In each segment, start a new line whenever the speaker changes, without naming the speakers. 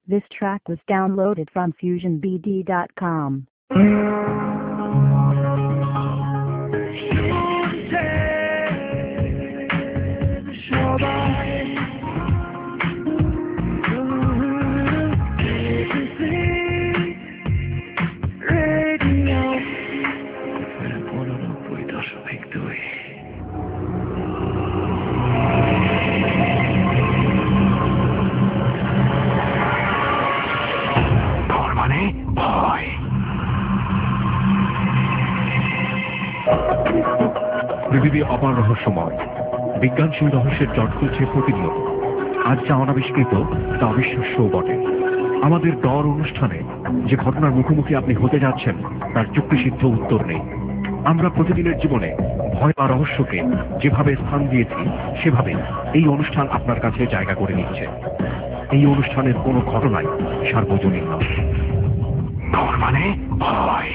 This track was downloaded from FusionBD.com.
পৃথিবী অপার রহস্যময়, বিজ্ঞান সেই রহস্যের জট খুলছে প্রতিনিয়ত। আজ যা অনাবিষ্কৃত তা অবিশ্বাস্যও বটে। আমাদের ডর অনুষ্ঠানে যে ঘটনার মুখোমুখি আপনি হতে যাচ্ছেন তার যুক্তিসিদ্ধ উত্তর নেই। আমরা প্রতিদিনের জীবনে ভয় বা রহস্যকে যেভাবে স্থান দিয়েছি সেভাবে এই অনুষ্ঠান আপনার কাছে জায়গা করে নিচ্ছে। এই অনুষ্ঠানের কোনো ঘটনাই সার্বজনীন নয়। ডর মানে ভয়।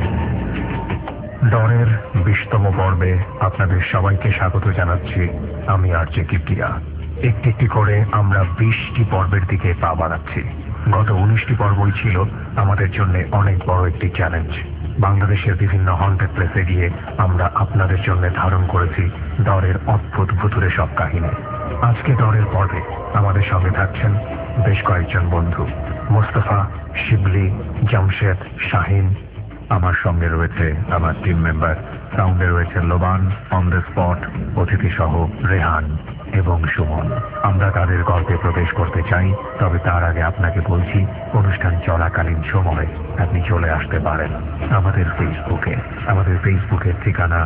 ডরের 20তম পর্বে আপনাদের সবাইকে স্বাগত জানাচ্ছি। আমি আরজে কিপ্রিয়া। একটি একটি করে আমরা 20টি পর্বের দিকে পা বাড়াচ্ছি। গত 19টি পর্বই ছিল আমাদের জন্য অনেক বড় একটি চ্যালেঞ্জ। বাংলাদেশের বিভিন্ন হন্টেড প্লেসে গিয়ে আমরা আপনাদের জন্য ধারণ করেছি ডরের অদ্ভুত ভুতুরে সব কাহিনী। আজকে ডরের পর্বে আমাদের সঙ্গে থাকছেন বেশ কয়েকজন বন্ধু, মোস্তফা, শিবলি, জামশেদ, শাহিন। আমার সঙ্গে রয়েছে আমার টিম মেম্বার, সাউন্ডে রয়েছে লোবান, অন দ্য স্পট, অতিথি সহ রেহান এবং সুমন। আমরা তাদের গল্পে প্রবেশ করতে চাই, তবে তার আগে আপনাকে বলছি অনুষ্ঠান চলাকালীন সময়ে আপনি চলে আসতে পারেন আমাদের ফেসবুকে। আমাদের ফেসবুকের ঠিকানা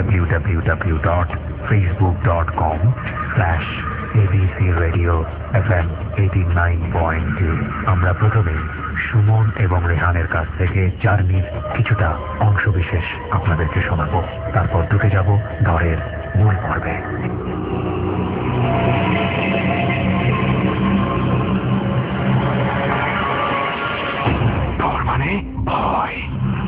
www.facebook.com/ABC Radio FM 89.2। আমরা প্রথমেই সুমন এবং রেহানের কাছ থেকে জার্নির কিছুটা অংশবিশেষ আপনাদেরকে শোনাবো, তারপর ঢুকে যাব ডরের মূল পর্বে। ডর মানে ভয়।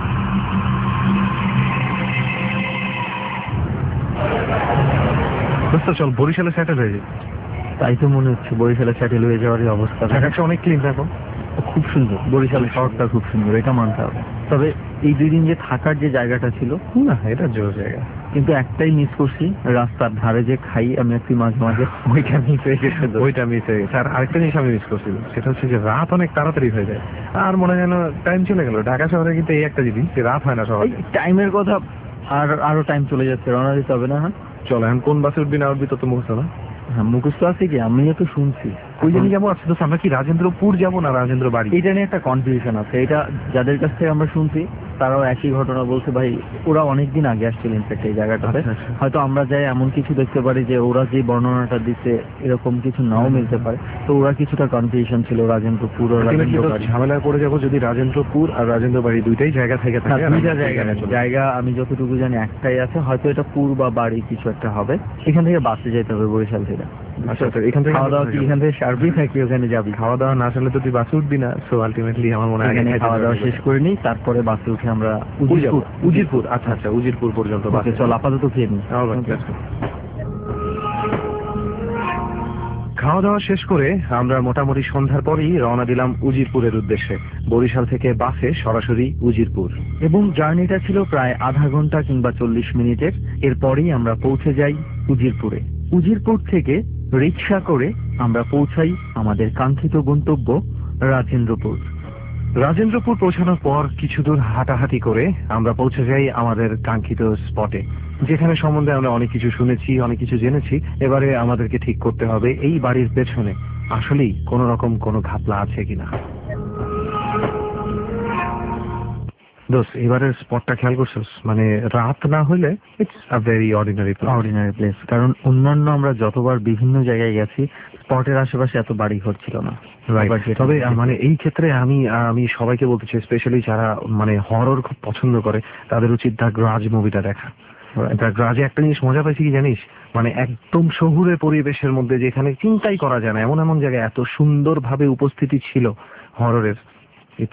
চল বরিশালে সেটেল হয়ে যায়।
তাই তো মনে হচ্ছে বরিশালে সেটেল হয়ে যাওয়ারই অবস্থা।
ঢাকাটা অনেক ক্লিন থাকো,
খুব সুন্দর। বরিশালের শহরটা খুব সুন্দর, এটা মানতে হবে। তবে এই 2 দিন যে থাকার যে জায়গাটা ছিল
না, এটা জোর জায়গা,
কিন্তু একটাই মিস করছি, রাস্তার ধারে যে খাই আমি একটু মাঝে মাঝে, ওইটা মিস হয়ে গেছে।
আর আরেকটা জিনিস আমি মিস করছিলাম, সেটা হচ্ছে যে রাত অনেক তাড়াতাড়ি হয়ে যায় আর মনে হয় না টাইম চলে গেল। ঢাকা শহরে কিন্তু এই একটা জিনিস, রাত হয় না শহরে।
টাইমের কথা আরো টাইম চলে যাচ্ছে, রওনা দিতে হবে না? হ্যাঁ
চলো, এখন কোন বাসে উঠবি না উঠবি তো মুখস্থ না?
হ্যাঁ মুখস্থ আছে কি, আমিও তো শুনছি।
ওই জন্য যাবো। আচ্ছা, আমরা কি রাজেন্দ্রপুর যাবো না রাজেন্দ্র বাড়ি?
এটা নিয়ে একটা কনফিউশন আছে। এটা যাদের কাছ থেকে আমরা শুনছি তারাও একই ঘটনা বলছে। ভাই ওরা অনেকদিন আগে আসছিল ইনফ্যাক্ট এই জায়গাটাতে। হয়তো আমরা যাই এমন কিছু দেখতে পারি যে ওরা যে বর্ণনাটা দিচ্ছে এরকম কিছু নাও মিলতে পারে। তো ওরা কিছুটা কনফিউশন ছিল রাজেন্দ্রপুর ও রাজেন্দ্র বাড়ি।
ঝামেলায় পড়ে যাবো যদি রাজেন্দ্রপুর আর রাজেন্দ্র বাড়ি দুইটাই জায়গা থেকে থাকে।
দুইটা জায়গা আমি যতটুকু জানি একটাই আছে, হয়তো এটা পুর বা বাড়ি কিছু একটা হবে। এখান থেকে বাসে যেতে হবে বরিশাল থেকে।
আচ্ছা, এখান থেকে
খাওয়া দাওয়া কি এখান থেকে সারবি নাকি ওখানে যাবি?
খাওয়া দাওয়া না আসলে তো তুই বাসে উঠবি না। সো আলটিমেটলি আমার মনে হয়
খাওয়া দাওয়া শেষ করে নিই, তারপরে বাসে উঠে আমরা
উজিরপুর। আচ্ছা, উজিরপুর পর্যন্ত বাসে।
চল আপাতত খেয়ে নিই।
খাওয়া দাওয়া শেষ করে আমরা মোটামুটি সন্ধ্যার পরই রওনা দিলাম উজিরপুরের উদ্দেশ্যে। বরিশাল থেকে বাসে সরাসরি উজিরপুর,
এবং জার্নিটা ছিল প্রায় আধা ঘন্টা কিংবা 40 মিনিটের। এরপরেই আমরা পৌঁছে যাই উজিরপুরে। উজিরপুর থেকে রিক্সা করে আমরা পৌঁছাই আমাদের কাঙ্ক্ষিত গন্তব্য রাজেন্দ্রপুর।
রাজেন্দ্রপুর পৌঁছানোর পর কিছু দূর হাঁটাহাঁটি করে আমরা পৌঁছে যাই আমাদের কাঙ্ক্ষিত স্পটে, যেখানে সম্বন্ধে আমরা অনেক কিছু শুনেছি, অনেক কিছু জেনেছি। এবারে আমাদেরকে ঠিক করতে হবে এই বাড়ির পেছনে আসলেই কোন রকম কোনো ঘাপলা আছে কিনা। দোস্ত, এবারের স্পটটা খেয়াল করছিস? মানে রাত না হলে it's a very ordinary
place. কারণ অন্যান্য আমরা যতবার বিভিন্ন জায়গায় গেছি স্পটের আশেপাশে এত বাড়ি ঘর ছিল না।
তবে মানে এই ক্ষেত্রে আমি সবাইকে বলতে চাই, স্পেশালি যারা মানে হরর খুব পছন্দ করে তাদের উচিত দ্য গ্রাজ মুভিটা দেখা। দ্য গ্রাজে একটা জিনিস মজা পাইছি কি জানিস, মানে একদম শহুরে পরিবেশের মধ্যে যেখানে চিন্তাই করা যায় না এমন এমন জায়গায় এত সুন্দরভাবে উপস্থিতি ছিল হররের। ইটস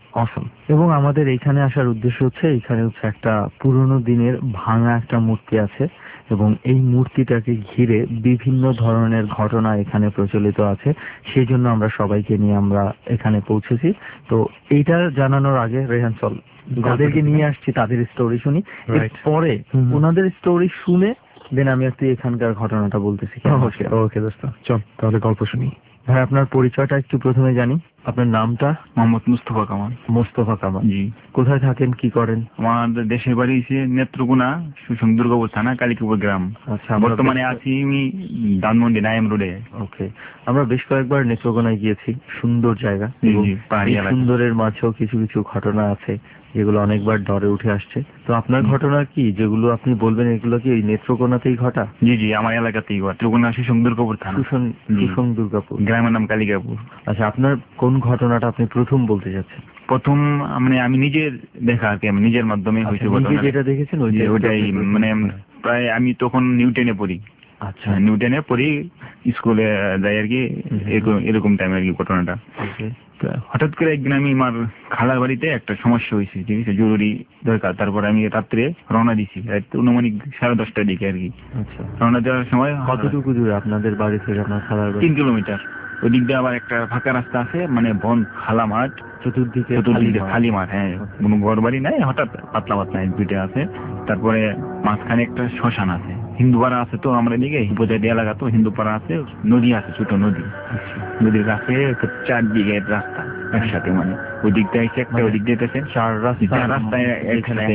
অসম।
এবং আমাদের এইখানে আসার উদ্দেশ্য হচ্ছে, এখানে হচ্ছে একটা পুরনো দিনের ভাঙা একটা মূর্তি আছে এবং এই মূর্তিটাকে ঘিরে বিভিন্ন ধরনের ঘটনা এখানে প্রচলিত আছে। সেই জন্য আমরা সবাইকে নিয়ে আমরা এখানে পৌঁছেছি। তো এইটা জানানোর আগে রেহান, চল যাদেরকে নিয়ে আসছি তাদের স্টোরি শুনি, পরে ওনাদের স্টোরি শুনে দেন আমি একটু এখানকার ঘটনাটা বলতেছি।
ওকে দোস্ত, চল তাহলে গল্প শুনি।
ভাই, আপনার পরিচয়টা একটু প্রথমে জানি। আপনার নামটা?
মোহাম্মদ মুস্তফা কামাল।
মোস্তফা কামাল।
জি।
কোথায় থাকেন, কি করেন?
আমার দেশের বাড়ি হচ্ছে নেত্রকোনা, সুসং দুর্গাপুর থানা, কালিকাপুর গ্রাম।
আচ্ছা,
বর্তমানে আছি আমি ধানমন্ডি নাইম রোডে।
ওকে, আমরা বেশ কয়েকবার নেত্রকোনায় গিয়েছি, সুন্দর জায়গা। এবং
পাহাড়ি এলাকা।
সুন্দরের মাঝেও কিছু কিছু ঘটনা আছে যেগুলো অনেকবার ডরে উঠে আসছে। তো আপনার ঘটনা কি, যেগুলো আপনি বলবেন এগুলো কি ওই নেত্রকোনাতেই ঘটা?
জি জি, আমার এলাকাতেই নেত্রকোনা, সুসং দুর্গাপুর থানা।
সুসং দুর্গাপুর,
গ্রামের নাম কালিকাপুর।
আচ্ছা, আপনার কোন ঘটনাটা আপনি প্রথম বলতে যাচ্ছেন?
প্রথম মানে আমি নিজের দেখা আর কি, আমি নিজের মাধ্যমে হয়েছে ঘটনা।
যেটা দেখেছেন
ওটাই, মানে প্রায় আমি তখন নিউটেনে পড়ি।
আচ্ছা,
নিউটেনে পড়ি, স্কুলে যাই আর কি, এরকম টাইমে আর কি ঘটনাটা। হঠাৎ করে একদিন আমি আমার খালার বাড়িতে একটা সমস্যা হয়েছে, ঠিক আছে, জরুরি দরকার। তারপরে আমি রাত্রে রওনা দিছি, অনুমানিক 10:30টার দিকে আর কি।
আচ্ছা,
রওনা দেওয়ার সময়
কতটুকু দূরে আপনাদের বাড়ি থেকে আপনার খালার বাড়ি?
3 কিলোমিটার। ওই দিক দিয়ে আবার একটা ফাঁকা রাস্তা আছে, মানে বন, খালা মাঠ,
চতুর্দিকে
খালি মাঠ। হ্যাঁ, কোনো ঘর বাড়ি নাই, হঠাৎ পাতলা পাতলা দুইটা আছে। তারপরে মাঝখানে একটা শ্মশান আছে, হিন্দু পাড়া আছে। তো আমরা এদিকে উপজাতি এলাকা, তো হিন্দু পাড়া আছে, নদী আছে, ছোট নদী। নদীর কাছে 4 দিকের রাস্তা একসাথে, মানে ওই দিকটা এসে একটা, ওই দিক দিয়ে
4
রাস্তায় একসাথে,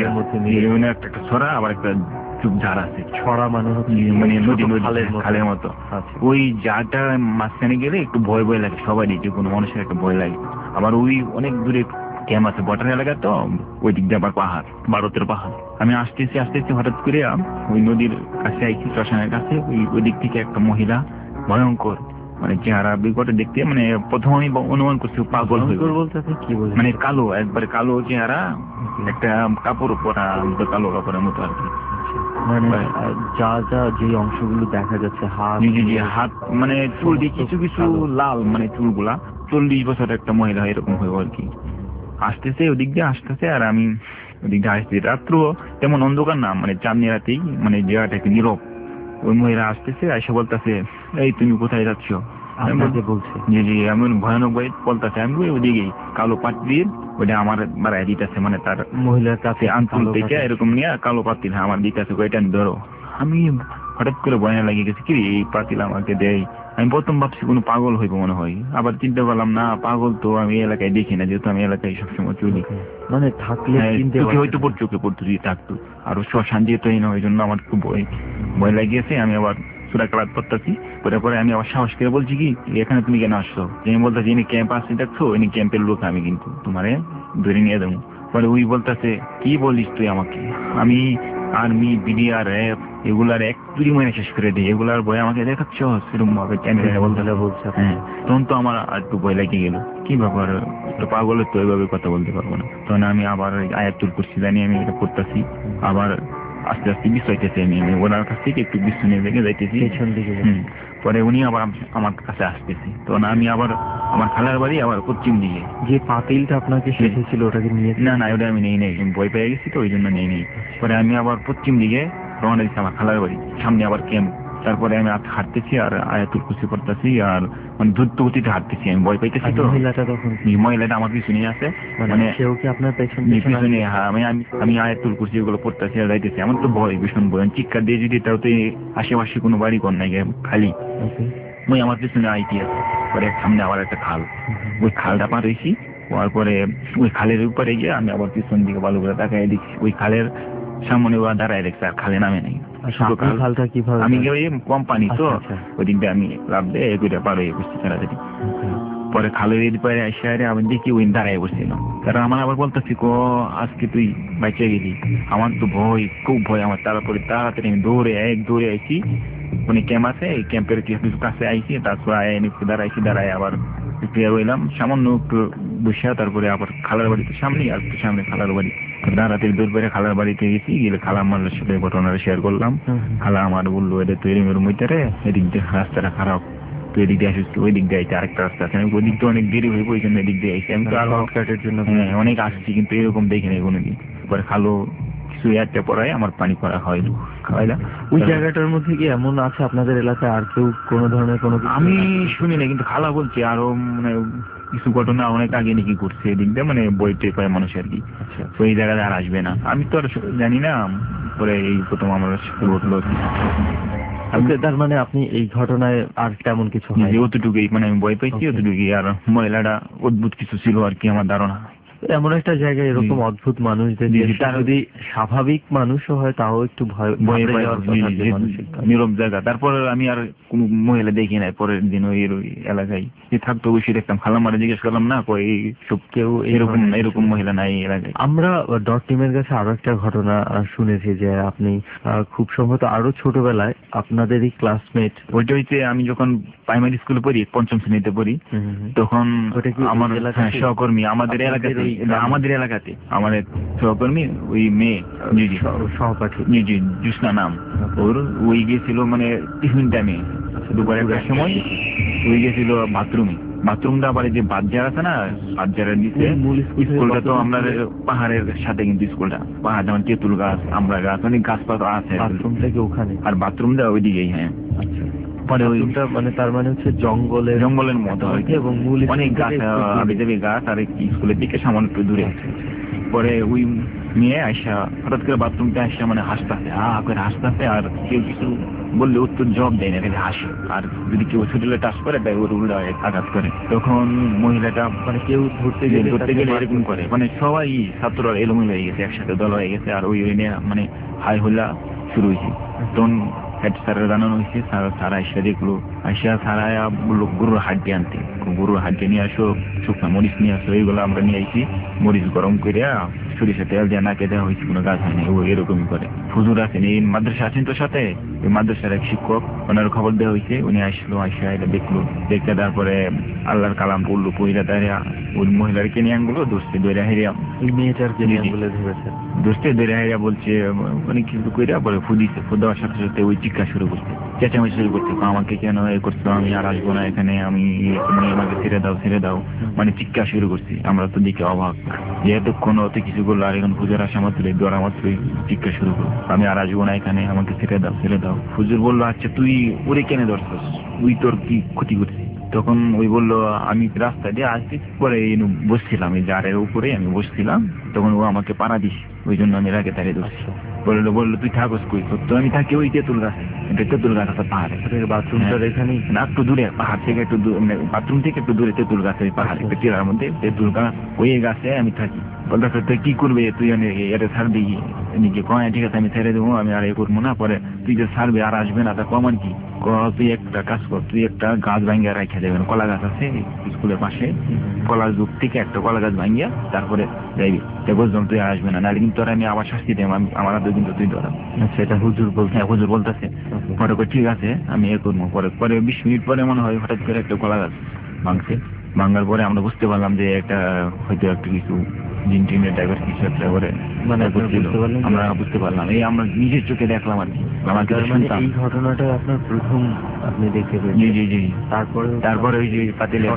একটা ছড়া, আবার একটা ঝাড় আছে।
ছড়া মানে হচ্ছে
মানে নদী, খালের মতো। ওই জারটা মাঝখানে গেলে একটু ভয় ভয় লাগে সবারই, যে কোনো মানুষের একটা ভয় লাগে। আবার ওই অনেক দূরে ক্যাম্প আছে, বর্ডার এলাকা, তো ওই দিক দিয়ে আবার পাহাড়, ভারতের পাহাড়। আমি আসতেছি হঠাৎ করে ওই নদীর কাছে আইছি, শ্মশানের কাছে। ওই দিক থেকে একটা মহিলা, ভয়ঙ্কর, মানে চেহারা বিকটে দেখতে, মানে প্রথম আমি অনুমান করছি পাগল
বলতে আপনি কি বলছেন?
মানে কালো, একবারে কালো চেহারা, একটা কাপড় পরা, কালো কাপড়ের মতো আর কি।
মানে যা যা যে অংশগুলো দেখা যাচ্ছে, হাত,
হাত, মানে চুল দিয়ে কিছু কিছু লাল, মানে চুলগুলা 40 বছর একটা মহিলা এরকম হয়ে আর কি। আসতেছে ওদিক দিয়ে আসতেছে, আর আমি ওদিক দিয়ে আসতেছি। রাত্র তেমন অন্ধকার না, মানে চাঁদনি রাতেই, মানে জায়গাটা একটু নীরব। ওই মহিলা আসতেছে, এসে বলতেছে, এই তুমি কোথায় যাচ্ছ?
বলছে
জি, এমন ভয়ানক ভাই বলতেছে। আমি ওইদিকেই কালো পাত্রির ওইটা আমার বাড়াই দিতেছে, মানে তার
মহিলার কাছে
আঞ্চল থেকে এরকম নিয়ে কালো পাতিল আমার দিতেছে, ওইটা ধরো। আমি হঠাৎ করে ভয় লাগিয়ে গেছে, কি এই পাতিল আমাকে দেয়। আমি প্রথম ভাবছি কোনো পাগল হইব মনে হয়, আবার চিন্তা করলাম না, পাগল তো আমি এলাকায় দেখি না, যেহেতু আমি এলাকায় সবসময় চলি।
মানে থাকলে
হয়তো চোখে পড়তো যদি থাকতো। আর শ্মশান যেহেতু না, ওই জন্য আমার খুব ভয় লাগিয়েছে। আমি আবার সুরা কালাত করতেছি, পরে আমি আবার সাহস করে বলছি, কি এখানে তুমি কেন আসছো? আমি বলতেছি, ইনি ক্যাম্প আসছে দেখছো, ইনি ক্যাম্পের লোক, আমি কিন্তু তোমারে ধরে নিয়ে দেবো। পরে ওই বলতেছে, কি বলিস তুই আমাকে? আমি আর্মি, বিডিআর, র্যাব এগুলার 1-2 মহিনা শেষ করে দিই, এগুলার ভয় আমাকে দেখাচ্ছ সেরকম ভাবে বলছে। হ্যাঁ, তখন তো আমার একটু ভয় লেগে গেল, কি ব্যাপার, পাগলের তো এইভাবে কথা বলতে পারবো না। তখন আমি আবার আয়াতুল কুরসি জানি আমি এটা করতেছি, আবার আস্তে আস্তে বিছাইতেছি। আমি ওনার কাছ থেকে একটু বিছুনে দেখে যাইতেছি। পরে উনি আবার আমার কাছে আসতেছি, তখন আমি আবার আমার খালার বাড়ি আবার পশ্চিম দিকে।
যে পাতিলটা আপনাকে শেখেছিল ওটাকে নিয়ে?
না, ওটা আমি নেই, ভয় পেয়ে গেছি তো ওই জন্য নেই। পরে আমি আবার পশ্চিম দিকে রওনা দিচ্ছি, আমার খালার বাড়ি সামনে আবার ক্যাম্প। তারপরে আমি হাঁটতেছি আর আয়াতুল কুরসি পড়তেছি, আর মানে দ্রুত গতিতে হাঁটতেছি, আমি ভয় পাইতেছি। তো মহিলাটা আমার পিছনে আছে, মানে
সেও কি আপনার পেছনে?
আমি আয়াতুল কুরসি ওগুলো পড়তেছি আর যাইতেছি। আমার তো ভয়, ভীষণ ভয়, চিৎকার দিয়ে যদি, তাও তো আশেপাশে কোনো বাড়ি ঘর নাই, খালি। ওই আমার পিছনে আইটি আছে। পরে সামনে আবার একটা খাল, ওই খালটা পার হয়েছি। হওয়ার পরে ওই খালের উপরে গিয়ে আমি আবার পিছন দিকে ভালো করে তাকাই দেখছি, ওই খালের সামনে ওরা দাঁড়ায় দেখছে, আর খালে নামে নাই।
খালটা কিভাবে?
আমি কোম্পানি তো ওই দিকটা আমি লাভ দেয় এগুলো পার হয়ে বসছি তাড়াতাড়ি। পরে খালের এদিকে এসে আমি দেখি ওই দাঁড়ায় বসছিল। তারা আমার আবার বলতেছি, আজকে তুই বাইচে গেলি। আমার তো ভয়, খুব ভয় আমার। তারপরে তাড়াতাড়ি আমি দৌড়ে আইছি, মানে ক্যাম্প আছে, এই ক্যাম্পের কিছু কাছে আইছি। তারপর দাঁড়াই আবার একটু রইলাম সামান্য একটু বসে। তারপরে আবার খালার বাড়িতে সামনে, আর একটু সামনে খালার বাড়ি। দাঁড়াতে দূর বেড়ে খালার বাড়িতে গেছি, গেলে খালা আমার সাথে ঘটনাটা শেয়ার করলাম। খালা আমার বললো, এটা তৈরি মেরু মইতে রে, এদিক দিয়ে রাস্তাটা খারাপ, তুই এদিক দিয়ে আসিস, ওই দিক দিয়ে আইতে আরেকটা রাস্তা আছে, আমি ওই দিক দিয়ে অনেক দেরি হয়ে ওই জন্য এদিক দিয়ে আইসি। আমি তো আরো
শর্টকাটের জন্য
অনেক আসছি, কিন্তু এরকম দেখি নাই কোনোদিন। পরে খালো কিছু একটা পড়ায় আমার পানি পড়া হয় খাওয়াইলা।
ওই জায়গাটার মধ্যে কি এমন আছে আপনাদের এলাকায় আর কেউ কোনো ধরনের কোনো কিছু?
আমি শুনি না, কিন্তু খালা বলছে আরো মানে কিছু ঘটনা অনেক আগে নাকি করছে এদিক দিয়ে, মানে বইতে পায় মানুষ আর কি।
আচ্ছা,
তো এই জায়গায় আর আসবে না, আমি তো আর জানি না। পরে এই প্রথম আমার শুরু হলো।
তার মানে আপনি এই ঘটনায় আর তেমন কিছু হয়?
অতটুকুই, মানে আমি ভয় পাইছি অতটুকুই। আর মহিলাটা অদ্ভুত কিছু ছিল আর কি, আমার ধারণা।
এমন একটা জায়গায় এরকম অদ্ভুত মানুষদের, তার যদি স্বাভাবিক মানুষও হয় তাও একটু ভয়
নীরব জায়গা। তারপর আমি আর কোন মহিলা দেখি নাই পরের দিন ওই এলাকায়। যে থাকতো অবশ্যই দেখতাম। খালামারে জিজ্ঞেস করলাম না, কই সব কেউ এরকম মহিলা নাই এলাকায়।
আমরা ডট টিমের কাছে আরো একটা ঘটনা শুনেছি যে আপনি খুব সম্ভবত আরো ছোটবেলায় আপনাদেরই ক্লাসমেট।
ওইটা হইতে আমি যখন প্রাইমারি স্কুলে পড়ি, 5ম শ্রেণীতে পড়ি, তখন আমার সহকর্মী আমাদের এলাকাতে আমাদের সহকর্মী ওই মেয়ে
সহপাঠী
জুসনা নাম ওর, ওই গেছিল মানে টিফিন টাইমে দুপুরে একটা সময় ওই গেছিল বাথরুমটা আবার যে বাজার আছে না, বাজারের নিচে স্কুলটা তো আমরা পাহাড়ের সাথে, কিন্তু স্কুলটা পাহাড় যেমন তেঁতুল গাছ, আমরা গাছ, অনেক গাছপালা আছে।
বাথরুমটা কি ওখানে?
আর বাথরুমটা ওইদিকেই। হ্যাঁ, পরে ওইটা
মানে তার মানে হচ্ছে
জঙ্গলের মতো এবং অনেক গাছ, গাছ আর স্কুলের দিকে সামান্য একটু দূরে। পরে ওই মেয়ে আইসা হঠাৎ করে বাথরুমটা আইসা মানে হাসতেছে, করে হাসতেছে, আর কেউ কিছু বললে উত্তর জবাব দেয় না, খালি হাসে। আর যদি কেউ ছুটিলে টাচ করে দেয়, ওর উল্টা আঘাত করে। তখন মহিলাটা মানে কেউ ধরতে গেলে এরকম করে, মানে সবাই ছাত্ররা এলোমেলো হয়ে গেছে, একসাথে দল হয়ে গেছে। আর ওই নিয়ে মানে হাই হল্লা শুরু হয়েছে। তখন হেড স্যারের জানানো হয়েছে, সারা আইসা দেখলো, আইসা সারা বললো গরুর হাড্ডি আনতে, গরুর হাড্ডি নিয়ে আসো, শুকনা মরিচ নিয়ে আসো। এইগুলো আমরা নিয়ে আইছি, মরিচ গরম করে সরিষা তেল দিয়ে নাকে দেওয়া হয়েছে, কোনো কাজ হয়নি। ও এরকমই করে। হুজুর আছেন, এই মাদ্রাসা আছেন তো সাথে, ওই মাদ্রাসার এক শিক্ষক, ওনার খবর দেওয়া হয়েছে। উনি আসলো, আইসা এটা দেখলো, দেখতে তারপরে আল্লাহর কালাম পড়লো, পইরা দাঁড়িয়ে ওই মহিলার কেনিয়ে আনগুলো দোষতে দৈরা হেরিয়া,
ওই মেয়েটার ধরেছে,
দোষতে দৈরা হেরিয়া বলছে অনেক কিছু কইরা, পরে ফুদিছে। ফুদাওয়ার সাথে সাথে ওই চিৎকার শুরু করছে, চেঁচামেচি শুরু করছে, আমাকে কেন এ করছো, আমি আর আসবো না এখানে, আমি আমাকে ছেড়ে দাও, মানে চিৎকার শুরু করছি। আমরা তো দেখে অবাক, যে এতক্ষণ অত কিছু করলো, আর এখন হুজুর আসা মাত্রই দৌড়া মাত্রই চিৎকার শুরু করলো, আমি আর আসবো না এখানে, আমাকে ছেড়ে দাও। হুজুর বললো, আচ্ছা তুই ওরে কেন ধরছস, তুই তোর কি ক্ষতি করছিস? তখন ওই বললো, আমি রাস্তা দিয়ে আসছি, পরে বসছিলাম, এই জারের উপরে আমি বসছিলাম, তখন ও আমাকে পাড়া দিস, ওই জন্য আমি রাগে তাড়িয়ে ধরছি। বললো তুই থাকস কই? তো আমি থাকি ওই তেঁতুল গাছে, তেঁতুল গাছ আছে পাহাড়ে।
বাথরুমটা এখানে
না, একটু দূরে, পাহাড় থেকে একটু বাথরুম থেকে একটু দূরে তেঁতুল গাছ, ওই পাহাড় একটা টিলার মধ্যে তেঁতুল গাছ, ওই গাছে আমি থাকি। বলতে তুই কি করবে, তুই এটা ছাড় দিই নিজে কয়, ঠিক আছে আমি ছেড়ে দেবো, আমি আর এ করবো না। পরে তুই যে ছাড়বে আর আসবে না, তা কমান কি, তুই একটা কাজ কর, তুই একটা গাছ ভাঙ্গিয়া রাখা দেবেন, কলা গাছ আছে স্কুলের পাশে, কলার যুগ থেকে একটা কলা গাছ ভাঙ্গিয়া তারপরে যাইবি, বুঝলাম তুই আসবে না, নাহলে কিন্তু আমি আবার শাস্তি দেব, আমার আর কিন্তু তুই ধরা।
আচ্ছা, এটা হুজুর বলছে?
হ্যাঁ, হুজুর বলতেছে। পরে ঠিক আছে আমি এ করবো। পরে 20 মিনিট পরে মনে হয় হঠাৎ করে একটা কলা গাছ ভাঙছে। ভাঙার পরে আমরা বুঝতে পারলাম যে একটা হয়তো একটা কিছু জিন টিনের টাইপের কিছু একটা করে
মানে
আমরা বুঝতে পারলাম, এই আমরা নিজের চোখে দেখলাম আর কি।
এই ঘটনাটা আপনার প্রথম আপনি দেখতে পেলেন?
জি। তারপরে ওই যে পাতিলে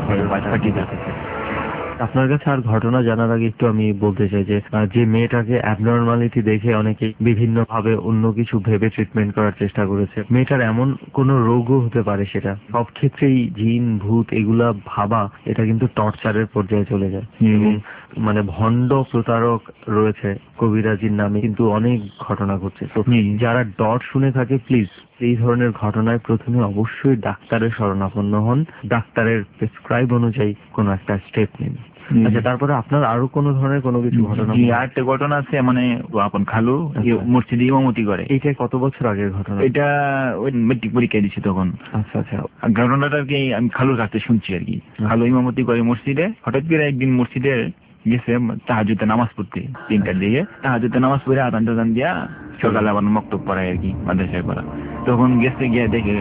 আপনার কাছে আর ঘটনা জানার আগে একটু আমি বলতে চাই যে মেয়েটাকে অ্যাবনর্মালিটি দেখে অনেকে বিভিন্ন ভাবে অন্য কিছু ভেবে ট্রিটমেন্ট করার চেষ্টা করেছে। মেয়েটার এমন কোনো রোগও হতে পারে, সেটা সব ক্ষেত্রেই জিন ভূত এগুলা ভাবা, এটা কিন্তু টর্চারের পর্যায়ে চলে যায়। এবং মানে ভণ্ড প্রতারক রয়েছে কবিরাজির নামে, কিন্তু অনেক ঘটনা ঘটছে। তো যারা ডট শুনে থাকে, প্লিজ এই ধরনের ঘটনায় প্রথমে অবশ্যই ডাক্তারের শরণাপন্ন হন, ডাক্তারের প্রেসক্রাইব অনুযায়ী কোনো একটা স্টেপ নিন। আচ্ছা, তারপরে আপনার আরো কোনো ধরনের কোনো কিছু ঘটনা?
আরেকটা ঘটনা আছে, মানে আপন খালু মসজিদে ইমামতি করে।
এইটা কত বছর আগের ঘটনা? এটা
ওই মেট্রিক পরীক্ষা দিচ্ছি তখন।
আচ্ছা,
ঘটনাটা আর কি আমি খালুর কাছে শুনছি আর কি। খালু ইমামতি করে মসজিদে, হঠাৎ করে একদিন মসজিদে গেছে তাহাজ্জুদে নামাজ পড়তে, 3টার দিকে তাহাজ্জুদে নামাজ পড়ে আজান টাজান দিয়া সকালে আবার মক্তব পড়ায় আর কি, মাদ্রাসায় পড়া। তখন গেছে, গিয়ে দেখে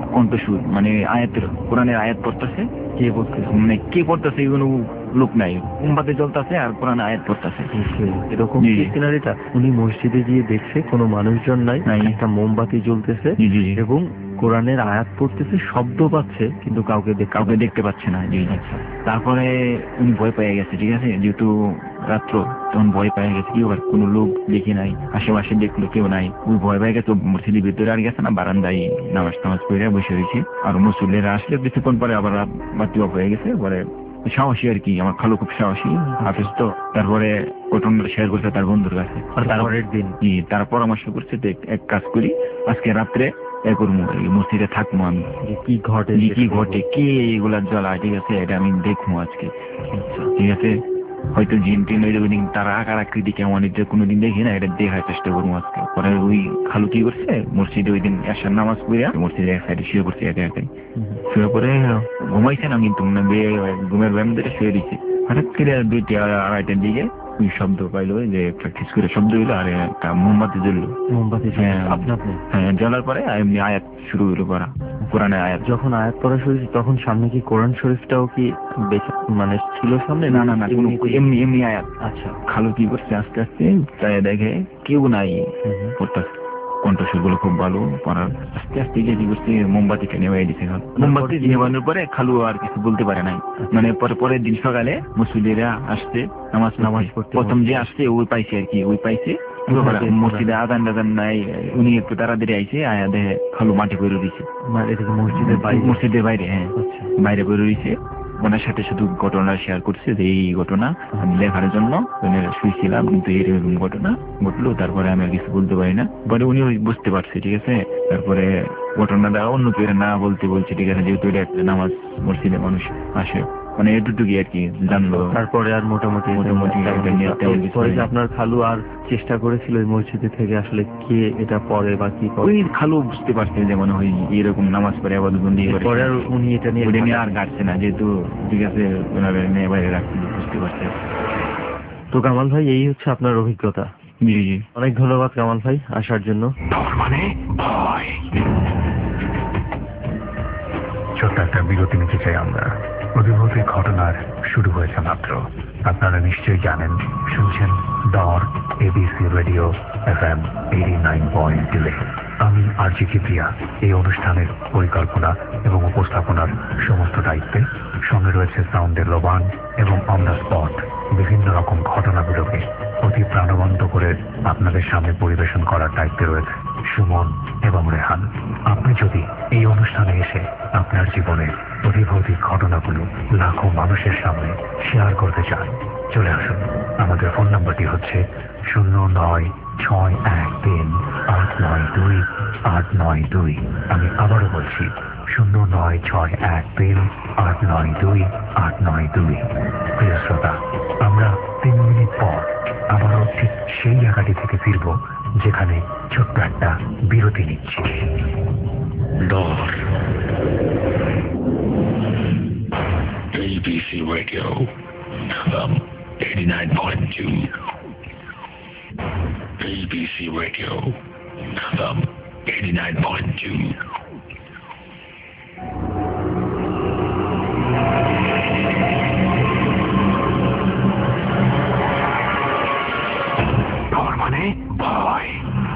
কণ্ঠসুর, মানে আয়াতের কোরআনের আয়াত পড়তেছে,
কে বলতেছে?
মানে কে পড়তেছে কোনো লোক নাই, মোমবাতি জ্বলতেছে আর কোরআনের আয়াত পড়তেছে।
এরকম
জি,
কি
জি।
সিনারিটা? উনি মসজিদে গিয়ে দেখছে কোনো মানুষজন নাই,
নাই।
একটা মোমবাতি জ্বলতেছে
জি, জি, জি।
এবং কোরআনের আয়াত পড়তেছে, শব্দ পাচ্ছে কিন্তু কাউকে
কাউকে দেখতে পাচ্ছে না। জি, জি। তারপরে উনি ভয় পেয়ে গেছে, ঠিক আছে, যেহেতু রাত্র, তখন ভয় পেয়ে গেছে, কি ব্যাপার, কোনো লোক দেখি নাই, আশেপাশে দেখলো কেউ নাই, ওই ভয় পেয়ে গেছে। মসজিদের ভিতরে আর গেছে না, বারান্দায় নামাজ টামাজ পড়ে বসে রয়েছে। আর মুসল্লিরা আসলে কিছুক্ষণ পরে আবার বাতি অফ হয়ে গেছে। পরে সাহসী আর কি, আমার খালু খুব সাহসী, হাফেজ তো। তারপরে ঘটনাটা শেয়ার করছে তার বন্ধুর কাছে।
পরের দিন
জি, তারা পরামর্শ করছে যে এক কাজ করি, আজকে রাত্রে এ করবো, এই মসজিদে থাকবো আমি,
যে কি ঘটে
যে কি ঘটে, কে এগুলা জ্বলায়, ঠিক আছে, এটা আমি দেখবো আজকে। ঠিক আছে, হয়তো জিন টিন ওই দিন তারা আকার আকৃতি কেমন, এটা কোনোদিন দেখি না, এটা দেখার চেষ্টা করবো আজকে। পরে ওই খালু কি করছে, মসজিদে ওই দিন এসার নামাজ পড়ে মসজিদে এক সাইডে শুয়ে পড়ছে, একা একাই শুয়ে পড়ে ঘুমাইছে না, কিন্তু ঘুমের ব্যায়াম ধরে শুয়ে দিচ্ছে। হঠাৎ করে 2টা-2:30টার দিকে ওই শব্দ পাইলো, যে প্র্যাকটিস করে শব্দ হইলো, আর একটা মোমবাতি জ্বললো।
মোমবাতি
হ্যাঁ,
আপনি আপনি
হ্যাঁ, জ্বলার পরে এমনি আয়াত শুরু হইলো পড়া, কোরআনের আয়াত।
যখন আয়াত পড়া শুরু হয়েছে তখন সামনে কি কোরআন শরীফটাও কি মানে ছিল সামনে?
না না না, এমনি এমনি আয়াত।
আচ্ছা,
খালু কি করছে, আস্তে আস্তে তাই দেখে কেউ নাই, পড়তেছে, কণ্ঠস্বর গুলো খুব ভালো পড়ার। আস্তে আস্তে গিয়ে কি করছে, মোমবাতিটা নেওয়াই দিছে খালু। মোমবাতি নেওয়ানোর পরে খালু আর কিছু বলতে পারে নাই। মানে পরের দিন সকালে মুসল্লিরা আসছে নামাজ পড়তে, প্রথম যে আসছে ওই পাইছে আর কি, ওই পাইছে মসজিদে আদান টাদান নাই, উনি একটু তাড়াতাড়ি আইছে, আয়া দেখে খালু মাটি করে দিচ্ছে, মসজিদের বাইরে। হ্যাঁ, বাইরে করে দিয়েছে। ওনার সাথে শুধু ঘটনা শেয়ার করছে যে এই ঘটনা আমি লেখার জন্য শুয়েছিলাম, কিন্তু এরকম ঘটনা ঘটলো। তারপরে আমি আর কিছু বলতে পারি না। পরে উনি বুঝতে পারছে, ঠিক আছে। তারপরে ঘটনাটা অন্য কেউ না বলতে বলছে, ঠিক আছে, যেহেতু এটা একটা নামাজ মসজিদে মানুষ আসে, মানে এটুকুই আর কি জানলো।
তারপরে আর মোটামুটি আপনার খালু আর চেষ্টা করেছিল ওই মসজিদে থেকে আসলে কে এটা পড়ে বা কি করে?
ওই খালু বুঝতে পারছে যে মনে হয় এরকম নামাজ পড়ে আবাদতবন্দি করে,
পরে আর উনি এটা নিয়ে
আর গাড়ছে না, যেহেতু ঠিক আছে ওনারা নিয়ে বাইরে রাখছে, বুঝতে পারছে।
তো কামাল ভাই, এই হচ্ছে আপনার অভিজ্ঞতা।
জি জি,
অনেক ধন্যবাদ কামাল ভাই আসার জন্য।
মানে ছোট্ট একটা বিরতি নিতে চাই আমরা। অধিভৌতিক ঘটনার শুরু হয়েছে মাত্র। আপনারা নিশ্চয়ই জানেন, শুনছেন ডর এবিসি রেডিও FM 89.2। আমি আরজি কিবরিয়া এই অনুষ্ঠানের পরিকল্পনা এবং উপস্থাপনার সমস্ত দায়িত্বে। সঙ্গে রয়েছে সাউন্ডের লোবান এবং অন দ্য স্পট বিভিন্ন রকম ঘটনাগুলোকে অতি প্রাণবন্ত করে আপনাদের সামনে পরিবেশন করার দায়িত্বে রয়েছে সুমন এবং রেহান। আপনি যদি এই অনুষ্ঠানে এসে আপনার জীবনের অধিভৌতিক ঘটনাগুলো লাখো মানুষের সামনে শেয়ার করতে চান, চলে আসুন। আমাদের ফোন নাম্বারটি হচ্ছে 09613892 আমি আবারও বলছি 09613892 প্রিয় শ্রোতা, আমরা 3 মিনিট পর আবারও ঠিক সেই জায়গাটি থেকে ফিরব যেখানে ছোট্ট একটা বিরতি নিচ্ছি। ডর ABC Radio FM 89.2 ABC Radio FM 89.2 ডর মানে ভয়।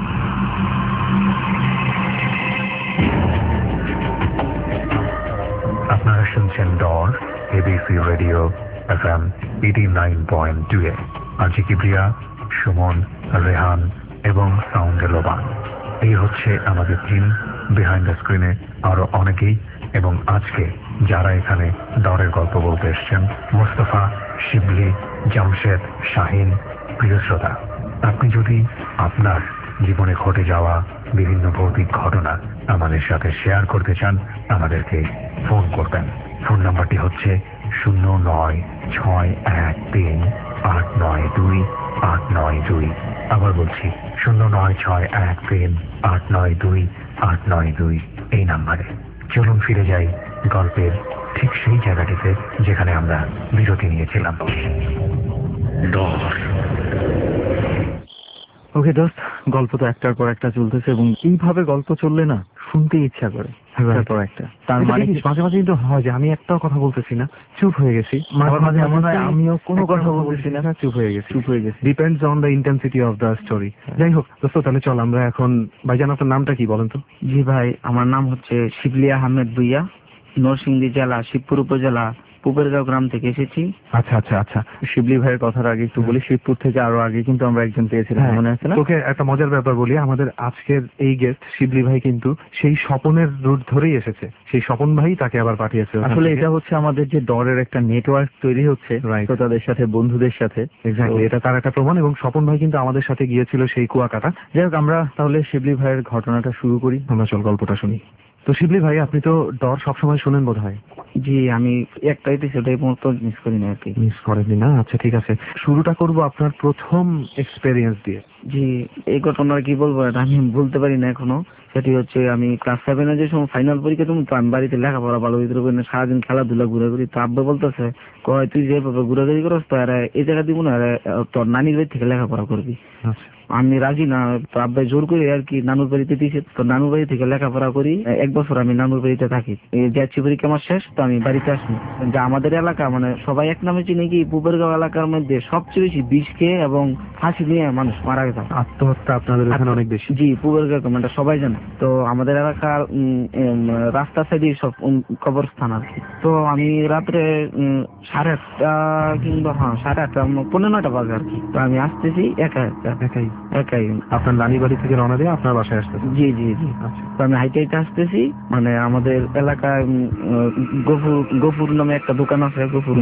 আপনারা শুনছেন ডর ABC radio FM 89.2 RJ Kibria, Suman, Rehan এবং সাউন্ডে লোবান। এই হচ্ছে আমাদের টিম। বিহাইন্ড দ্য স্ক্রিনে আরো অনেকেই, এবং আজকে যারা এখানে ডরের গল্প বলতে এসছেন, মোস্তফা, শিবলি, জামশেদ, শাহিন। প্রিয় শ্রোতা, আপনি যদি আপনার জীবনে ঘটে যাওয়া বিভিন্ন ভৌতিক ঘটনা আমাদের সাথে শেয়ার করতে চান, আমাদেরকে ফোন করবেন। ফোন নাম্বারটি হচ্ছে 09613892 আবার বলছি 09613892 এই নাম্বারে। চলুন ফিরে যাই গল্পের ঠিক সেই জায়গাটিতে যেখানে আমরা বিরতি নিয়েছিলাম।
ওকে দোস্ত, গল্প তো একটার পর একটা চলতেছে এবং এইভাবে গল্প চললে না শুনতে ইচ্ছা করে। তারপর একটা, তার
এটা
মানে
দেখিস, মাঝে মাঝে কিন্তু হয় যে আমি একটাও কথা বলতেছি না, চুপ হয়ে গেছি,
আবার মাঝে এমন হয় আমিও কোনো কথা বলতেছি না,
চুপ হয়ে গেছি।
চুপ হয়ে গেছি।
Depends on the intensity of the story. যাই হোক দোস্ত, তাহলে চল আমরা এখন, ভাইজান আপনার নামটা কি বলেন তো?
জি ভাই, আমার নাম হচ্ছে শিবলি আহমেদ ভুইয়া, নরসিংদী জেলা শিবপুর উপজেলা পুবেরগাঁও গ্রাম থেকে এসেছি।
আচ্ছা আচ্ছা আচ্ছা।
শিবলি ভাইয়ের কথার আগে একটু বলি, শিবপুর থেকে আরো আগে কিন্তু আমরা একজন পেয়েছিলাম,
হ্যাঁ,
মনে আছে না?
তোকে একটা মজার ব্যাপার বলি, আমাদের আজকের এই গেস্ট শিবলি ভাই কিন্তু সেই স্বপনের রুট ধরেই এসেছে, সেই স্বপন ভাই তাকে আবার পাঠিয়েছে ওখান
আসলে
থেকে।
এটা হচ্ছে আমাদের যে ডরের একটা নেটওয়ার্ক তৈরি হচ্ছে
Right.
তাদের সাথে, বন্ধুদের সাথে।
এক্স্যাক্টলি, এটা তার একটা প্রমাণ। এবং স্বপন ভাই কিন্তু আমাদের সাথে গিয়েছিল সেই কুয়াকাটা।
যাই হোক, আমরা তাহলে শিবলি ভাইয়ের ঘটনাটা শুরু করি।
আমরা চল গল্পটা শুনি। তো শিবলি ভাই, আপনি তো ডর সবসময় শোনেন বোধ হয়?
জি, আমি একটা এপিসোড এই মুহূর্তে মিস করি না আর কি।
মিস করেননি না? আচ্ছা ঠিক আছে, শুরুটা করব আপনার প্রথম এক্সপেরিয়েন্স দিয়ে।
জি, এই ঘটনা কি বলবো, এটা আমি বলতে পারি না এখনো। সেটি হচ্ছে আমি ক্লাস 7 যে সময় ফাইনাল পরীক্ষা তুমি, তো আমি বাড়িতে লেখাপড়া ভালো ভিতরে করি না, সারাদিন খেলাধুলা ঘুরাঘুরি। তো আব্বা বলতেছে, কয় তুই যেভাবে ঘুরাঘুরি করস তো এই জায়গা দিব না, তোর নানির বাড়ি থেকে লেখাপড়া করবি।
আচ্ছা।
আমি রাজি না, তো আব্বা জোর করে আর কি নানুর বাড়িতে দিয়েছে। তো নানুর বাড়ি থেকে লেখাপড়া করি, 1 বছর আমি নানুর বাড়িতে থাকি। যাচ্ছি পরীক্ষা আমার শেষ, তো আমি বাড়িতে আসি। যে আমাদের এলাকা মানে সবাই এক নামে চিনি কি, পুবেরগাঁও এলাকার মধ্যে সবচেয়ে বেশি বিষ খেয়ে এবং ফাঁসি নিয়ে মানুষ মারা গেছে।
আত্মহত্যা আপনাদের এখানে অনেক বেশি।
জি, পুবেরগাঁও মানে সবাই জানে। তো আমাদের এলাকার রাস্তার সাইডে সব কবরস্থান আর কি। তো আমি রাত্রে 8:30 কিংবা 8:30 9:30 বাজে আর কি। তো আমি আসতেছি একাই।
আপনার নানি বাড়ি থেকে রওনা দিয়ে আপনার বাসায় আসতেছে?
জি জি জি।
আচ্ছা।
তো আমি হাইটে হাইটে আসতেছি, মানে আমাদের এলাকায় গফুর নামে একটা দোকান আছে, গফুর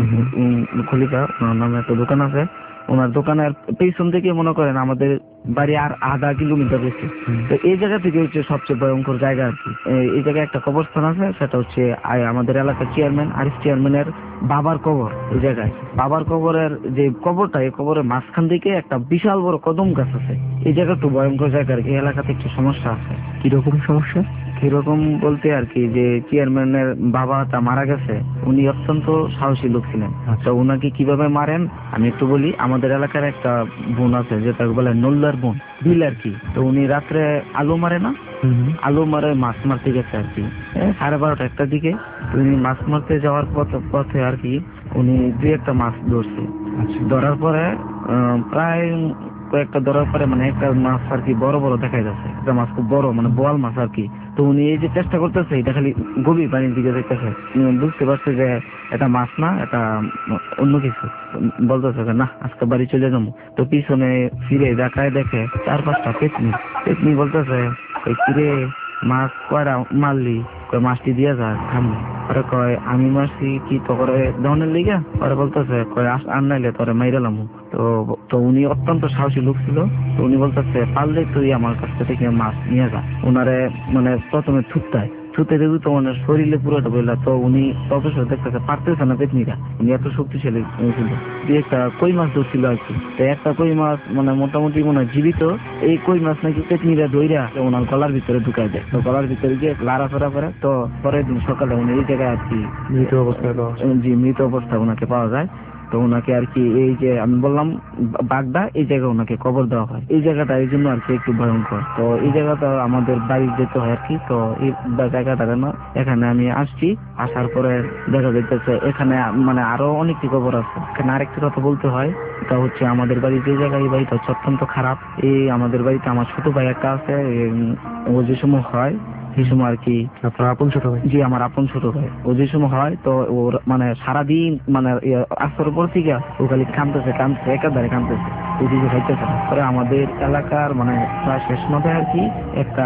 খলিফা নামে একটা দোকান আছে। ওনার দোকানের পেছন থেকে মনে করেন আমাদের বাড়ি আর আধা কিলোমিটার বেশি। তো এই জায়গা থেকে হচ্ছে সবচেয়ে ভয়ঙ্কর জায়গা আর কি। এই জায়গায় একটা কবরস্থান আছে, সেটা হচ্ছে আমাদের এলাকার চেয়ারম্যান আরিফ চেয়ারম্যানের বাবার কবর। এই জায়গায় বাবার কবরের যে কবরটা, এই কবরের মাঝখান থেকে একটা বিশাল বড় কদম গাছ আছে। এই জায়গা একটু ভয়ঙ্কর জায়গা আর কি। এই এলাকাতে একটু সমস্যা আছে।
কিরকম সমস্যা?
কিরকম বলতে আর কি, যে চেয়ারম্যানের বাবা তা মারা গেছে, উনি অত্যন্ত সাহসী লোক ছিলেন। তো উনাকে কিভাবে মারেন আমি একটু বলি। আমাদের এলাকার একটা বোন আছে, যেটা বলে নল্লার বোন, বিল আর কি। তো উনি রাত্রে আলো মারে না, আলো মারে মাছ মারতে গেছে আর কি 12:30 1টার দিকে। উনি মাছ মারতে যাওয়ার পথে আর কি উনি 2-1টা মাছ ধরছে। ধরার পরে প্রায় কয়েকটা ধরার পরে মানে একটা মাছ আর কি বড় বড় দেখা যাচ্ছে, একটা মাছ খুব বড়, মানে বোয়াল মাছ আর কি। তো উনি এই যে চেষ্টা করতেছে, এটা খালি গভীর পানির দিকে দেখতেছে, বুঝতে পারছে যে এটা মাছ না, এটা অন্য কিছু। বলতেছে না আজকে বাড়ি চলে যাবো। তো পিছনে ফিরে দেখায় দেখে 4-5টা পেতনি বলতেছে, কিরে মাছ কয়টা মারলি? কয় মাছটি দিয়ে যা খামু। পরে কয় আমি মারছি কি তো করে দহনের লিগা? পরে বলতেছে কয় আর নাইলে তোরে মাইরালাম। তো উনি অত্যন্ত সাহসী লোক ছিল। তো উনি বলতেছে পারলে তুই আমার কাছ থেকে মাছ নিয়ে যা। উনারে মানে প্রথমে ছুটতে দেবো তো ওনার শরীরে পুরোটা বললা। তো উনি অবশ্যই দেখতেছে পারতেছে না পেতনিরা, উনি এত শক্তিশালী ছিল। একটা কই মাছ ধরছিল আর কি। তো একটা কই মাছ মানে মোটামুটি মনে হয় জীবিত। এই কই মাছ নাকি পেতনিরা দইরা ওনার গলার ভিতরে ঢুকাই দেয়। তো গলার ভিতরে গিয়ে লাড়াফেরা করে। তো পরের দিন সকালে উনি এই জায়গায় আর কি মৃত অবস্থায় ওনাকে পাওয়া যায়। তো ওনাকে আর কি এই যে আমি বললাম বাগদা, এই জায়গায় ওনাকে কবর দেওয়া হয়। এই জায়গাটা এই জন্য আর কি একটু ভয়ঙ্কর। তো এই জায়গাটা আমাদের বাড়ি যেতে হয় আর কি। তো এই জায়গাটা না, এখানে আমি আসছি, আসার পরে দেখা যাইতেছে এখানে মানে আরো অনেকটি কবর আছে। এখানে আরেকটি কথা বলতে হয়, এটা হচ্ছে আমাদের বাড়ি যে জায়গায়, এই বাড়িটা হচ্ছে অত্যন্ত খারাপ। এই আমাদের বাড়িতে আমার ছোট ভাই একটা আছে, ও যে সময় হয় সেই সময় আর কি।
আপনার আপন ছোট ভাই? জি,
আমার আপন ছোট ভাই। ও যে সময় হয় তো ওর মানে সারাদিন মানে আসার পর থেকে ও খালি কাঁদতেছে একাধারে কাঁদতেছে, ওদিকে খাইতেছে না। পরে আমাদের এলাকার মানে প্রায় শেষ মাথায় আর কি একটা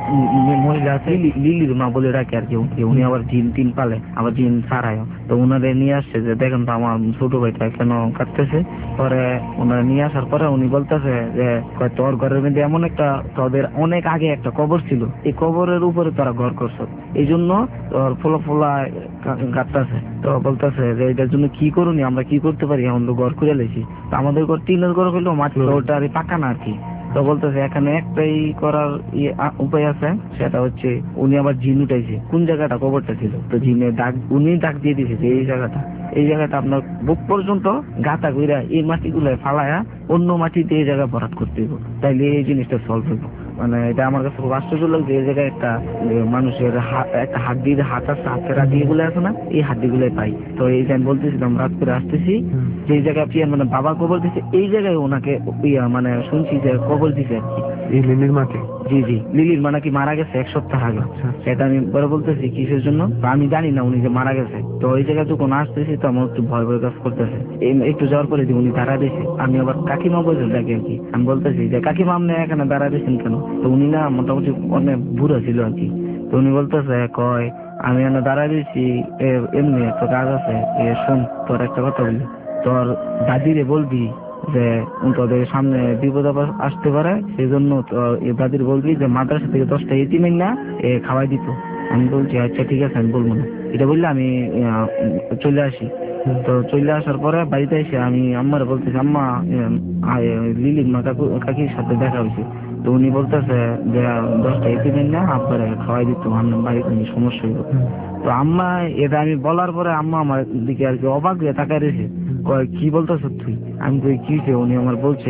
মহিলা আছে, লিলির মা বলে ডাকে আর কি। উনি আবার জিন পালে, আবার জিন ছাড়ায়। তো উনারে নিয়ে আসছে যে দেখেন তো আমার ছোট ভাইটা কেন কাঁদতেছে। পরে ওনারা নিয়ে আসার পরে উনি বলতেছে যে তোর ঘরের মধ্যে এমন একটা, তোদের অনেক আগে একটা কবর ছিল, এই কবরের উপরে তারা ঘর করছো, এই জন্য তোর ফোলা কাটতেছে। তো বলতেছে যে এটার জন্য কি করুনি, আমরা কি করতে পারি, এখন তো ঘর খুঁজে লেছি। তো আমাদের ঘর টিনের ঘর হইলো, মাটি ওটা আর পাকা না আর কি। তো বলতেছে এখানে একটাই করার উপায় আছে, সেটা হচ্ছে উনি আবার জিন উঠাইছে কোন জায়গাটা কবরটা ছিল। তো জিনের উনি ডাক দিয়ে দিয়েছে যে এই জায়গাটা আপনার বুক পর্যন্ত গাঁথা কইরা এই মাটিগুলো ফালায়া অন্য মাটিতে এই জায়গা ভরাট করতে হইব, তাইলে এই জিনিসটা সলভ হইব। মানে এটা আমার কাছে খুব আশ্চর্য লাগছে। এই জায়গায় একটা মানুষের একটা হাড্ডির হাত আছে, হাতের হাড্ডি গুলো আছে না, এই হাড্ডি গুলোই পাই। তো এই যে আমি বলতেছিলাম রাত করে আসতেছি, যে জায়গায় মানে বাবা কবর দিচ্ছে, এই জায়গায় ওনাকে মানে শুনছি যে কবর দিছে আর কি,
এই লিলির মাকে।
জি জি, লিলির মা নাকি মারা গেছে 1 সপ্তাহ আগে। সেটা আমি পরে বলতেছি কিসের জন্য, আমি জানি না উনি যে মারা গেছে। তো ওই জায়গায় যখন আসতেছি তো আমার একটু ভয় ভয় কাজ করতেছে। একটু যাওয়ার পরে উনি দাঁড়া দিয়েছে, আমি আবার কাকিমা বলতে থাকি আর কি। আমি বলতেছি যে কাকিমা আপনি এখানে দাঁড়া দিয়েছেন কেন? তো উনি না মোটামুটি অনেক বুড়ো ছিল আর কি। তো উনি বলতেছে কয় আমি এখানে দাঁড়া দিয়েছি এমনি একটা কাজ আছে, শোন তোর একটা কথা বলি, তোর দাদিরে বলবি যে তোদের সামনে বিপদ আপদ আসতে পারে, সেই জন্য দাদির বলবি যে মাদ্রাসা থেকে 10টা এতিমের না খাওয়াই দিত। আমি বলছি আচ্ছা ঠিক আছে, আমি বলবো না। এটা বললে আমি চলে আসি। তো চলে আসার পরে বাড়িতে এসে আমি আম্মারে বলতেছি আম্মা লিলির মা কাকির সাথে দেখা হয়েছে। তো উনি বলতেছে যে 10টা এতিমের না আপনারা খাওয়াই দিত, আমার বাড়িতে সমস্যা হইব। তো আম্মা এটা আমি বলার পরে আম্মা আমার দিকে আর কি অবাক হয়ে তাকায় রয়েছে, কয় কি বলতেছ তুই? আমি কই কি হয়েছে? উনি আমার বলছে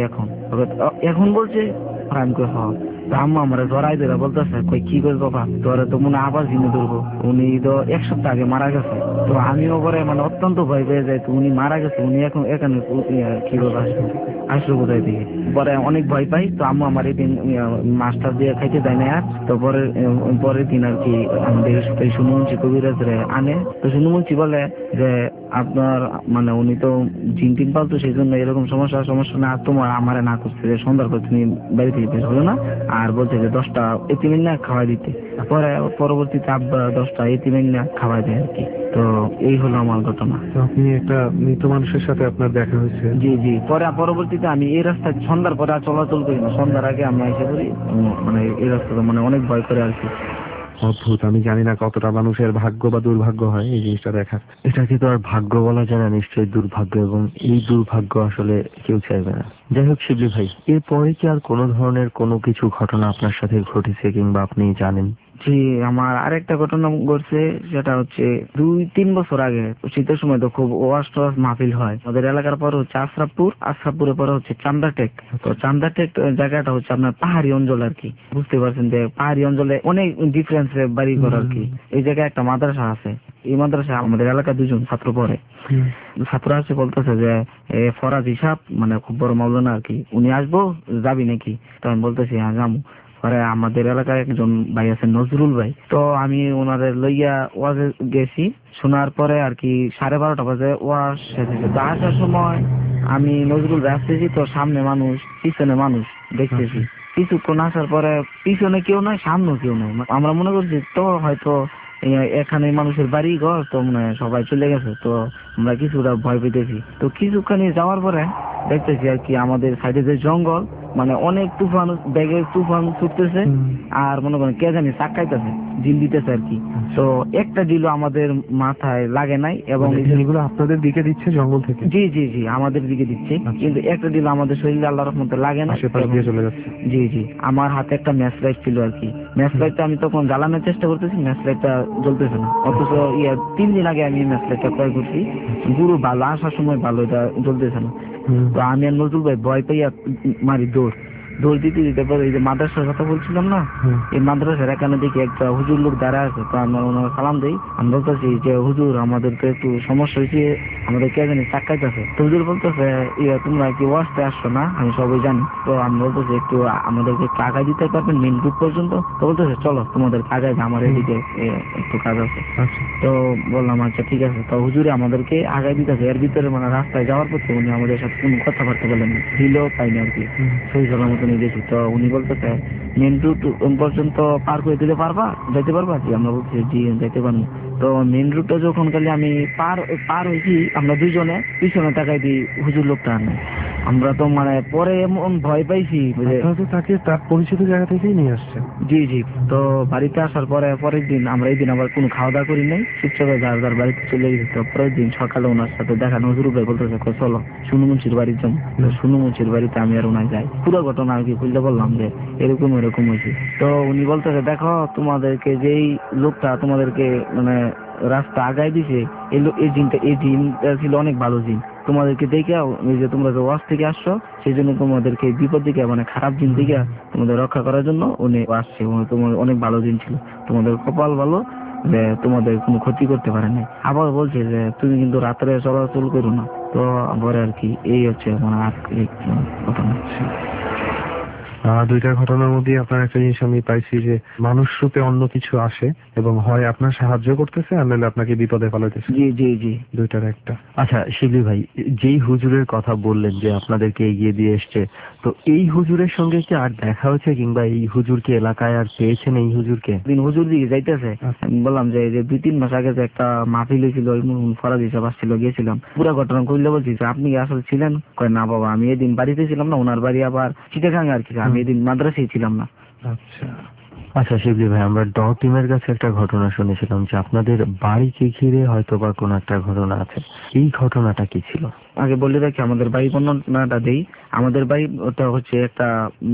এখন বলছে। আমি কই হ্যাঁ। তো আম্মা আমার জড়াই ধরে বলতেছে কই কি করে বাবা, তোরা তো মনে আবার জিনে ধরবো, উনি তো 1 সপ্তাহ আগে মারা গেছে। তো আমিও পরে মানে অত্যন্ত ভয় পেয়ে যাই, তো উনি মারা গেছে, উনি এখন এখানে কি করবো আসলো কোথায় থেকে? পরে অনেক ভয় পাই। তো আম্মু আমার এই দিন মাস্টার দিয়ে খাইতে দেয় না আর। তো পরের দিন আর কি আমাদের সুনুমুন্সি কবিরাজ আনে। তো সুনুমুন্সি বলে যে আপনার মানে উনি তো জিন টিন পালতো, সেই জন্য এরকম সমস্যা না, তোমার আমারে না করছে যে সন্ধ্যার পর তুমি বাড়ি থেকে বের হলো না, আর বলছে যে 10টা এতিমের না খাওয়াই দিতে। পরে পরবর্তীতে আব্বা 10টা এতিমের না খাওয়াই দেয় আর কি। তো এই হলো আমার ঘটনা।
আপনি একটা মৃত মানুষের সাথে আপনার দেখা হয়েছে?
জি জি। পরবর্তীতে আমি এই রাস্তায় সন্ধ্যার পরে আর চলাচল করি না, সন্ধ্যার আগে আমি এসে করি, মানে এই রাস্তাটা মানে অনেক ভয় করে আর কি।
অদ্ভুত। আমি জানি না কতটা মানুষের ভাগ্য বা দুর্ভাগ্য হয় এই জিনিসটা দেখার।
এটাকে তো আর ভাগ্য বলা যায় না, নিশ্চয়ই দুর্ভাগ্য, এবং এই দুর্ভাগ্য আসলে কেউ চাইবে না। যাই হোক শিবলি ভাই, এরপরে কি আর কোনো ধরনের কোনো কিছু ঘটনা আপনার সাথে ঘটেছে কিংবা আপনি জানেন?
জি, আমার আরেকটা ঘটনা ঘটছে, সেটা হচ্ছে 2-3 বছর আগে শীতের সময় তো খুব ওয়াজ টোয়াজ মাহফিল হয় আমাদের এলাকার। পরে হচ্ছে আশরাফপুরের পরে হচ্ছে চান্দাটেক। তো চান্দাটেক জায়গাটা হচ্ছে আপনার পাহাড়ি অঞ্চল আর কি, বুঝতে পারছেন যে পাহাড়ি অঞ্চলে অনেক ডিফারেন্স বাড়ি ঘর আর কি। এই জায়গায় একটা মাদ্রাসা আছে, এই মাদ্রাসা আমাদের এলাকায় 2জন ছাত্র পড়ে। ছাত্র আসছে বলতেছে যে ফরাজ হিসাব মানে খুব বড় মাওলানা আর কি, উনি আসবো যাবি নাকি? তো আমি বলতেছি হ্যাঁ যাবো। পরে আমাদের এলাকায় একজন ভাই আছেন নজরুল ভাই, তো আমি ওনাদের লইয়া ওয়াজে গেছি। শোনার পরে আর কি 12:30 বাজে ওয়াজ শেষ হয়েছে। তো আসার সময় আমি নজরুল ভাই আসতেছি, তো সামনে মানুষ পিছনে মানুষ দেখতেছি। কিছুক্ষণ আসার পরে পিছনে কেউ নাই, সামনেও কেউ নাই। আমরা মনে করছি তো হয়তো এখানে মানুষের বাড়ি ঘর, তো মনে হয় সবাই চলে গেছে। তো আমরা কিছুটা ভয় পেতেছি। তো কিছুখানি যাওয়ার পরে দেখতেছি আর কি আমাদের সাইডে যে জঙ্গল, মানে অনেক তুফান, ব্যাগের তুফান ছুটতেছে, আর মনে করেন কে জানি চাকাইতেছে, ডিল দিতেছে আর কি। তো একটা ডিলও আমাদের মাথায় লাগে নাই, এবং
এগুলো আপনাদের দিকে দিচ্ছে জঙ্গল থেকে?
জি জি জি, আমাদের দিকে দিচ্ছে, কিন্তু একটা ডিল আমাদের শরীরে আল্লাহর রহমতে লাগে না,
চলে যাচ্ছে।
জি জি। আমার হাতে একটা ম্যাচ লাইট ছিল আর কি, ম্যাচ লাইটটা আমি তখন জ্বালানোর চেষ্টা করতেছি, ম্যাচ লাইটটা জ্বলতেছে না। অথচ 3 দিন আগে আমি ম্যাচ লাইটটা ক্রয় করছি, গুরু ভালো, আসার সময় ভালো, এটা জ্বলতেছে না। তো আমি আর নজরুল ভাই ভয় পাইয়া মারি দৌড় দিতে দিতে পরে এই যে মাদ্রাসার কথা বলছিলাম না, এই মাদ্রাসার এখানে দেখি একটা হুজুর লোক দাঁড়ায় আছে। তো আমরা ওনার সালাম দিই, আমি বলতেছি যে হুজুর আমাদের তো একটু সমস্যা হয়েছে, আমাদের কে জানি চাকাইতেছে। তো হুজুর বলতেছে তোমরা কি ওয়াজতে আসছো না? আমি সবাই জানি। তো আমি বলতেছি একটু আমাদেরকে একটু আগায় দিতে পারবেন মেন রুট পর্যন্ত? তো বলতেছে চলো তোমাদের আগায়, আমার এদিকে একটু কাজ আছে। তো বললাম আচ্ছা ঠিক আছে। তো হুজুরে আমাদেরকে আগায় দিতেছে, এর ভিতরে মানে রাস্তায় যাওয়ার পথে উনি আমাদের সাথে কোনো কথাবার্তা বলেন, দিলেও পাইনি আর কি, সেই জন্য নিয়ে গেছি। তো উনি বলতেছে মেন রুট পর্যন্ত পার করে দিতে যাইতে পারবা? আমরা বলছি জি যাইতে পারবো। তো মেন রুটটা যখন খালি আমি পার হয়েছি, আমরা 2জনে পিছনে তাকাই দিই, হুজুর লোকটা আর নেই। আমরা তো মানে পরে এমন ভয় পাইছি,
তাকে তার পরিচিত জায়গা থেকেই নিয়ে আসছে।
জি জি। তো বাড়িতে আসার পরে পরের দিন আমরা এই দিন আবার কোনো খাওয়া দাওয়া করি নাই, চুপচাপে যার বাড়িতে চলে গেছি। তো পরের দিন সকালে ওনার সাথে দেখা, নজরুল ভাই বলতেছে চলো সুনুমুন্সির বাড়ির জন্য। সুনুমুন্সির বাড়িতে আমি আর ওনার যাই, পুরো ঘটনা আর কি খুলতে বললাম যে এরকম হয়েছে। তো উনি বলতেছে দেখো তোমাদেরকে যেই লোকটা তোমাদেরকে মানে রাস্তা আগায় দিছে, এই জিনটা ছিল অনেক ভালো জিন। তোমাদেরকে দেখে এই যে তোমরা যে ওয়াজ থেকে আসছো সেই জন্য তোমাদেরকে এই বিপদ থেকে মানে খারাপ দিন থেকে তোমাদের রক্ষা করার জন্য উনি আসছে। তোমার অনেক ভালো দিন ছিল, তোমাদের কপাল ভালো যে তোমাদের কোনো ক্ষতি করতে পারে নাই। আবার বলছে যে তুমি কিন্তু রাত্রে চলাচল করো না। তো আবার আর কি এই হচ্ছে মানে ঘটনা।
দুইটা ঘটনার মধ্যে আপনার একটা জিনিস আমি পাইছি যে মানুষ রূপে অন্য কিছু আসে এবং হয় আপনার সাহায্য করতেছে আর নাহলে আপনাকে বিপদে ফেলাইতেছে।
জি জি জি,
দুইটার একটা।
আচ্ছা শিবলি ভাই, যেই হুজুরের কথা বললেন যে আপনাদেরকে এগিয়ে দিয়ে এসছে, তো এই হুজুরের সঙ্গে কি আর দেখা হয়েছে কিংবা এই হুজুরকে এলাকায় আর পেয়েছেন? এই হুজুরকে
দিন হুজুর দিকে যাইতেছে, আমি বললাম যে 2-3 মাস আগে যে একটা মাহফিল হয়েছিল ফরাজি সব আসছিল, গিয়েছিলাম, পুরো ঘটনা কইলে বলছি যে আপনি কি আসলে ছিলেন? কয় না বাবা, আমি এদিন বাড়িতে ছিলাম না, ওনার বাড়ি আবার চিটাগাং আর কি, আমি এদিন মাদ্রাসায় ছিলাম না।
আচ্ছা
আচ্ছা শিবলি ভাই, আমরা ড টিমের কাছে একটা ঘটনা শুনেছিলাম যে আপনাদের বাড়িকে ঘিরে হয়তো বা কোনো একটা ঘটনা আছে, এই ঘটনাটা কি ছিল?
আগে বলে রাখি আমাদের বাড়ি বর্ণনাটা দেই। আমাদের বাড়ি ওটা হচ্ছে একটা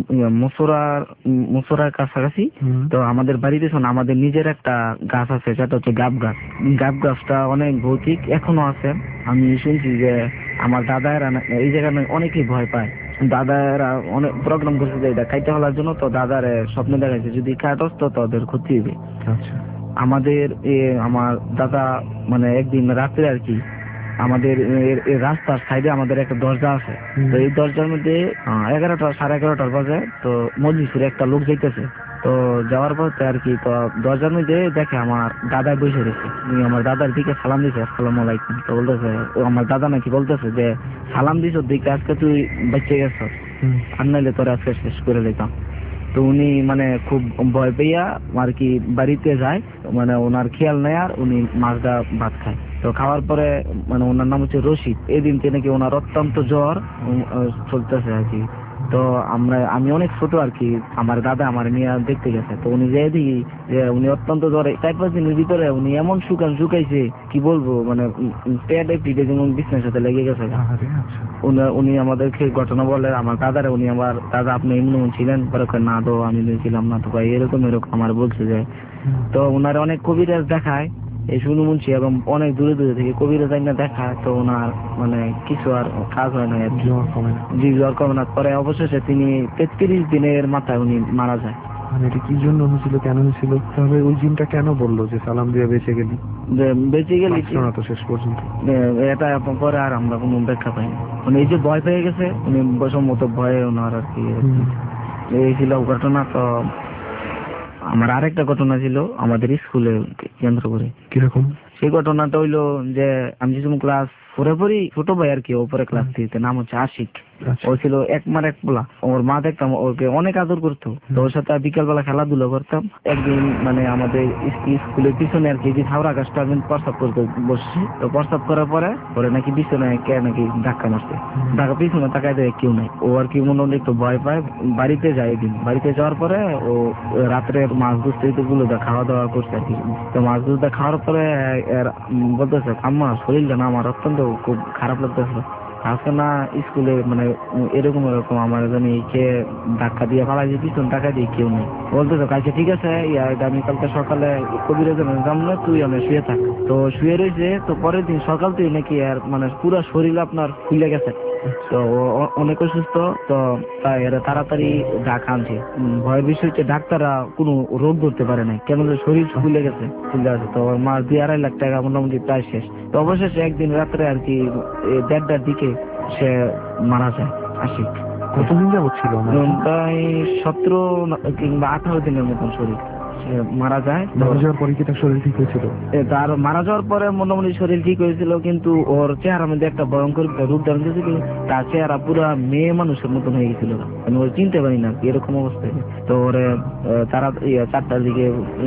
মুসরার কাছাকাছি। তো আমাদের বাড়িতে আমাদের নিজের একটা গাছ আছে, সেটা হচ্ছে গাব গাছ। গাব গাছটা অনেক ভৌতিক, এখনো আছে। আমি শুনছি যে আমার দাদারা এই জায়গায় অনেকেই ভয় পায়। দাদারা অনেক প্রোগ্রাম করছে যে এটা খাইতে হওয়ার জন্য, তো দাদারে স্বপ্নে দেখাইছে যদি কাটস তো তাদের ক্ষতি হবে।
আচ্ছা,
আমাদের আমার দাদা মানে একদিন রাত্রে আর কি আমাদের রাস্তার সাইডে আমাদের একটা দরজা আছে। তো এই দরজার মধ্যে 11টা 11:30 বাজে, তো মজলিসের একটা লোক যাইতেছে। তো যাওয়ার পর আর কি তো দরজার মধ্যে দেখে আমার দাদা বসে রয়েছে। আমার দাদার দিকে সালাম দিছে, আসসালামু আলাইকুম। তো বলতেছে আমার দাদা নাকি বলতেছে যে সালাম দিছ দিকে আজকে তুই বেঁচে গেছ, আর নাইলে তোর আজকে শেষ করে দিতাম। তো উনি মানে খুব ভয় পেয়ে আর কি বাড়িতে যায়, মানে ওনার খেয়াল নেই, আর উনি মাছটা ভাত খায়। তো খাওয়ার পরে মানে ওনার নাম হচ্ছে রশিদ। এই দিন থেকে নাকি ওনার অত্যন্ত জ্বর চলতেছে আর কি। তো আমি অনেক ছোট আর কি, আমার দাদা আমার নিয়ে দেখতে গেছে। তো উনি যে দেখি যে উনি অত্যন্ত জ্বরে 4-5 দিনের ভিতরে উনি এমন শুকাইছে কি বলবো, মানে পেটে পিঠে যেমন বিছনার সাথে লেগে গেছে। উনি আমাদেরকে ঘটনা বলে আমার দাদারে, উনি আমার দাদা আপনি এমন ছিলেন? না তো আমি ছিলাম না। তো ভাই এরকম আমার বলছে যে, তো ওনার অনেক কবিরাজ দেখায় এই শুনুমুন্সি, এবং অনেক দূরে দূরে থেকে কবিরাজ না দেখায়। তো ওনার মানে কিছু আর কাজ হয় না, জ্বর কমে না। পরে অবশেষে তিনি 33 দিনের মাথায় উনি মারা যায়।
মানে এটা কি জন্য হয়েছিল, কেন হয়েছিল? তাহলে ওই জিনটা কেন বললো যে সালাম দিয়ে বেঁচে গেলি না তো শেষ পর্যন্ত?
এটা পরে আর আমরা কোনো ব্যাখ্যা পাইনি। মানে এই যে ভয় পেয়ে গেছে উনি, সম্মত ভয়ে ওনার আর কি এই ছিল ঘটনা। তো আমার আরেকটা ঘটনা ছিল আমাদের স্কুলে কেন্দ্র করে।
কিরকম?
সেই ঘটনাটা হইলো যে আমি যখন ক্লাস 4-এ পড়ি, ছোট ভাই আর কি, ওপরে ক্লাস 3-তে, নাম হচ্ছে আশিক। ও ছিল এক পোলা। ওর মা দেখতাম ওকে অনেক আদর করতো। তো ওর সাথে বিকালবেলা খেলাধুলা করতাম। একদিন মানে আমাদের স্কুলের পিছনে আর কি যে হাওড়া গাছটা আমি প্রস্তাব করতে বসছি। তো প্রস্তাব করার পরে ওরে নাকি পিছনে কে নাকি ধাক্কা মারছে। ধাক্কা পিছনে তাকায় দেয় কেউ নাই। ও আর কি মনে হলো একটু ভয় পায়, বাড়িতে যায়। একদিন বাড়িতে যাওয়ার পরে ও রাত্রে মাছ ধরতে গুলো খাওয়া দাওয়া করছে আর কি। তো মাছ ধরতে খাওয়ার পরে বলতেছে আম্মা শরীরটা না আমার অত্যন্ত খুব খারাপ লাগতেছে। আজকে না স্কুলে মানে এরকম আমার জানি কে ধাক্কা দিয়ে পালাই, পিছন টাকা দিয়ে কেউ নেই। বলতেছে কাছে ঠিক আছে আমি কালকে সকালে কবিরাজের যাম না, তুই আমি শুয়ে থাক। তো শুয়ে রয়েছে। তো পরের দিন সকাল থেকে নাকি আর মানে পুরো শরীর আপনার ফুলে গেছে। তো অনেক অসুস্থ। তো তাই এরা তাড়াতাড়ি ঢাকা আনছে। ভয়ের বিষয় হচ্ছে ডাক্তাররা কোনো রোগ ধরতে পারে নাই, কেন যে শরীর ফুলে গেছে। তো ওর মা 2-2.5 লাখ টাকা মোটামুটি প্রায় শেষ। তো অবশেষে একদিন রাত্রে আর কি 1:30টার দিকে সে মারা যায়। আশিক।
কতদিন যাবত ছিল?
প্রায় 17 কিংবা 18 দিনের মতন শরীর মারা যায়।
মারা যাওয়ার পরে কি তার শরীর ঠিক হয়েছিল?
তার মারা যাওয়ার পরে মোটামুটি শরীর ঠিক হয়েছিল, কিন্তু ওর চেহারার মধ্যে একটা ভয়ঙ্কর রূপ ধারণ করেছিল। তার চেহারা পুরো মেয়ে মানুষের মতন হয়ে গেছিল, আমি ওর চিনতে পারি না এরকম অবস্থায়। তো ওরে তারা 4টার দিকে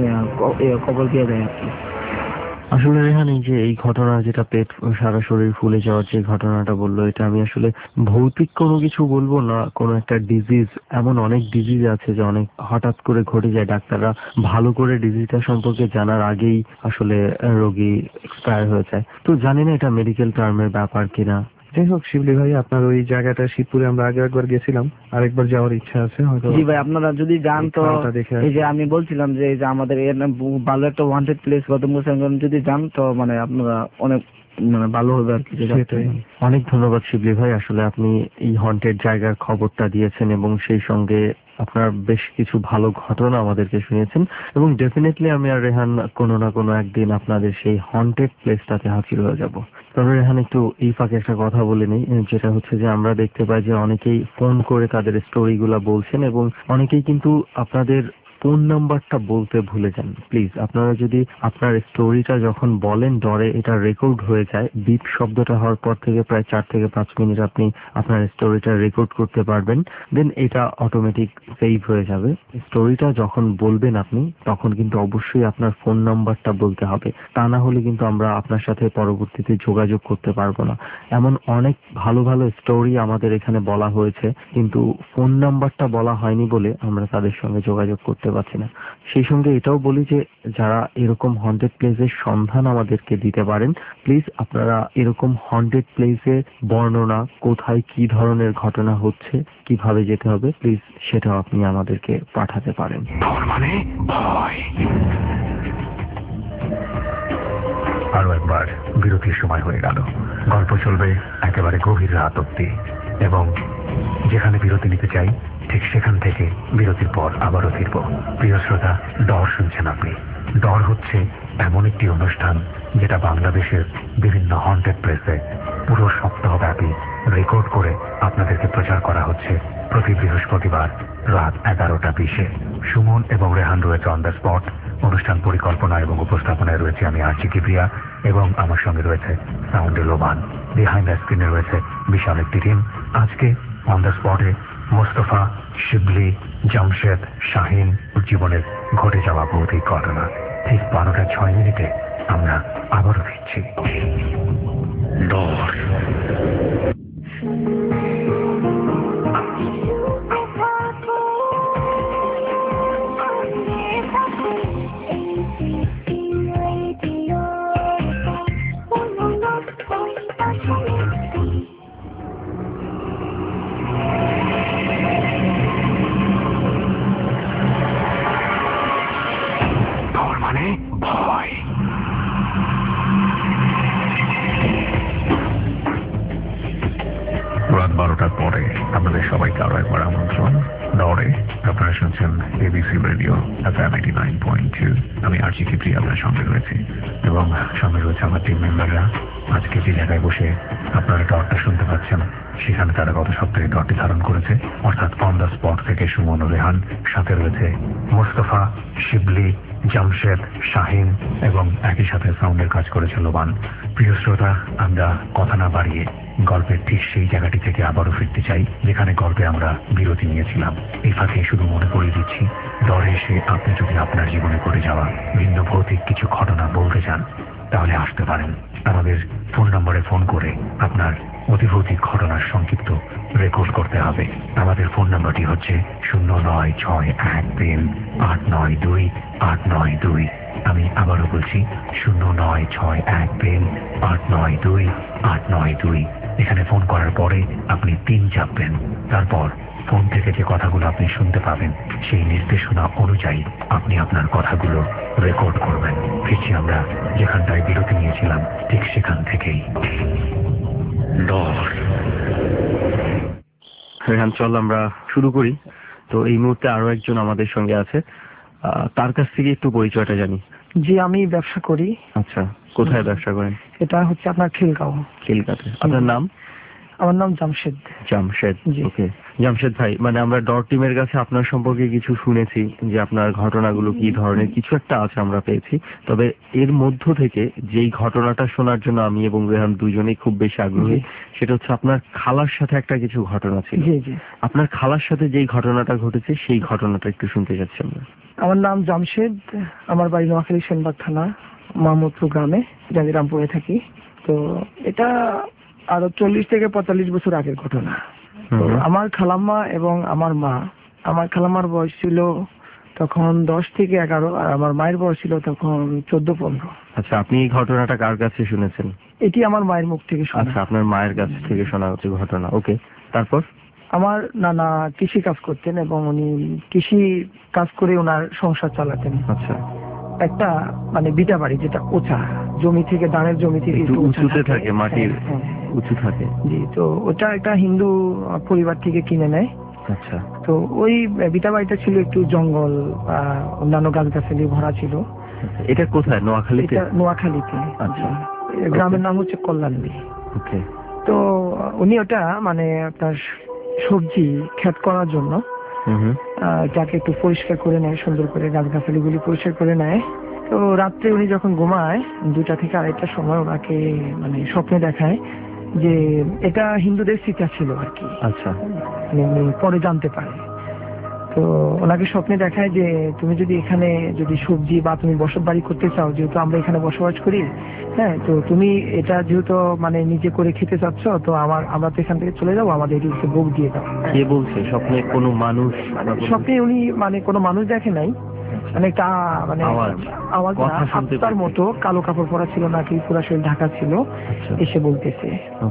কবর দিয়ে দেয় আর কি।
আসলে রেহান, এই যে এই ঘটনা যেটা পেট সারা শরীর ফুলে যাওয়ার যে ঘটনাটা বললো, এটা আমি আসলে ভৌতিক কোনো কিছু বলবো না, কোনো একটা ডিজিজ। এমন অনেক ডিজিজ আছে যে অনেক হঠাৎ করে ঘটে যায়, ডাক্তাররা ভালো করে ডিজিজটা সম্পর্কে জানার আগেই আসলে রোগী এক্সপায়ার হয়ে যায়। তো জানি না এটা মেডিকেল টার্মের ব্যাপার কিনা।
যাই হোক শিবলি ভাই, আপনার ওই জায়গাটা শিবপুরে আমরা আগে একবার গেছিলাম, আরেকবার যাওয়ার ইচ্ছা আছে হয়তো।
জি ভাই, আপনারা যদি যান তো এই যে আমি বলছিলাম যে এই যে আমাদের ভালো একটা ওয়ান্টেড প্লেস গৌতম গোসাইগঞ্জ যদি যান তো মানে আপনারা অনেক
মানে ভালো হবে আর কি।
সেটাই। অনেক ধন্যবাদ শিবলি ভাই, আসলে আপনি এই হন্টেড জায়গার খবরটা দিয়েছেন এবং সেই সঙ্গে আপনার বেশ কিছু ভালো ঘটনা আমাদেরকে শুনিয়েছেন, এবং ডেফিনেটলি আমি আর রেহান কোনো না কোনো একদিন আপনাদের সেই হন্টেড প্লেসটাতে হাজির হয়ে যাব। তবে রেহান, একটু এই ফাঁকে একটা কথা বলে নেই, যেটা হচ্ছে যে আমরা দেখতে পাই যে অনেকেই ফোন করে তাদের স্টোরিগুলা বলছেন এবং অনেকেই কিন্তু আপনাদের ফোন নাম্বারটা বলতে ভুলে যান। প্লিজ আপনারা যদি আপনার স্টোরিটা যখন বলেন ডরে, এটা রেকর্ড হয়ে যায়, বিপ শব্দটা হওয়ার পর থেকে প্রায় 4 থেকে 5 মিনিট আপনি আপনার স্টোরিটা রেকর্ড করতে পারবেন, দেন এটা অটোমেটিক সেভ হয়ে যাবে। স্টোরিটা যখন বলবেন আপনি, তখন কিন্তু অবশ্যই আপনার ফোন নাম্বারটা বলতে হবে, তা না হলে কিন্তু আমরা আপনার সাথে পরবর্তীতে যোগাযোগ করতে পারবো না। এমন অনেক ভালো ভালো স্টোরি আমাদের এখানে বলা হয়েছে, কিন্তু ফোন নাম্বারটা বলা হয়নি বলে আমরা তাদের সঙ্গে যোগাযোগ করতে পারছি না। সেই সঙ্গে এটাও বলি যে যারা এরকম হন্টেড প্লেসের সন্ধান আমাদেরকে দিতে পারেন, প্লিজ আপনারা এরকম হন্টেড প্লেসের বর্ণনা, কোথায় কি ধরনের ঘটনা হচ্ছে, কিভাবে যেতে হবে, প্লিজ সেটাও আপনি আমাদেরকে পাঠাতে পারেন।
মানে ভয়। আরো একবার বিরতির সময় হয়ে গেল। গল্প চলবে একেবারে গভীর রাত অব্দি, এবং যেখানে বিরতি নিতে চাই ঠিক সেখান থেকে বিরতির পর আবারও ফিরব। প্রিয় শ্রোতা, ডর শুনছেন আপনি। ডর হচ্ছে এমন একটি অনুষ্ঠান যেটা বাংলাদেশের বিভিন্ন হন্টেড প্লেসে পুরো সপ্তাহব্যাপী রেকর্ড করে আপনাদেরকে প্রচার করা হচ্ছে প্রতি বৃহস্পতিবার রাত 11:20-এ। সুমন এবং রেহান রয়েছে অন দ্য স্পট। অনুষ্ঠান পরিকল্পনা এবং উপস্থাপনায় রয়েছে আমি আরজি কিবরিয়া, এবং আমার সঙ্গে রয়েছে সাউন্ডে লোবান। বিহাইন্ড দ্য স্ক্রিনে রয়েছে বিশাল একটি টিম। আজকে অন দ্য স্পটে মোস্তফা, শিবলি, জামশেদ, শাহিন জীবনের ঘটে যাওয়া ভৌতিক ঘটনা। ঠিক 12:06 আমরা আবারও ফিরছি। ডর। মানে ভয়। রাত 12টার পরে আপনাদের সবাইকে আরো একবার আমন্ত্রণ ডরে। আপনারা শুনছেন এবিসি রেডিও FM 89.2। আমি আরজি কিবরিয়া আপনার সঙ্গে রয়েছে, এবং সঙ্গে রয়েছে আমার টিম মেম্বাররা। আজকে যে জায়গায় বসে আপনারা ডরটা শুনতে পাচ্ছেন, সেখানে তারা গত সপ্তাহে ডরটি ধারণ করেছে, অর্থাৎ অন দ্য স্পট থেকে সুমন ও রেহান। সাথে রয়েছে মোস্তফা, শিবলি, জামশেদ, শাহিন, এবং একই সাথে সাউন্ডের কাজ করেছে লোবান। প্রিয় শ্রোতা, আমরা কথা না বাড়িয়ে গল্পের ঠিক সেই জায়গাটি থেকে আবারও ফিরতে চাই যেখানে গল্পে আমরা বিরতি নিয়েছিলাম। এই ফাঁকে শুধু মনে করিয়ে দিচ্ছি, ডরে এসে আপনি যদি আপনার জীবনে ঘটে যাওয়া ভিন্ন ভৌতিক কিছু ঘটনা বলতে চান, তাহলে আসতে পারেন। আমাদের ফোন নম্বরে ফোন করে আপনার অতিভৌতিক ঘটনার সংক্ষিপ্ত রেকর্ড করতে হবে। আমাদের ফোন নম্বরটি হচ্ছে 09613892892। আমি আবারও বলছি 09613892892। এখানে ফোন করার পরে আপনি 3 চাপবেন। তারপর ফোন থেকে যে কথাগুলো আপনি শুনতে পাবেন, সেই নির্দেশনা অনুযায়ী আপনি আপনার কথাগুলো রেকর্ড করবেন। ফিরছি আমরা যেখানটায় বিরতি নিয়েছিলাম, ঠিক সেখান থেকেই। ডর।
রেহান, চল আমরা শুরু করি। তো এই মুহূর্তে আরো একজন আমাদের সঙ্গে আছে, তার কাছ থেকে একটু পরিচয়টা জানি।
জি, আমি ব্যবসা করি।
আচ্ছা, কোথায় ব্যবসা করেন?
এটা হচ্ছে আপনার খিলগাঁও।
খিলগাঁওতে। আপনার নাম?
আমার নাম জামশেদ।
জামশেদ,
জি।
ওকে। জামশেদ ভাই, মানে আমরা ডর টিমের কাছে আপনার সম্পর্কে কিছু শুনেছি যে আপনার ঘটনাগুলো কি ধরনের, কিছু একটা আছে আমরা পেয়েছি। তবে এর মধ্য থেকে যেই ঘটনাটা শোনার জন্য আমি এবং রেহান দুজনেই খুব বেশি আগ্রহী, সেটা হচ্ছে আপনার খালার সাথে একটা কিছু ঘটনা ছিল।
জি জি।
আপনার খালার সাথে যেই ঘটনাটা ঘটেছে সেই ঘটনাটা একটু শুনতে চাচ্ছি আমরা।
আমার নাম জামশেদ, আমার বাড়ি নোয়াখালী সেনবাগ থানা মাহমুদপুর গ্রামে, জাজিরামপুরে থাকি। তো এটা আরো 40 থেকে 45 বছর আগের ঘটনা। তো আমার খালাম্মা এবং আমার মা, আমার খালাম্মার বয়স ছিল তখন 10 থেকে 11, আর আমার মায়ের বয়স ছিল তখন 14-15।
আচ্ছা, আপনি এই ঘটনাটা কার কাছে শুনেছেন?
এটি আমার মায়ের মুখ থেকে শোনা।
আচ্ছা, আপনার মায়ের কাছ থেকে শোনা হচ্ছে ঘটনা, ওকে। তারপর?
আমার নানা কৃষি কাজ করতেন এবং উনি কৃষি কাজ করে ওনার সংসার চালাতেন।
আচ্ছা।
একটা মানে বিটা বাড়ি, যেটা ওচা, জমি থেকে, ধানের জমি থেকে
একটু
একটু
উঁচুতে থাকে, মাটির
হ্যাঁ,
উঁচু থাকে।
জি, তো ওটা একটা হিন্দু পরিবার থেকে কিনে নেয়।
আচ্ছা,
তো ওই বিটা বাড়িটা ছিল একটু জঙ্গল, অন্যান্য গাছগাছালি ভরা ছিল।
এটা কোথায়, নোয়াখালীতে?
এটা নোয়াখালীতে।
আচ্ছা,
গ্রামের নাম হচ্ছে কল্যাণী।
ওকে।
তো উনি ওটা মানে আপনার সবজি ক্ষেত করার জন্য এটাকে একটু পরিষ্কার করে নেয়, সুন্দর করে গাছগাছালি গুলি পরিষ্কার করে নেয়। তো রাত্রে উনি যখন ঘুমায় 2টা থেকে 2:30টার সময় ওনাকে মানে স্বপ্নে দেখায় যে এটা হিন্দুদের চিতা ছিল আর কি।
আচ্ছা,
উনি পরে জানতে পারে। তো ওনাকে স্বপ্নে দেখায় যে তুমি যদি এখানে যদি সবজি বা তুমি বসত বাড়ি করতে চাও, যেহেতু আমরা এখানে বসবাস করি, হ্যাঁ, তো তুমি এটা যেহেতু মানে নিজে করে খেতে চাচ্ছ, তো আমরা তো এখান থেকে চলে যাবো, আমাদের এদিকে ভোগ দিয়ে দাও।
কে বলছে? স্বপ্নে কোনো মানুষ?
স্বপ্নে উনি মানে কোনো মানুষ দেখে নাই, মানে একটা মানে আওয়াজ আত্মার মতো, কালো কাপড় পরা ছিল, নাকি পুরো শরীর ঢাকা ছিল, এসে বলতেছে।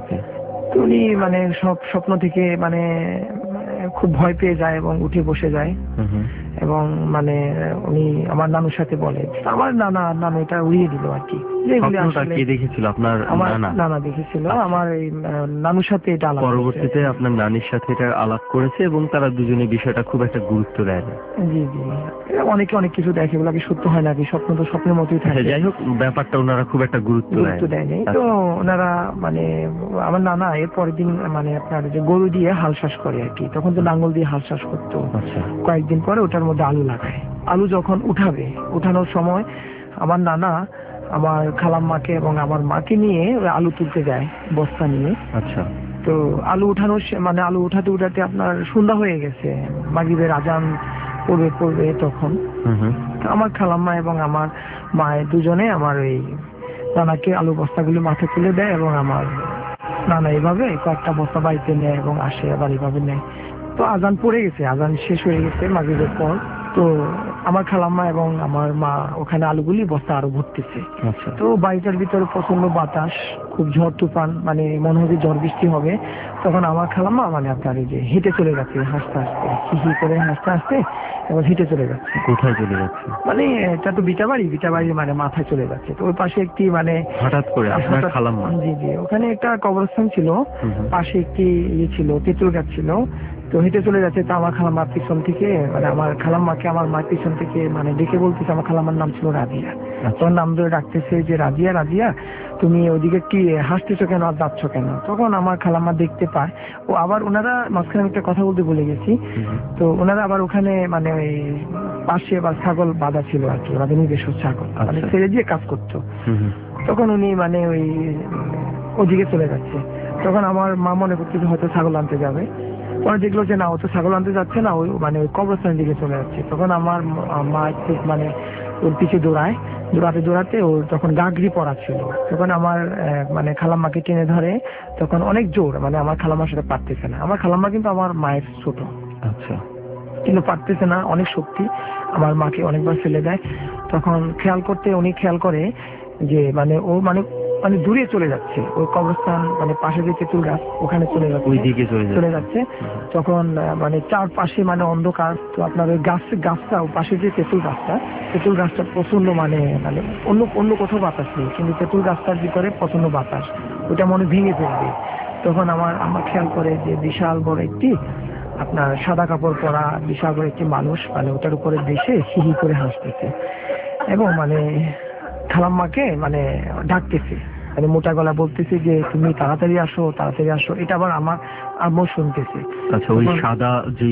তো উনি মানে সব স্বপ্ন থেকে মানে খুব ভয় পেয়ে যায় এবং উঠে বসে যায়। এবং মানে উনি আমার নানুর সাথে বলে, আমার নানু এটা উড়িয়ে দিল আর কি।
কে দেখেছিল? আপনার
নানা দেখেছিল। আমার এই নানুর সাথে এটা আলাপ,
পরবর্তীতে আপনার নানির সাথে এটা আলাপ করেছে এবং তারা দুজনে বিষয়টা খুব একটা গুরুত্ব দেয় না।
জি জি, অনেকে অনেক কিছু দেখে, এগুলো কি সত্য হয় নাকি, স্বপ্ন তো স্বপ্নের মতোই থাকে।
যাই হোক, ব্যাপারটা ওনারা খুব একটা গুরুত্ব
দেয়নি। তো ওনারা মানে আমার নানা এর পরের দিন মানে আপনার যে গরু দিয়ে হাল চাষ করে আর কি, তখন তো লাঙ্গল দিয়ে হাল চাষ করতো। কয়েকদিন পরে ওটার মধ্যে আলু লাগায়। আলু যখন উঠানোর সময় আমার নানা আমার খালাম্মাকে এবং আমার মাকে নিয়ে আলু তুলতে যায় বস্তা নিয়ে।
আচ্ছা,
তো আলু মানে আলু উঠাতে উঠাতে আপনার সন্ধ্যা হয়ে গেছে, মাগরিবের আজান পড়বে তখন। আমার খালাম্মা এবং আমার মায়ের দুজনে আমার ওই নানাকে আলু বস্তাগুলি মাথায় তুলে দেয় এবং আমার নানা এইভাবে কয়েকটা বস্তা বাড়িতে নেয় এবং আসে আবার এইভাবে নেয়। তো আজান পড়ে গেছে, আজান শেষ হয়ে গেছে মাগরিবের পর। তো আমার খালাম্মা এবং আমার মা ওখানে আলুগুলি বস্তা আরো ভরতেছে। তো বাড়িটার ভিতরে প্রচন্ড বাতাস, খুব ঝড় তুফান, মানে মনে হয় ঝড় বৃষ্টি হবে। তখন আমার খালাম্মা মানে আপনার এই যে হেঁটে চলে যাচ্ছে, হাসতে হাসতে, হি করে হাসতে হাসতে এবং হেঁটে চলে যাচ্ছে।
কোথায় চলে যাচ্ছে? মানে
এটা তো বিটা বাড়ির মানে মাথায় চলে যাচ্ছে। তো ওই পাশে একটি মানে
হঠাৎ করে আপনার খালাম্মা?
জি জি, ওখানে একটা কবরস্থান ছিল, পাশে একটি ইয়ে ছিল, তেঁতুল গাছ ছিল। তো হেঁটে চলে যাচ্ছে। তো আমার খালাম্মার পিছন থেকে মানে আমার খালাম্মাকে আমার মায়ের পিছন থেকে মানে ডেকে বলতেছে, আমার খালাম্মার নাম ছিল রাজিয়া। তখন নাম ধরে ডাকতেছে যে রাজিয়া তুমি ওইদিকে কি হাসতেছো কেন আর যাচ্ছ কেন? তখন আমার খালাম্মা দেখতে পায় ও আবার, ওনারা মাঝখানে একটা কথা বলতে ভুলে গেছি, তো ওনারা আবার ওখানে মানে ওই পাশে বা ছাগল বাঁধা ছিল আর কি, ওনাদের নিজস্ব ছাগল মানে ছেড়ে দিয়ে কাজ করতো। তখন উনি মানে ওই ওদিকে চলে যাচ্ছে। তখন আমার মা মনে করতেছে হয়তো ছাগল আনতে যাবে। পরে দেখলো যে না, ও তো ছাগল আনতে যাচ্ছে না, ওই মানে ওই কবরস্থানের দিকে চলে যাচ্ছে। তখন আমার মা একটু মানে ওর পিছে দৌড়াতে ওর তখন গাগরি পরা ছিল। তখন আমার মানে খালাম্মাকে টেনে ধরে, তখন অনেক জোর, মানে আমার খালাম্মার সাথে পারতেছে না। আমার খালাম্মা কিন্তু আমার মায়ের ছোট,
আচ্ছা,
কিন্তু পারতেছে না, অনেক শক্তি, আমার মাকে অনেকবার ফেলে দেয়। তখন উনি খেয়াল করে যে মানে ও মানে দূরে চলে যাচ্ছে, ওই কবরস্থান মানে পাশে যে তেঁতুল গাছ ওখানে চলে যাচ্ছে। তখন মানে চারপাশে মানে অন্ধকার। তো আপনার ওই গাছটা পাশে যে তেঁতুল গাছটা প্রচন্ড মানে অন্য কোথাও বাতাস নেই, কিন্তু তেঁতুল গাছটার ভিতরে প্রচন্ড বাতাস, ওটা মনে ভেঙে ফেলবে। তখন আমার খেয়াল করে যে বিশাল বড় একটি আপনার সাদা কাপড় পরা বিশাল বড় একটি মানুষ মানে ওটার উপরে দেশে হি করে হাসতেছে এবং মানে খালাম্মাকে মানে ডাকতেছে, মানে মোটা গলা বলতেছে যে তুমি তাড়াতাড়ি আসো। এটা আবার আমার আম্মু শুনতেছে।
আচ্ছা, ওই সাদা যে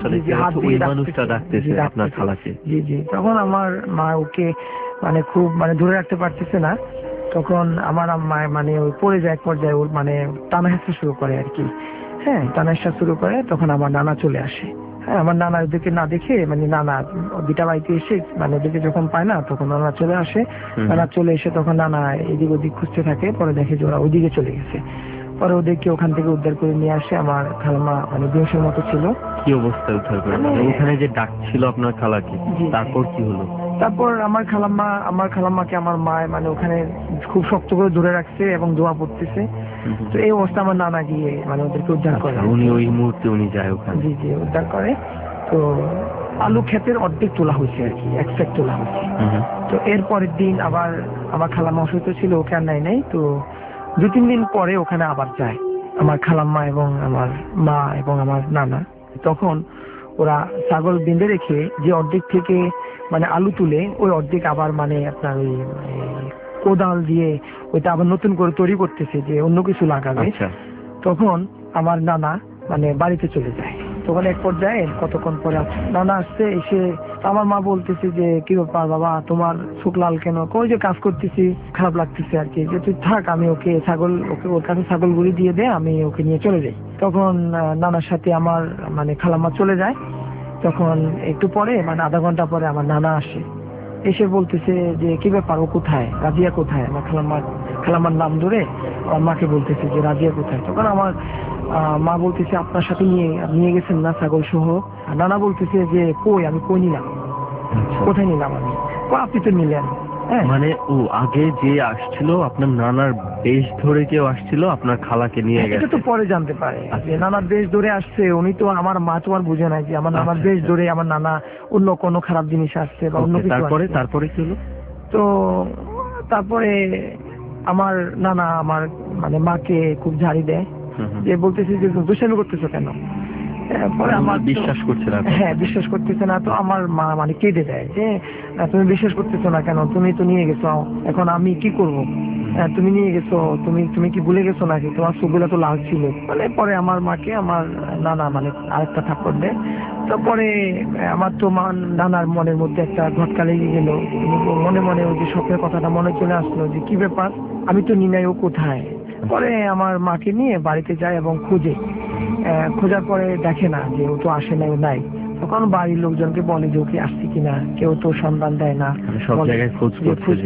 মানুষটা ডাকতেছে আপনার খালাকে? জি জি।
তখন আমার মা ওকে মানে খুব মানে ধরে রাখতে পারতেছে না। তখন আমার আম্মা মানে ওই পড়ে যায়, এক পর্যায়ে ওর মানে টানা হেঁচড়া শুরু করে আর কি। হ্যাঁ, টানা হেঁচড়া শুরু করে। তখন আমার নানা চলে আসে। হ্যাঁ, আমার নানা ওদেরকে না দেখে মানে নানা বিটা বাড়িতে এসে মানে ওদেরকে যখন পায় না, তখন নানা চলে আসে। নানা চলে এসে তখন নানা এদিক ওদিক খুঁজতে থাকে। পরে দেখে যে ওরা ওইদিকে চলে গেছে। পরে ওদেরকে ওখান থেকে উদ্ধার করে নিয়ে আসে। আমার খালাম্মা মানে বেহুশের মতো ছিল।
কি অবস্থায় উদ্ধার করে? ওখানে যে ডাক ছিল আপনার খালাকে, তারপর কি হলো?
তারপর আমার খালাম্মাকে আমার মা মানে ওখানে খুব শক্ত করে ধরে রাখছে এবং দোয়া পড়তেছে। তো এই অবস্থা আমার নানা গিয়ে মানে ওদেরকে উদ্ধার করে।
উনি ওই মুহূর্তে যায় ওখানে?
জি জি, উদ্ধার করে। তো আলু ক্ষেতের অর্ধেক তোলা হয়েছে আর কি, এক সেট তোলা হয়েছে। তো এর পরের দিন আবার আমার খালাম্মা অসুস্থ ছিল, ওকে আর নাই তো 2-3 দিন পরে ওখানে আবার যায় আমার খালাম্মা এবং আমার মা এবং আমার নানা। তখন ওরা ছাগল বেঁধে রেখে যে অর্ধেক থেকে মানে আলু তুলে ওই অর্ধেক আবার মানে আপনার ওই কোদাল দিয়ে ওইটা আবার নতুন করে তৈরি করতেছে যে অন্য কিছু লাগাবে। তখন আমার নানা মানে বাড়িতে চলে যায়। তখন এক পর্যায়ে কতক্ষণ পরে নানা আসছে, এসে আমার মা বলতেছে যে কি ব্যাপার বাবা, তোমার চোখ লাল কেন? কই যে কাজ করতেছি, খারাপ লাগতেছে আর কি, যে তুই থাক, আমি ওকে ওর কাছে ছাগলগুলি দিয়ে দে, আমি ওকে নিয়ে চলে যাই। তখন নানার সাথে আমার মানে খালাম্মা চলে যায়। তখন একটু পরে মানে আধা ঘন্টা পরে আমার নানা আসে, এসে বলতেছে যে কি ব্যাপার, ও কোথায়, রাজিয়া কোথায়? আমার খালাম্মার নাম ধরে আমার মাকে বলতেছে যে রাজিয়া কোথায়? তখন আমার মা বলতেছে আপনার সাথে নিয়ে গেছেন না ছাগল সহ? নানা বলতেছে যে কই, আমি কই নিলাম, কোথায় নিলাম আমি? আপনি তো নিলেন।
মানে ও আগে যে আসছিল আপনার নানার বেশ ধরে কেউ আসছিল আপনার খালাকে নিয়ে গেছে?
এটা তো পরে জানতে পারে যে নানার বেশ ধরে আসছে। উনি তো আমার মা তো আর বুঝে নাই যে আমার নানার বেশ ধরে আমার নানা অন্য কোনো খারাপ জিনিস আসছে বা অন্য কিছু।
তারপরে কি হলো?
তো তারপরে আমার নানা আমার মানে মাকে খুব ঝাড়ি দেয়, যে বলতেছে যে দুষ্টামি করতেছো কেন? পরে আমার
বিশ্বাস করছে না।
হ্যাঁ, বিশ্বাস করতেছে না। তো আমার মা মানে কেঁদে দেয় যে তুমি বিশ্বাস করতেছো না কেন? তুমি তো নিয়ে গেছো, এখন আমি কি করব? তুমি নিয়ে গেছো, তুমি কি ভুলে গেছো নাকি? তোমার চোখগুলো তো লাল ছিল। মানে পরে আমার মাকে আমার নানা মানে আরেকটা থাপ্পড় দেয়। তারপরে আমার তো নানার মনের মধ্যে একটা ঘটকা লেগে গেল। মনে মনে ওই যে স্বপ্নের কথাটা মনে চলে আসলো যে কি ব্যাপার, আমি তো নিনাই, ও কোথায়? পরে আমার মাকে নিয়ে বাড়িতে যায় এবং খোঁজার পরে দেখে না যে ও তো আসে নাই, ও নাই। তখন বাড়ির লোকজনকে বলে যে ওকে আসছে কিনা, কেউ তো সন্ধান দেয় না,
সব জায়গায় খোঁজ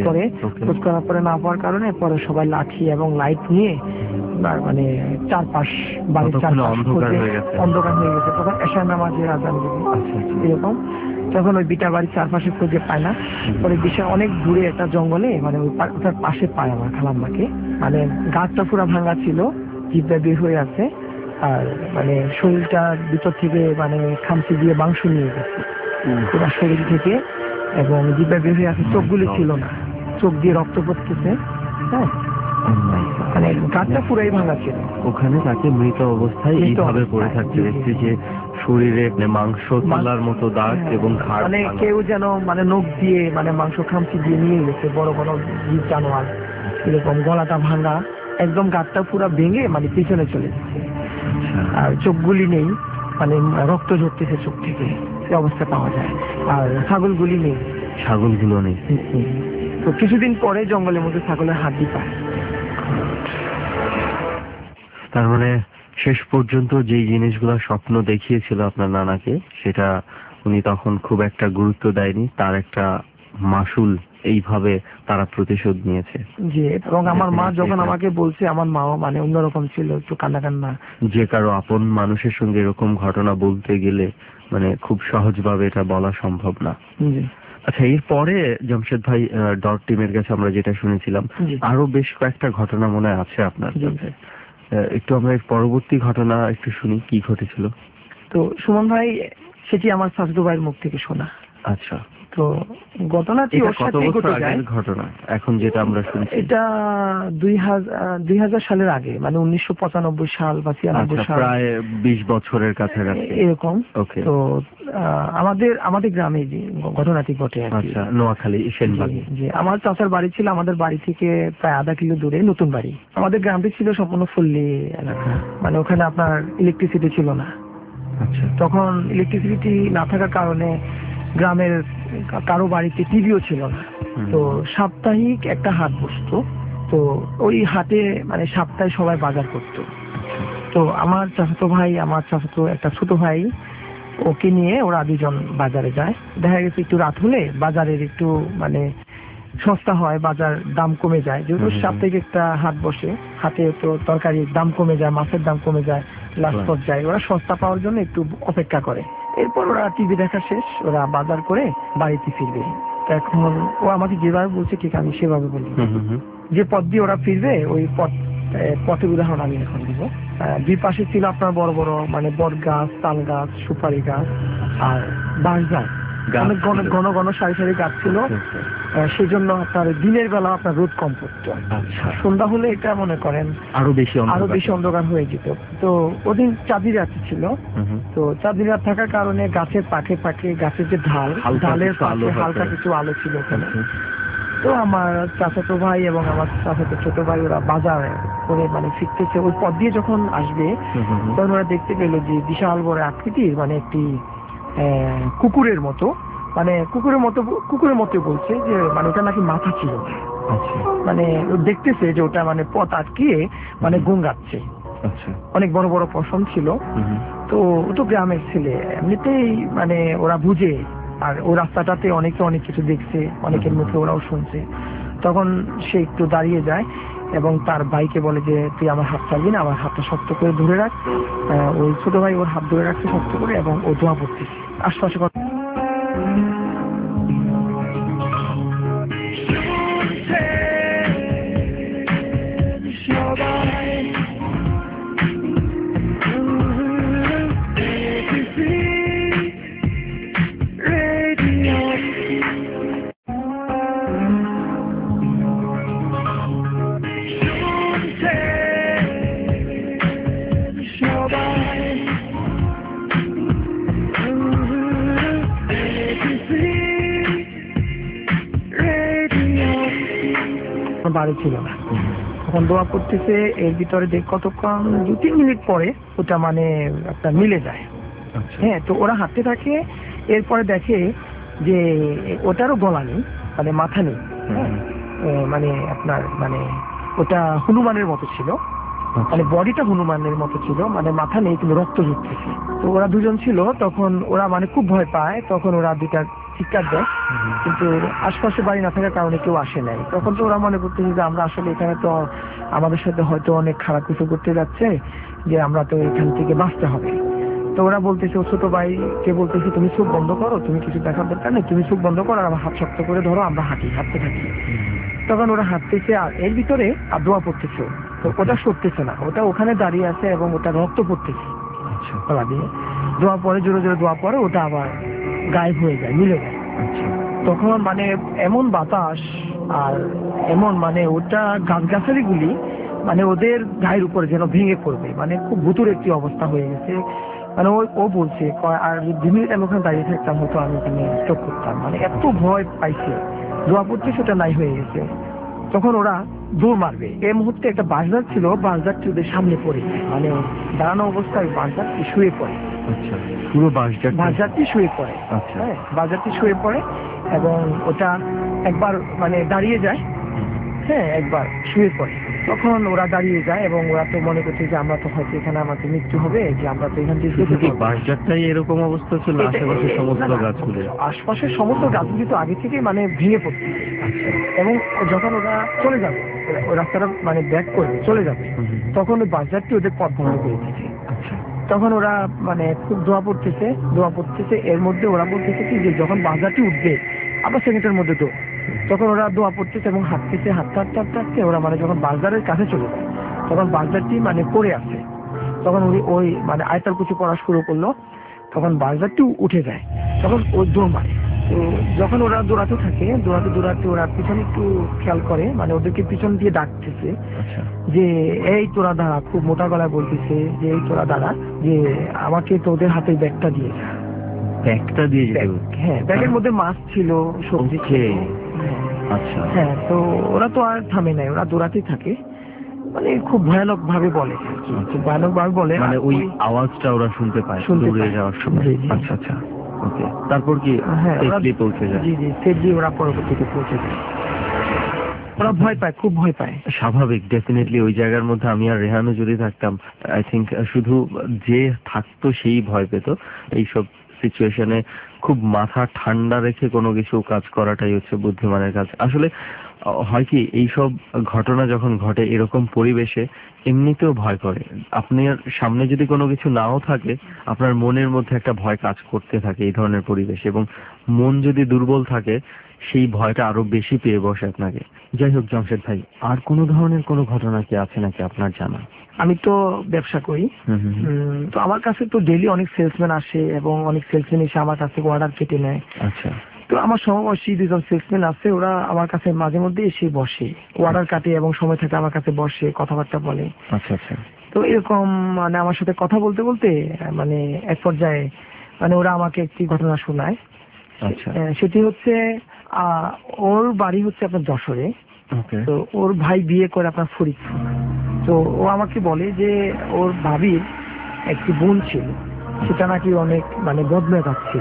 করার পরে না পাওয়ার কারণে পরে সবাই লাঠি এবং লাইট নিয়ে মানে চারপাশ বাড়ির চারপাশ অন্ধকার হয়ে গেছে। তখন এশার নামাজের আজান দিবে এরকম। তখন ওই বিটা বাড়ির চারপাশে খুঁজে পায় না। পরে বিশাল অনেক দূরে একটা জঙ্গলে মানে ওটার পাশে পায় আমার খালাম্মাকে। মানে গাছটা পুরো ভাঙা ছিল, জিভটা বের হয়ে আছে, আর মানে শরীরটার ভিতর থেকে মানে খামচি দিয়ে মাংস নিয়ে গেছে পুরো শরীর থেকে, এবং জিভটা বের হয়ে আছে, চোখগুলি ছিল না, চোখ দিয়ে রক্ত পড়তেছে। হ্যাঁ, মানে গাছটা পুরাই ভাঙা ছিল।
ওখানে তাকে মৃত অবস্থায় এইভাবে পড়ে থাকতে দেখছি, যে শরীরে মাংস তোলার মতো দাগ এবং ঘাড়,
মানে কেউ যেন মানে নখ দিয়ে মানে মাংস খামচি দিয়ে নিয়ে গেছে, বড় বড় জীব জানোয়ার এরকম। গলাটা ভাঙা, একদম গাছটা পুরো ভেঙে মানে পিছনে চলে যাচ্ছে, আর চোখগুলি নেই, মানে রক্ত ঝরতেছে চোখ থেকে, এই অবস্থা পাওয়া যায়। আর ছাগলগুলি নেই,
ছাগলগুলো নেই।
তো কিছুদিন পরে জঙ্গলের মধ্যে ছাগলের হাড্ডি পায়।
তার মানে শেষ পর্যন্ত যেই জিনিসগুলো স্বপ্ন দেখিয়েছিল আপনার নানাকে, সেটা উনি তখন খুব একটা গুরুত্ব দেয়নি, তার একটা মাসুল এইভাবে তারা প্রতিশোধ নিয়েছে।
জি, এবং আমার মা যখন আমাকে বলছে, আমার মাও মানে অন্যরকম ছিল, একটু কান্না।
যে কারো আপন মানুষের সঙ্গে এরকম ঘটনা বলতে গেলে মানে খুব সহজভাবে এটা বলা সম্ভব না।
জি।
আচ্ছা, এরপরে জামশেদ ভাই ডট টিমের কাছে আমরা যেটা শুনেছিলাম, আরো বেশ কয়েকটা ঘটনা মনে আছে আপনার কাছে, একটু আমরা এর পরবর্তী ঘটনা একটু শুনি, কি ঘটেছিল?
তো সুমন ভাই, সেটি আমার চাচাতো ভাইয়ের মুখ থেকে শোনা।
আচ্ছা,
তো ঘটনাটি ওর সাথে ঘটে যায়।
ঘটনা এখন যেটা আমরা শুনছি,
এটা 2000 সালের আগে, মানে 1995 সাল বা 96 সাল,
প্রায় 20 বছরের কাছাকাছি
এরকম। তো আমাদের গ্রামে যে ঘটনাটি ঘটে।
আচ্ছা, নোয়াখালী সেনবাগি।
যে আমার চাচার বাড়ি ছিল আমাদের বাড়ি থেকে প্রায় আধা কিলো দূরে, নতুন বাড়ি। আমাদের গ্রামটি ছিল সম্পূর্ণ পল্লী এলাকা, মানে ওখানে আপনার ইলেকট্রিসিটি ছিল না।
আচ্ছা,
তখন ইলেকট্রিসিটি না থাকার কারণে গ্রামের কারো বাড়িতে টিভিও ছিল না। তো সাপ্তাহিক একটা হাট বসতো, তো ওই হাটে মানে সপ্তাহে সবাই বাজার করতো। তো আমার চাচাতো ভাই, আমার চাচাতো একটা ছোট ভাই, ওকে নিয়ে ওরা দুজন বাজারে যায়। দেখা গেছে একটু রাত হলে বাজারের একটু মানে সস্তা হয়, বাজার দাম কমে যায়, যেহেতু সাপ্তাহিক একটা হাট বসে, হাটে তো তরকারির দাম কমে যায়, মাছের দাম কমে যায়, লাস্ট পর্যায়ে ওরা সস্তা পাওয়ার জন্য একটু অপেক্ষা করে। এরপর ওরা টিভি দেখা শেষ, ওরা বাজার করে বাড়িতে ফিরবে। এখন ও আমাকে যেভাবে বলছে ঠিক আমি সেভাবে বলি। যে পথ দিয়ে ওরা ফিরবে, ওই পথের উদাহরণ আমি এখন দিব। দুই পাশে ছিল আপনার বড় বড় মানে বট গাছ, তাল গাছ, সুপারি গাছ। আর বাঁশঝাড়, অনেক ঘন ঘন ঘন সারি সারি গাছ ছিল। সেই জন্য আপনার দিনের বেলা আপনার রোদ কম পড়তো। সন্ধ্যা হলে এটা মনে করেন
আরো বেশি
অন্ধকার হয়ে যেত। তো ওদিন চাঁদি রাত ছিল, তো চাঁদি রাত থাকার কারণে গাছের পাখে পাখে গাছের যে ঢালের পাশে হালকা কিছু আলো ছিল ওখানে। তো আমার চাচাতো ভাই এবং আমার চাচাতো ছোট ভাই ওরা বাজার করে মানে ফিরতেছে, ওই পথ দিয়ে যখন আসবে তখন ওরা দেখতে পেল যে বিশাল বড় আকৃতির মানে একটি কুকুরের মতো, মানে কুকুরের মতো বলছে যে মানে ওটা নাকি মাথা ছিল। মানে দেখতেছে যে ওটা মানে পথ আটকিয়ে মানে গোঙ্গাচ্ছে। অনেক বড় বড় পশম ছিল। তো ও তো গ্রামের ছেলে, এমনিতেই মানে ওরা বুঝে, আর ও রাস্তাটাতে অনেকে অনেক কিছু দেখছে, অনেকের মুখে ওরাও শুনছে। তখন সে একটু দাঁড়িয়ে যায় এবং তার ভাইকে বলে যে তুই আমার হাত ছাড়বি না, আমার হাতটা শক্ত করে ধরে রাখ। ওই ছোট ভাই ওর হাত ধরে রাখছে শক্ত করে এবং ও দোয়া পড়তেছে আশপাশে। বাড়ি ছিল না, তখন দোয়া পড়তেছে। এর ভিতরে কতক্ষণ 2-3 মিনিট পরে ওটা মানে একটা মিলে যায়। হ্যাঁ, তো ওরা হাঁটতে থাকে। এরপরে দেখে যে ওটারও গলা নেই, মানে মাথা নেই। মানে আপনার মানে ওটা হনুমানের মতো ছিল, মানে বডিটা হনুমানের মতো ছিল, মানে মাথা নেই কিন্তু রক্ত ঝরতেছে। তো ওরা দুজন ছিল, তখন ওরা মানে খুব ভয় পায়। তখন ওরা দুটা চিৎকার দেয়, কিন্তু আশপাশে বাড়ি না থাকার কারণে কেউ আসে নাই। তখন তো ওরা মনে করতেছে যে আমরা আসলে এখানে তো আমাদের সাথে হয়তো অনেক খারাপ কিছু করতে যাচ্ছে, যে আমরা তো এখান থেকে বাঁচতে হবে। তো ওরা বলতেছে, ও ছোট ভাইকে বলতেছে তুমি চোখ বন্ধ করো, তুমি কিছু দেখার দরকার নেই, তুমি চোখ বন্ধ করো আর আমার হাত শক্ত করে ধরো, আমরা হাঁটতে থাকি। তখন ওরা হাঁটতেছে আর এর ভিতরে আর দোয়া পড়তেছে। তো ওটা সরতেছে না, ওটা ওখানে দাঁড়িয়ে আছে এবং ওটা রক্ত পড়তেছে। ওরা দিয়ে দোয়া পরে, জোরে জোরে দোয়া পরে, ওটা আবার গায়েব হয়ে যায়, মিলে যায়। তখন মানে এমন বাতাস আর এমন মানে ওটা গাছগাছালি গুলি মানে ওদের গায়ের উপরে যেন ভেঙে পড়বে, মানে খুব ভুতুর একটি অবস্থা হয়ে গেছে। মানে ও বলছে আর 2 মিনিট আমি ওখানে দাঁড়িয়ে থাকতাম হয়তো আমি ওখানে স্টক করতাম, মানে এত ভয় পাইছে। দোয়া পড়তে সেটা নাই হয়ে গেছে। তখন ওরা দৌড় মারবে, এই মুহূর্তে একটা বাঁশঝাড় ছিল, বাঁশঝাড়টি ওদের সামনে পড়ে, মানে দাঁড়ানো অবস্থায় বাঁশঝাড়টি শুয়ে পড়ে।
পুরো
বাঁশঝাড়টি শুয়ে পড়ে। হ্যাঁ, বাঁশঝাড়টি শুয়ে পড়ে এবং ওটা একবার মানে দাঁড়িয়ে যায়। হ্যাঁ, একবার শুয়ে পড়ে। তখন ওরা দাঁড়িয়ে যায় এবং ওরা তো মনে করছে যে আমরা তো হয়তো এখানে আমাদের মৃত্যু হবে, যে আমরা তো এখান থেকে
বাঁশঝাড়টাই এরকম অবস্থা ছিল। আশেপাশের সমস্ত গাছগুলো,
আশপাশের সমস্ত গাছগুলি তো আগে থেকে মানে ভেঙে পড়ছে। এবং যখন ওরা চলে যাবে, ওই রাস্তাটা মানে ব্যাক করবে চলে যাবে, তখন ওই বাঁশঝাড়টি ওদের পথ বন্ধ করে দিয়েছে। তখন ওরা মানে খুব দোয়া পড়তেছে। এর মধ্যে ওরা বলতেছে কি যে যখন বাঁশঝাড়টি উঠবে আবার সেকেন্ডের মধ্যে তো, তখন ওরা দোয়া পড়তেছে এবং হাঁটতে হাঁটতে ওরা মানে যখন বাঁশঝাড়ের কাছে চলে যায়, তখন বাঁশঝাড়টি মানে পড়ে আসে। তখন ওই মানে আয়তাল কুচি পড়া শুরু করলো, তখন বাঁশঝাড়টি উঠে যায়। তখন ওই দৌড় মারে। তো যখন ওরা দৌড়াতে থাকে, দৌড়াতে ওরা পিছনে একটু খেয়াল করে, মানে ওদেরকে পিছন দিয়ে ডাকতেছে যে এই তোরা দাঁড়া, খুব মোটা গলায় বলতেছে যে এই তোরা দাঁড়া, যে আমাকে তো ওদের হাতে ব্যাগটা দিয়ে যা। হ্যাঁ, ব্যাগের মধ্যে মাছ ছিল, সবজি ছিল।
আচ্ছা,
হ্যাঁ, তো ওরা তো আর থামে নাই, ওরা দৌড়াতেই থাকে। মানে খুব ভয়ানক ভাবে বলে, খুব ভয়ানক ভাবে বলে,
মানে ওই আওয়াজটা ওরা শুনতে পায় দৌড়ে যাওয়ার সময়। আচ্ছা আচ্ছা, ওকে। তারপর কি সেফলি পৌঁছে যায়?
জি, সেফলি ওরা পরবর্তীতে পৌঁছে যায়। ওরা ভয় পায়, খুব ভয় পায়।
স্বাভাবিক, ডেফিনেটলি। ওই জায়গার মধ্যে আমি আর রেহানও যদি থাকতাম, আই থিঙ্ক শুধু যে থাকতো সেই ভয় পেত। এইসব সিচুয়েশনে খুব মাথা ঠান্ডা রেখে কোনো কিছু কাজ করাটাই হচ্ছে বুদ্ধিমানের কাজ। আসলে হয় কি, এইসব ঘটনা যখন ঘটে এরকম পরিবেশে এমনিতেও ভয় করে। আপনার সামনে যদি কোনো কিছু নাও থাকে, আপনার মনের মধ্যে একটা ভয় কাজ করতে থাকে এই ধরনের পরিবেশে, এবং মন যদি দুর্বল থাকে সেই ভয়টা আরো বেশি পেয়ে বসে আপনাকে। যাই হোক জামশেদ ভাই, আর কোনো ধরনের কোনো ঘটনা কি আছে নাকি আপনার জানা?
আমি তো ব্যবসা করি, তো আমার কাছে তো ডেইলি অনেক সেলসম্যান আসে এবং অনেক সেলসম্যান এসে আমার কাছ থেকে অর্ডার কেটে নেয়।
আচ্ছা।
তো আমার সমবয়সী 2জন সেলসম্যান আছে, ওরা আমার কাছে মাঝে মধ্যে এসে বসে, অর্ডার কাটে এবং সময় থাকে আমার কাছে বসে কথাবার্তা বলে।
আচ্ছা আচ্ছা।
তো এরকম মানে আমার সাথে কথা বলতে বলতে মানে এক পর্যায়ে মানে ওরা আমাকে একটি ঘটনা শোনায়।
আচ্ছা।
সেটি হচ্ছে ওর বাড়ি হচ্ছে আপনার যশোরে, তো ওর ভাই বিয়ে করে আপনার ফরিদপুর। তো ও আমাকে বলে যে ওর ভাবির একটি বোন ছিল, সেটা নাকি অনেক মানে বদমেজাজ ছিল।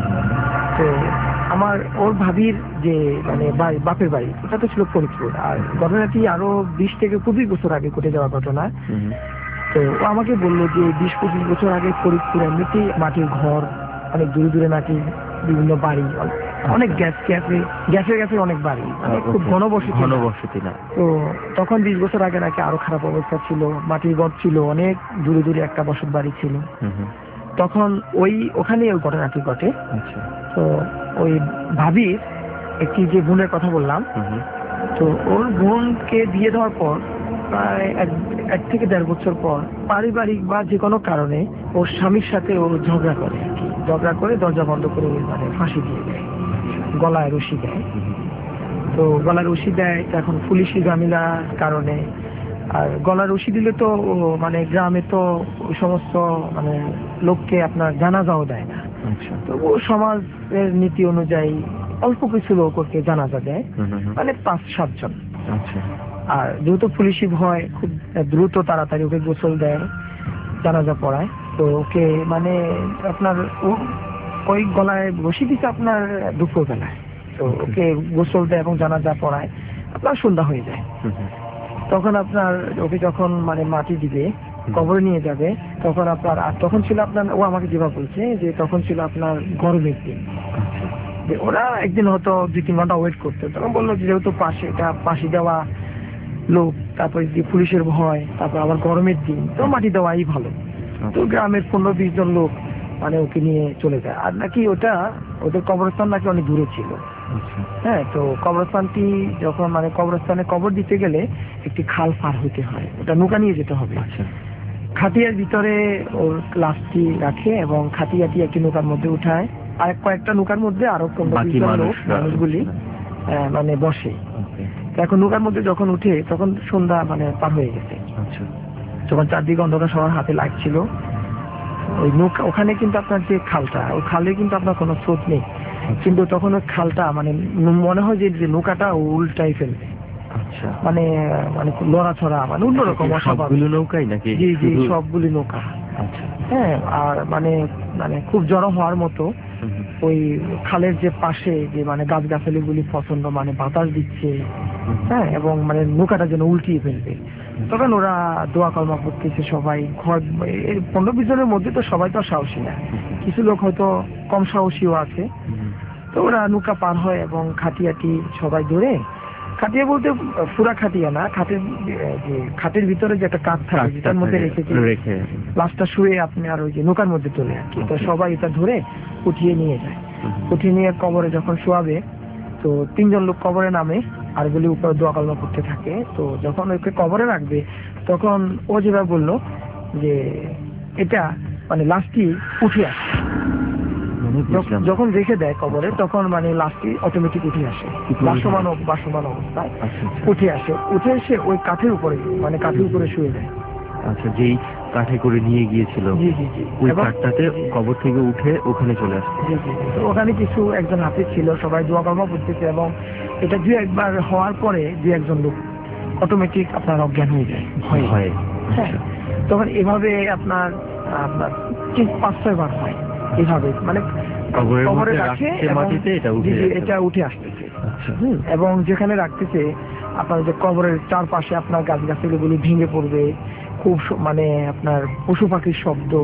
তো আমার ওর ভাবির যে মানে বাপের বাড়ি ওটা তো ছিল ফরিদপুর, আর ঘটনাটি আরো 20 থেকে 25 বছর আগে ঘটে যাওয়া ঘটনা। তো ও আমাকে বললো যে 20-25 বছর আগে ফরিদপুর এমনিতেই মাটির ঘর, অনেক দূরে দূরে নাকি বিভিন্ন বাড়ি, অনেক গ্যাসের অনেক বাড়ি, খুব ঘনবসতি না। তো তখন 20 বছর আগে নাকি আরো খারাপ অবস্থা ছিল, মাটির ঘর ছিল, অনেক দূরে দূরে একটা বসত বাড়ি ছিল। তখন ওখানে ওই ঘটনাটি ঘটে। তো ওই ভাবির একটি যে বোনের কথা বললাম, তো ওর বোনকে বিয়ে দেওয়ার পর প্রায় 1 থেকে 1.5 বছর পর পারিবারিক বা যে কোনো কারণে ওর স্বামীর সাথে ও ঝগড়া করে আর কি। ঝগড়া করে দরজা বন্ধ করে মানে ফাঁসি দিয়ে দেয়, গলায় রশি দেয়। তো গলায় রশি দেয় এখন পুলিশি ঝামেলার কারণে। আর গলার রশি দিলে তো মানে গ্রামে তো ওই সমস্ত মানে লোককে আপনার জানাজাও দেয় না। তো ও সমাজের নীতি অনুযায়ী অল্প কিছু লোক ওকে জানাজা দেয়, মানে 5-7 জন। আর যেহেতু পুলিশি ভয়, খুব দ্রুত তাড়াতাড়ি ওকে গোসল দেয়, জানাজা পড়ায়। তো ওকে মানে আপনার ওই গলায় রশি দিচ্ছে আপনার দুপুর বেলায়। তো ওকে গোসল দেয় এবং জানাজা পড়ায়, আপনার সন্ধ্যা হয়ে যায়। তখন আপনার ওকে যখন মানে মাটি দিবে, কবরে নিয়ে যাবে, তখন আপনার আর তখন ছিল আপনার, ও আমাকে যেভাবে বলছে যে তখন ছিল আপনার গরমের দিন। যে ওরা একদিন হয়তো 2-3 ঘন্টা ওয়েট করতে, তখন বললো যেহেতু পাশে এটা ফাঁসি দেওয়া লোক, তারপরে যে পুলিশের ভয়, তারপর আবার গরমের দিন, তো মাটি দেওয়াই ভালো। তো গ্রামের 15-20 জন লোক মানে ওকে নিয়ে চলে যায়। আর নাকি ওদের কবরস্থান নাকি অনেক দূরে ছিল। হ্যাঁ, তো কবরস্থানটি যখন মানে কবরস্থানে কবর দিতে গেলে একটি খাল পার হইতে হয়, ওটা নৌকা নিয়ে যেতে হবে। খাটিয়ার ভিতরে ওর লাশটি রাখে এবং খাটিয়াটি একটি নৌকার মধ্যে উঠায়, আর কয়েকটা নৌকার মধ্যে আরো 15-20 জন লোক মানুষগুলি মানে বসে। এখন নৌকার মধ্যে যখন উঠে তখন সন্ধ্যা মানে পার হয়ে গেছে। যখন চারদিকে অন্ধকার, সবার হাতে লাইট ছিল। ওই নৌকা ওখানে কিন্তু আপনার যে খালটা, ওই খালে কিন্তু আপনার কোনো স্রোত নেই, কিন্তু তখন ওই খালটা মানে মনে হয় যে নৌকাটা উল্টাই ফেলবে। মানে মানে লড়াছড়া, মানে অন্যরকম অস্বাভাবিক নৌকাই নাকি? জি জি, সবগুলি নৌকা। হ্যাঁ, আর মানে মানে খুব জড়ো হওয়ার মতো ওই খালের যে পাশে যে মানে গাছগাছালি গুলি প্রচন্ড মানে বাতাস দিচ্ছে। হ্যাঁ, এবং মানে নৌকাটা যেন উল্টিয়ে ফেলবে। তখন ওরা দোয়া কলমা করতেছে সবাই। 15-20 জনের মধ্যে তো সবাই তো সাহসী না, কিছু লোক হয়তো কম সাহসীও আছে। তো ওরা নৌকা পার হয় এবং খাটিয়াটি সবাই ধরে, খাটিয়া বলতে পুরা খাটিয়া না, খাটের ভিতরে যে একটা কাঠ থাকে যেটার মধ্যে রেখে লাশটা শুয়ে আপনি আর ওই যে নৌকার মধ্যে তোলে আর কি। তো সবাই এটা ধরে উঠিয়ে নিয়ে যায়। উঠিয়ে নিয়ে কবরে যখন শোয়াবে, তো 3 জন লোক কবরে নামে, আর গুলি উপরে দোয়া কলমা করতে থাকে। তো যখন ওকে কবরে রাখবে তখন ও যেভাবে বললো যে এটা মানে লাশটি উঠে আসে, যখন রেখে দেয় কবরে তখন মানে লাশটি অটোমেটিক উঠে আসে, বাসমান অবস্থায় উঠে আসে। উঠে এসে ওই কাঠের উপরে মানে কাঠের উপরে শুয়ে যায়।
আচ্ছা, যেই কাঠে করে নিয়ে গিয়েছিল ওই কাঠটাতে কবর থেকে উঠে ওখানে চলে আসে।
জি জি, তো ওখানে কিছু একজন হাফেজ ছিল, সবাই দোয়া কলমা করতেছে এবং এটা 2-1 বার হওয়ার পরে 2-1 জন লোক অটোমেটিক আপনার অজ্ঞান হয়ে যায় ভয়ে। হ্যাঁ, তখন এভাবে আপনার 5-6 বার হয় এভাবে, মানে কবরে রাখে এটা উঠে আসতেছে। এবং যেখানে রাখতেছে আপনার যে কবরের চারপাশে আপনার গাছগাছালিগুলি ভেঙে পড়বে, খুব মানে আপনার পশু পাখির শব্দ,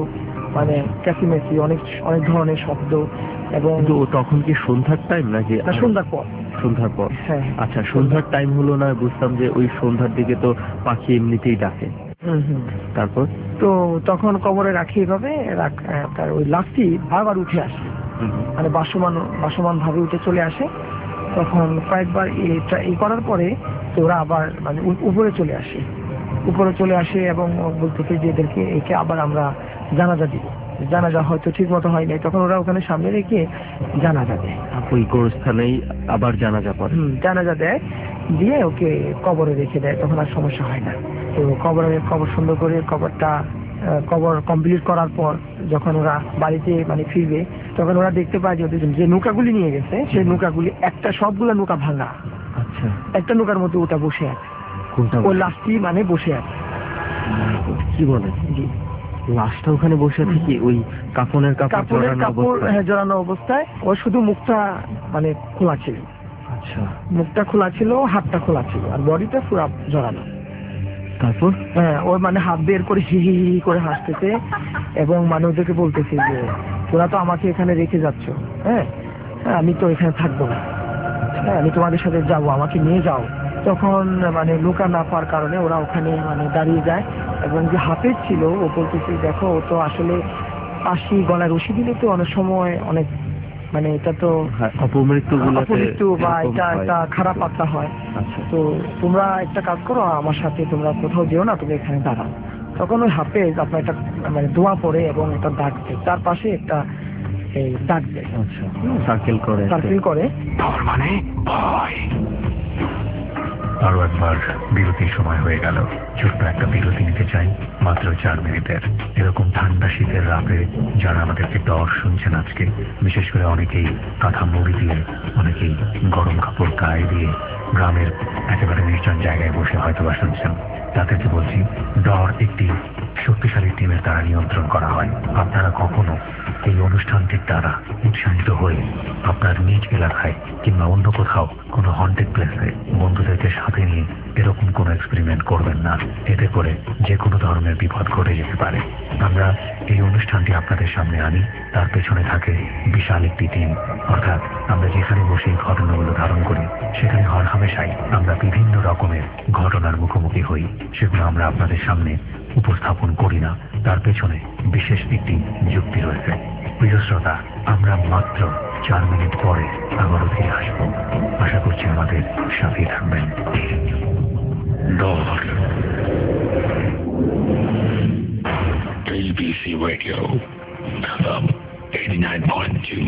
মানে ক্যাসিমেসি, অনেক অনেক ধরনের শব্দ। এবং
কিন্তু তখন কি সন্ধ্যার টাইম নাকি
সন্ধ্যার পর?
সন্ধ্যার পর।
হ্যাঁ।
আচ্ছা, সন্ধ্যার টাইম হলো না, বুঝতাম যে ওই সন্ধ্যার দিকে তো পাখি এমনিতেই ডাকে। তারপর
তো তখন কবরে রাখি এভাবে, তার ওই লাশটি আবার উঠে আসে, মানে বাসমান ভাবে উঠে চলে আসে। তখন কয়েকবার এটা করার পরে তো ওরা আবার মানে উপরে চলে আসে এবং বলতেছে যে এদেরকে একে আবার আমরা জানাজা দিব। জানাজা হয়তো ঠিক মতো হয় নাই, তখন ওরা ওখানে সামনে রেখে জানাজা দেয়।
ওই গোরস্থানেই আবার জানাজা পড়ে।
জানাজা দেয়, দিয়ে ওকে কবরে রেখে দেয়, তখন আর সমস্যা হয় না। তো কবর সুন্দর করে কবর কমপ্লিট করার পর যখন ওরা বাড়িতে মানে ফিরবে, তখন ওরা দেখতে পায় যে ওদের যে নৌকাগুলি নিয়ে গেছে সেই নৌকাগুলি সবগুলো নৌকা ভাঙা। আচ্ছা। একটা নৌকার মধ্যে ওটা বসে আছে, ওই লাশটি মানে বসে আছে।
কি বলে? জি, লাশটা ওখানে বসে আছে কি ওই কাপড়ের কাপড়
জড়ানো অবস্থায়। ও শুধু মুখটা মানে খোলা ছিল। আচ্ছা, মুখটা খোলা ছিল, হাতটা খোলা ছিল, আর বডিটা পুরো জড়ানো।
তারপর
ওর মানে হাত বের করে হি হি হি করে হাসতেছে এবং মানে ওদেরকে বলতেছে যে তোরা তো আমাকে এখানে রেখে যাচ্ছ, হ্যাঁ আমি তো এখানে থাকবো না, হ্যাঁ আমি তোমাদের সাথে যাবো, আমাকে নিয়ে যাও। তখন মানে লুকা না পাওয়ার কারণে ওরা ওখানে মানে দাঁড়িয়ে যায় এবং যে হাফেজ ছিল ও বলতেছে দেখো ও তো আসলে পাশি গলায় রশি দিলে তো অনেক সময় অনেক মানে এটা তো অপমৃত্যু বা এটা খারাপ পাত্তা হয়। তো তোমরা একটা কাজ করো, আমার সাথে তোমরা কোথাও যেও না, তুমি এখানে দাঁড়াও। তখন ওই হাফেজ আপনার একটা মানে দোয়া পড়ে এবং একটা দাগ দেয়, তার পাশে একটা দাগ দেয়,
সার্কেল করে।
মানে আরো একবার বিরতির সময় হয়ে গেল। ছোট্ট একটা বিরতি নিতে চাই, মাত্র 4 মিনিটের। এরকম ঠান্ডা শীতের রাতে যারা আমাদেরকে ডর শুনছেন আজকে, বিশেষ করে অনেকেই কাঁথা মুড়ি দিয়ে, অনেকেই গরম কাপড় গায়ে দিয়ে গ্রামের একেবারে নির্জন জায়গায় বসে হয়তো বা শুনছেন, তাদেরকে বলছি ডর একটি শক্তিশালী টিমের দ্বারা নিয়ন্ত্রণ করা হয়। আপনারা কখনো এই অনুষ্ঠানটির দ্বারা উৎসাহিত হয়ে আপনার নিজ এলাকায় কিংবা অন্য কোথাও কোনো হন্টেড প্লেসে বন্ধুদেরকে সাথে নিয়ে এরকম কোনো এক্সপেরিমেন্ট করবেন না। এতে করে যে কোনো ধরনের বিপদ ঘটে যেতে পারে। আমরা এই অনুষ্ঠানটি আপনাদের সামনে আনি, তার পেছনে থাকে বিশাল একটি টিম। অর্থাৎ আমরা যেখানে বসে এই ঘটনাগুলো ধারণ করি, সেখানে হরহামেশাই আমরা বিভিন্ন রকমের ঘটনার মুখোমুখি হই। সেগুলো আমরা আপনাদের সামনে উপস্থাপন করি না, তার পেছনে বিশেষ একটি যুক্তি রয়েছে। প্রিয় শ্রোতা, আমরা মাত্র 4 মিনিট পরে আবারও ফিরে আসবো। আশা করছি আমাদের সাথেই থাকবেন। ডর ABC Radio FM 89.2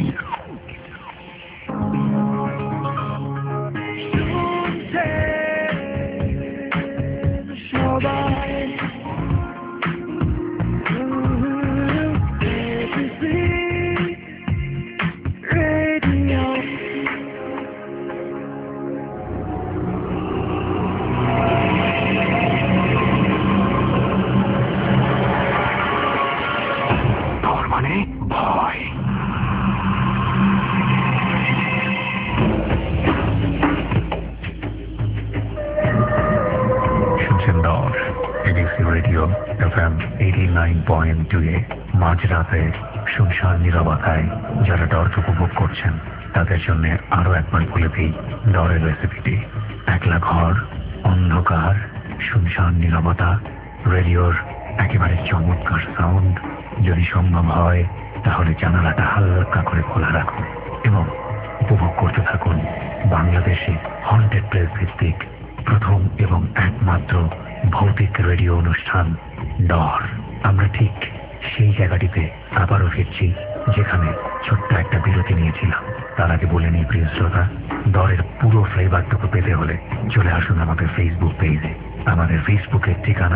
মাঝরাতে শুনশান নীরবতায় যারা ডরকে উপভোগ করছেন, তাদের জন্য আরো একবার বলে দিই ডরের রেসিপিটি। একলা ঘর, অন্ধকার, শুনশান নীরবতা, রেডিওর একেবারে চমৎকার সাউন্ড। যদি সম্ভব হয় তাহলে জানালাটা হালকা করে খোলা রাখুন এবং উপভোগ করতে থাকুন বাংলাদেশে হন্টেড প্লেস ভিত্তিক প্রথম এবং একমাত্র ভৌতিক রেডিও অনুষ্ঠান ডর। আমরা ঠিক সেই জায়গাটিতে আবারও ফিরছি যেখানে ছোট্ট একটা বিরতি নিয়েছিলাম। তার আগে বলে নিই প্রিয় শ্রোতা, ডরের পুরো ফ্লেভারটুকু পেতে হলে চলে আসুন আমাদের ফেসবুক পেজে। আমাদের ফেসবুকের ঠিকানা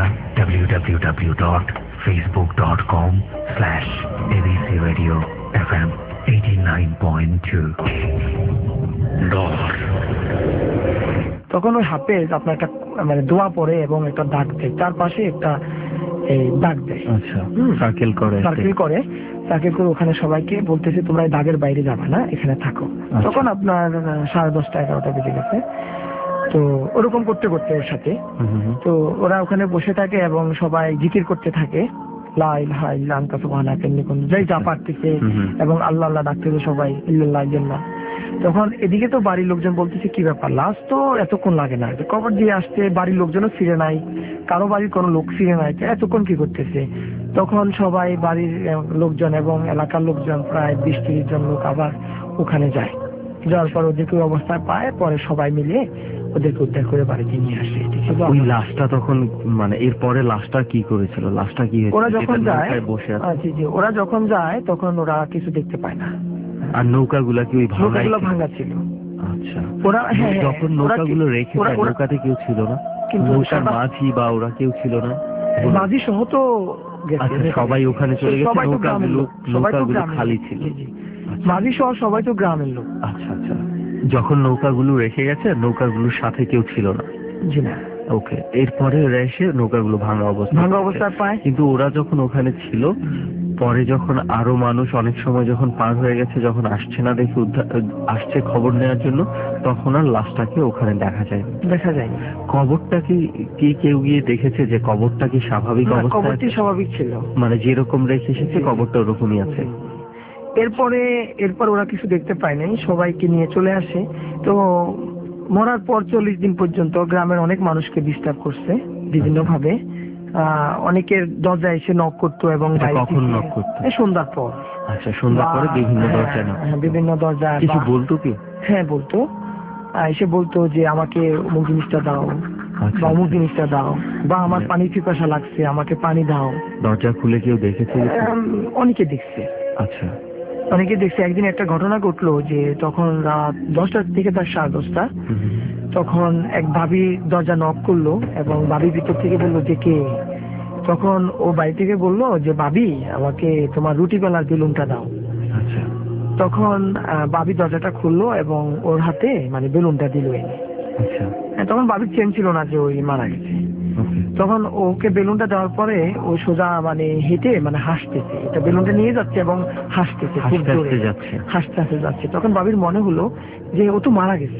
www.facebook.com/ABC Radio FM 89.2 ডর।
তখন ওই হাফেজ আপনার একটা মানে দোয়া পড়ে এবং একটা দাগ দেয়, তার পাশে একটা দাগ দেয়।
আচ্ছা, সার্কেল করে ওখানে সবাইকে বলতেছে তোমরা এই দাগের বাইরে যাবে না, এখানে থাকো। তখন আপনার 10:30 11টা বেজে গেছে। তো ওরকম করতে করতে ওর সাথে তো ওরা ওখানে বসে থাকে এবং সবাই জিকির করতে থাকে
লা ইলাহা ইল্লা আনতা সুবহানাকা ইন্নী কুনতু, যাই যা পারতেছে এবং আল্লাহ আল্লাহ ডাকতেছে সবাই, ইল্লাল্লাহ ইল্লাল্লাহ। তখন এদিকে তো বাড়ির লোকজন বলতেছে কি ব্যাপার, লাশ তো এতক্ষণ লাগে না, কবর দিয়ে আসছে, বাড়ির লোকজনও ফিরে নাই, কারো বাড়ির কোনো লোক ফিরে নাই, এতক্ষণ কি করতেছে। তখন সবাই বাড়ির লোকজন এবং এলাকার লোকজন প্রায় 20-30 জন লোক আবার ওখানে যায়, যাওয়ার পর ওদেরকে ওই অবস্থায় পায়, পরে সবাই মিলে ওদেরকে উদ্ধার করে বাড়িতে নিয়ে আসে।
ওই লাশটা তখন মানে এরপরে লাশটা কি করেছিল, লাশটা কি হয়েছিল?
ওরা যখন যায়,
বসে আছে।
জি জি, ওরা যখন যায় তখন ওরা কিছু দেখতে পায় না।
আর নৌকাগুলা কি ওই
নৌকাগুলো ভাঙা ছিল।
আচ্ছা,
ওরা
যখন নৌকাগুলো রেখে যায় নৌকাতে কেউ ছিল না,
কিন্তু
নৌকার মাঝি বা ওরা কেউ ছিল না?
মাঝি সহ তো
আচ্ছা, সবাই ওখানে চলে গেছে, নৌকাগুলো খালি ছিল।
মাঝি সহ সবাই তো গ্রামের লোক।
আচ্ছা আচ্ছা, যখন নৌকাগুলো রেখে গেছে নৌকাগুলোর সাথে কেউ ছিল না?
জি না।
ওকে, এরপরে ওরা এসে নৌকাগুলো ভাঙা অবস্থায় পায়। কিন্তু ওরা যখন ওখানে ছিল, পরে যখন আরো মানুষ অনেক সময় যখন পার হয়ে গেছে, যখন আসছে না দেখে আসছে খবর নেওয়ার জন্য, তখন আর লাশটাকে ওখানে দেখা যায়। কবরটা কি কেউ গিয়ে দেখেছে যে কবরটা কি স্বাভাবিক অবস্থায়?
কবরটি স্বাভাবিক ছিল,
মানে যেরকম রেখে এসেছে কবরটা ওরকমই আছে।
এরপর ওরা কিছু দেখতে পায় নাই, সবাইকে নিয়ে চলে আসে। তো মরার পর 40 দিন পর্যন্ত গ্রামের অনেক মানুষকে ডিস্টার্ব করছে বিভিন্ন ভাবে। অনেকের দরজা এসে নক করতো এবং
কখন নক করতো?
সন্ধ্যার পর।
আচ্ছা, সন্ধ্যার পরে বিভিন্ন দরজা নক।
বিভিন্ন দরজা।
কিছু বলতো কি?
হ্যাঁ বলতো, এসে বলতো যে আমাকে অমুক জিনিসটা দাও, বা অমুক জিনিসটা দাও, বা আমার পানির পিপাসা লাগছে, আমাকে পানি দাও।
দরজা খুলে কেউ দেখেছে?
অনেকে দেখছে।
আচ্ছা,
অনেকে দেখছে। একদিন একটা ঘটনা ঘটলো যে তখন রাত 10টা থেকে 10:30, তখন এক ভাবি দরজা নক করলো এবং ভাবি ভিতর থেকে বললো যে কে। তখন ও বাড়ি থেকে বললো যে ভাবি আমাকে তোমার রুটি বেলার বেলুনটা দাও।
আচ্ছা,
তখন ভাবি দরজাটা খুললো এবং ওর হাতে মানে বেলুনটা দিল এনে।
আচ্ছা,
তখন ভাবির চেন ছিল না যে ওই মারা গেছে। তখন ওকে বেলুনটা দেওয়ার পরে ওই সোজা মানে হেঁটে মানে হাসতেছে, এটা বেলুনটা নিয়ে যাচ্ছে এবং হাসতেছে, খুব জোরে হাসতে হাসতে যাচ্ছে। তখন ভাবির মনে হলো যে ও তো মারা গেছে,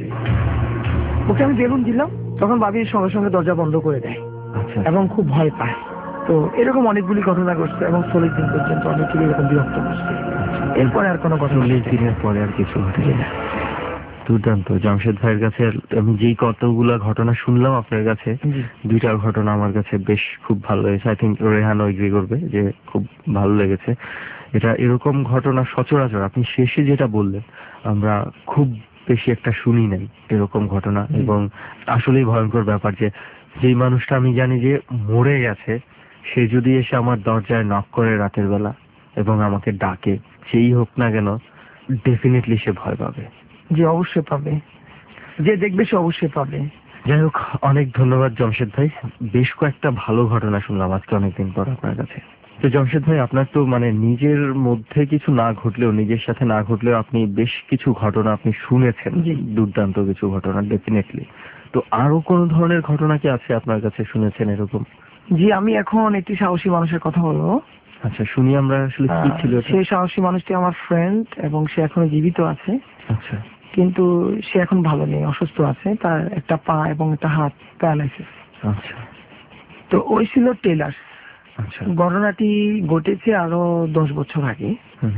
ওকে আমি বেলুন দিলাম। তখন ভাবির সঙ্গে সঙ্গে দরজা বন্ধ করে দেয় এবং খুব ভয় পায়। তো এরকম অনেকগুলি ঘটনা ঘটছে এবং 40 দিন পর্যন্ত অনেকেই এরকম বিরক্ত করছে। এরপরে আর কোনো ঘটনা
40 দিনের পরে আর কিছু ঘটে না। দুর্দান্ত। জামশেদ ভাইয়ের কাছে আমি যেই কতগুলা ঘটনা শুনলাম আপনার কাছে, দুইটা ঘটনা আমার কাছে বেশ খুব ভালো লেগেছে। আই থিঙ্ক রেহান এগ্রি করবে যে খুব ভালো লেগেছে। এটা এরকম ঘটনা সচরাচর আপনি শেষে যেটা বললেন আমরা খুব বেশি একটা শুনি নাই এরকম ঘটনা। এবং আসলেই ভয়ঙ্কর ব্যাপার যে যেই মানুষটা আমি জানি যে মরে গেছে, সে যদি এসে আমার দরজায় নক করে রাতের বেলা এবং আমাকে ডাকে, যেই হোক না কেন, ডেফিনেটলি সে ভয় পাবে।
যে অবশ্যই পাবে, যে দেখবে সে অবশ্যই পাবে।
যাই হোক, অনেক ধন্যবাদ জামশেদ ভাই। বেশ কয়েকটা ভালো ঘটনা শুনলাম আজকে অনেকদিন পর আপনার কাছে। তো জামশেদ ভাই, আপনার তো মানে নিজের মধ্যে কিছু না ঘটলেও, নিজের সাথে না ঘটলেও আপনি বেশ কিছু ঘটনা আপনি শুনেছেন, দুর্দান্ত কিছু ঘটনা ডেফিনেটলি। তো আরো কোন ধরনের ঘটনা কি আছে আপনার কাছে শুনেছেন এরকম?
জি, আমি এখন একটি সাহসী মানুষের কথা বলবো।
আচ্ছা, শুনি আমরা। আসলে কি ছিল?
সেই সাহসী মানুষটি আমার ফ্রেন্ড এবং সে এখনো জীবিত আছে।
আচ্ছা,
কিন্তু সে এখন ভালো নেই, অসুস্থ আছে। তার একটা পা এবং একটা হাত প্যারালাইসিস।
আচ্ছা,
তো ওই ছিল টেলার।
আচ্ছা,
ঘটনাটি ঘটেছে আরো 10 বছর আগে।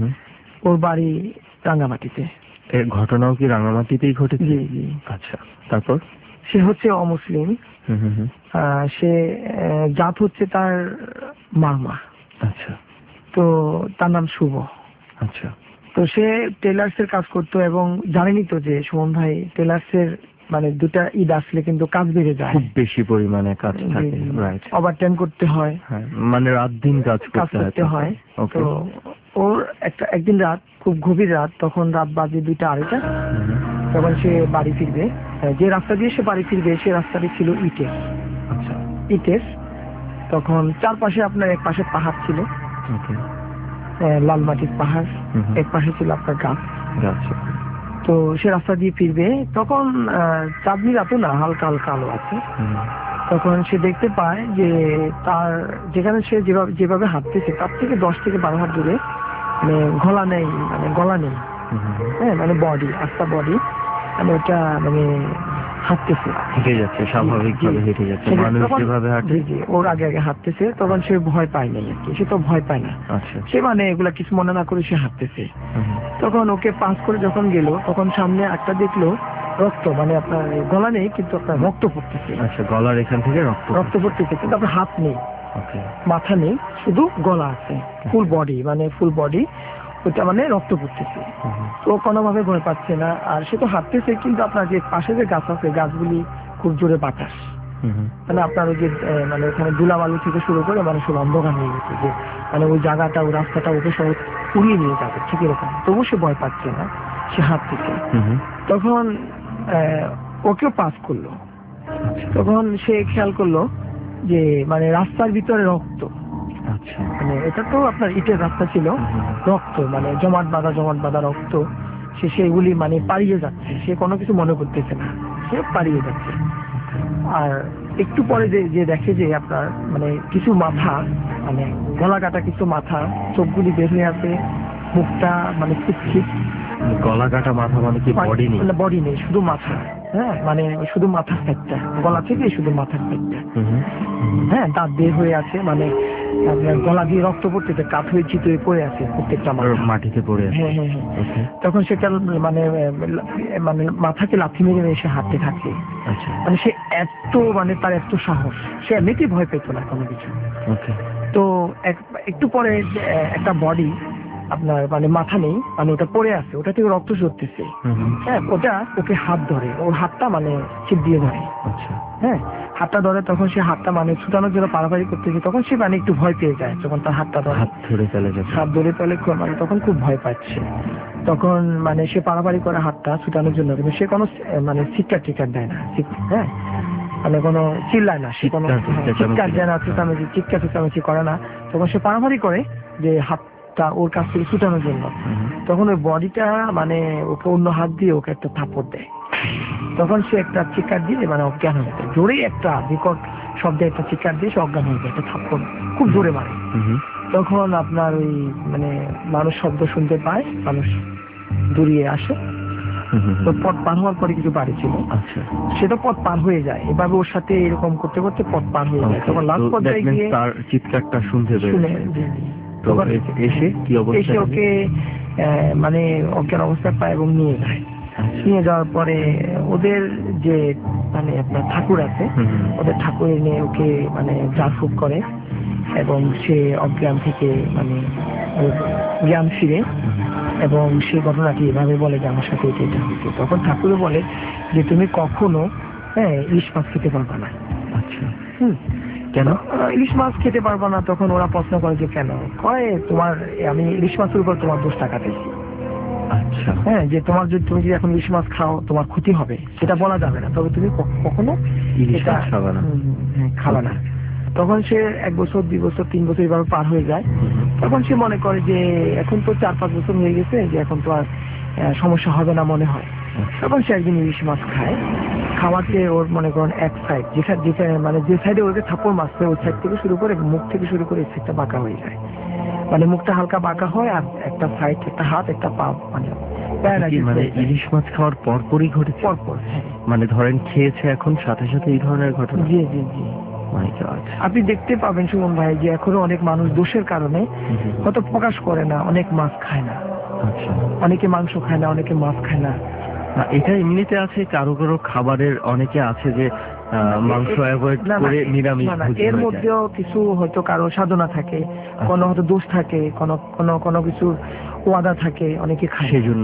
ওর বাড়ি রাঙ্গামাটিতে।
এর ঘটনাও কি রাঙ্গামাটিতেই ঘটেছে?
জি জি।
আচ্ছা, তারপর?
সে হচ্ছে অমুসলিম। সে জাত হচ্ছে তার মারমা।
আচ্ছা,
তো তার নাম শুভ।
আচ্ছা,
তো সে টেলার্স এর কাজ করতো এবং জানেনই তো যে সুমন ভাই, টেলার্স এর মানে দুটা ঈদ আসলে কিন্তু কাজ বেড়ে যায়,
খুব বেশি পরিমাণে কাজ থাকে। রাইট,
ওভারটাইম করতে হয়,
মানে রাত দিন কাজ করতে হয়।
তো ওর একদিন রাত, খুব গভীর রাত, তখন রাত বাজে 2টা 2:30, তখন সে বাড়ি ফিরবে। যে রাস্তা দিয়ে সে বাড়ি ফিরবে সে রাস্তাটি ছিল ইটের।
আচ্ছা,
ইটের। তখন চারপাশে আপনার এক পাশে পাহাড় ছিল, লাল মাটির পাহাড়, এক পাশে ছিল আপনার গাছ। তো সে রাস্তা দিয়ে ফিরবে, তখন চাঁদনি রাতও না, হালকা হালকা আলো আছে। তখন সে দেখতে পায় যে তার যেখানে সে যেভাবে হাঁটতেছে তার থেকে 10 থেকে 12 হাত দূরে মানে গলা নেই, মানে গলা নেই, হ্যাঁ, মানে বডি, আস্তা বডি, মানে ওটা মানে হাঁটতেছে,
হেঁটে যাচ্ছে, স্বাভাবিকভাবে হেঁটে যাচ্ছে, মানুষ যেভাবে হাঁটে।
জি, ওর আগে আগে হাঁটতেছে, তখন সে ভয় পায় নাই আর কি, সে তো ভয় পায় না।
আচ্ছা,
সে মানে এগুলা কিছু মনে না করে সে হাঁটতেছে। তখন ওকে পাস করে যখন গেল, তখন সামনে একটা দেখলো রক্ত, মানে আপনার গলা নেই কিন্তু আপনার রক্ত পড়তেছে।
আচ্ছা, গলার এখান থেকে রক্ত
পড়তেছে, কিন্তু আপনার হাত নেই,
ওকে,
মাথা নেই, শুধু গলা আছে, ফুল বডি, মানে ফুল বডি, ওটা মানে রক্ত পড়তেছে। তো কোনোভাবে ভয় পাচ্ছে না, আর সে তো হাঁটতেছে, কিন্তু আপনার যে পাশে যে গাছ আছে, গাছগুলি খুব জোরে বাতাস, মানে আপনার ওই যে মানে ওখানে ধুলাবালু থেকে শুরু করে মানে সব অন্ধকার হয়ে গেছে, যে মানে ওই জায়গাটা, ওই রাস্তাটা ওকে সব উড়িয়ে নিয়ে যাবে, ঠিক এরকম। তবু সে ভয় পাচ্ছে না, সে হাঁটতেছে। তখন ওকেও পাস করলো। তখন সে খেয়াল করলো যে মানে রাস্তার ভিতরে রক্ত।
আচ্ছা,
মানে এটা তো আপনার ইটের রাস্তা ছিল, রক্ত মানে জমাট বাঁধা রক্ত। সে সেগুলি মানে পাড়িয়ে যাচ্ছে, সে কোনো কিছু মনে করতেছে না, সে পাড়িয়ে যাচ্ছে। আর একটু পরে যে দেখে যে আপনার মানে কিছু মাথা, মানে গলা কাটা কিছু মাথা, চোখগুলি বের হয়ে আছে, মুখটা মানে ছিটছিট।
গলা কাটা মাথা মানে কি বডি নেই?
বডি নেই, শুধু মাথা। হ্যাঁ, মানে শুধু মাথার সাইডটা, গলা থেকে শুধু মাথার সাইডটা। হ্যাঁ, দাঁত বের হয়ে আছে, মানে আপনার গলা দিয়ে রক্ত পড়তেছে, কাত হয়ে চিত হয়ে পড়ে আছে প্রত্যেকটা
মাটিতে পড়ে আছে।
হ্যাঁ। তখন সেটা মানে মানে মাথাকে লাথি মেরে এসে হাঁটতে থাকে।
আচ্ছা,
মানে সে এত মানে তার এত সাহস, সে এমনিতেই ভয় পেত না কোনো কিছু।
ওকে।
তো একটু পরে একটা বডি, আপনার মানে মাথা নেই, মানে ওটা পড়ে আছে, ওটা থেকে রক্ত ঝরতেছে। হ্যাঁ, ওটা ওকে হাত ধরে, ওর হাতটা মানে চিপ দিয়ে ধরে।
আচ্ছা,
হ্যাঁ, হাতটা ধরে, তখন সে হাতটা মানে ছুটানোর জন্য পারাপারি করতেছে, তখন সে মানে একটু ভয় পেয়ে যায় যখন তার হাতটা ধরে।
হাত ধরে চলে যাচ্ছে,
হাত ধরে পেলে মানে তখন খুব ভয় পাচ্ছে। তখন মানে সে পারাপারি করে হাতটা ছুটানোর জন্য, কিন্তু সে কোনো মানে চিৎকার দেয় না। হ্যাঁ, মানে কোনো চিল্লায় না, সে কোনো চিৎকার দেয় না, চিৎকার চেঁচামেচি করে না। তখন সে পারাপারি করে যে হাতটা ওর কাছ থেকে ছুটানোর জন্য। তখন ওই বডিটা মানে ওকে অন্য হাত দিয়ে ওকে একটা থাপ্পড় দেয়। তখন সে একটা চিৎকার দিয়ে মানে অজ্ঞান হয়ে যায়, জোরে একটা বিকট শব্দে একটা চিৎকার দিয়ে সে অজ্ঞান হয়ে যায়, একটা থাপ্পড় খুব জোরে মারে। তখন আপনার ওই মানে মানুষ শব্দ শুনতে পায়, মানুষ দূরিয়ে আসে। তো পথ পার হওয়ার পরে কিছু বাড়ি ছিল, সে তো পথ পার হয়ে যায়। এভাবে ওর সাথে এরকম করতে করতে পথ পার হয়ে যায়। তখন লাস্ট পর্যায়ে গিয়ে
তার চিৎকারটা শুনতে এসে কি অবস্থা,
এসে ওকে মানে অজ্ঞান অবস্থায় পায় এবং নিয়ে যায়। নিয়ে যাওয়ার পরে ওদের যে মানে আপনার ঠাকুর আছে, ওদের ঠাকুর এনে ওকে মানে ঝাড়ফুঁক করে এবং সে অজ্ঞান থেকে মানে জ্ঞান ফিরে, এবং সেই ঘটনাটি এভাবে বলে যে আমার সাথে এটা হয়েছে। তখন ঠাকুরে বলে যে তুমি কখনো ইলিশ মাছ খেতে পারবা না।
আচ্ছা, কেন
ইলিশ মাছ খেতে পারবা না? তখন ওরা প্রশ্ন করে যে কেন? কয় তোমার আমি ইলিশ মাছের উপর তোমার দোষটা কাটাইছি।
আচ্ছা,
হ্যাঁ, যে তোমার যদি তুমি যদি এখন ইলিশ মাছ খাও তোমার ক্ষতি হবে, সেটা বলা যাবে না, তবে তুমি কখনো
ইলিশ মাছ
খাবে না। তখন সে 1 বছর 2 বছর 3 বছর এভাবে পার হয়ে যায়। তখন সে মনে করে যে এখন তো 4-5 বছর হয়ে গেছে, যে এখন তো আর সমস্যা হবে না মনে হয়। তখন সে একদিন ইলিশ মাছ খায়। খাওয়াতে ওর মনে করেন এক সাইড, যেখানে মানে যে সাইডে ওকে থাপ্পড় মারছে ওই সাইড থেকে শুরু করে মুখ থেকে শুরু করে এই সাইডটা বাঁকা হয়ে যায়, মানে মুখটা হালকা বাঁকা হয়, আর একটা সাইড, একটা হাত, একটা পা মানে
ইলিশ মাছ খাওয়ার পরপরই ঘটেছে।
পরপর,
মানে ধরেন খেয়েছে এখন সাথে সাথে এই ধরনের ঘটনা।
জি। আপনি দেখতে পাবেন সুমন ভাই যে এখনো অনেক মানুষ দোষের কারণে হয়তো প্রকাশ করে না, অনেক মাছ খায় না।
আচ্ছা,
অনেকে মাংস খায় না, অনেকে মাছ খায় না।
এটা এমনিতে আছে, কারো কারো খাবারের অনেকে আছে যে মাংস অ্যাভয়েড করে নিরামিষ।
এর মধ্যেও কিছু হয়তো কারো সাধনা থাকে, কোনো হয়তো দোষ থাকে, কোনো কিছুর ওয়াদা থাকে, অনেকে খায়, সেজন্য।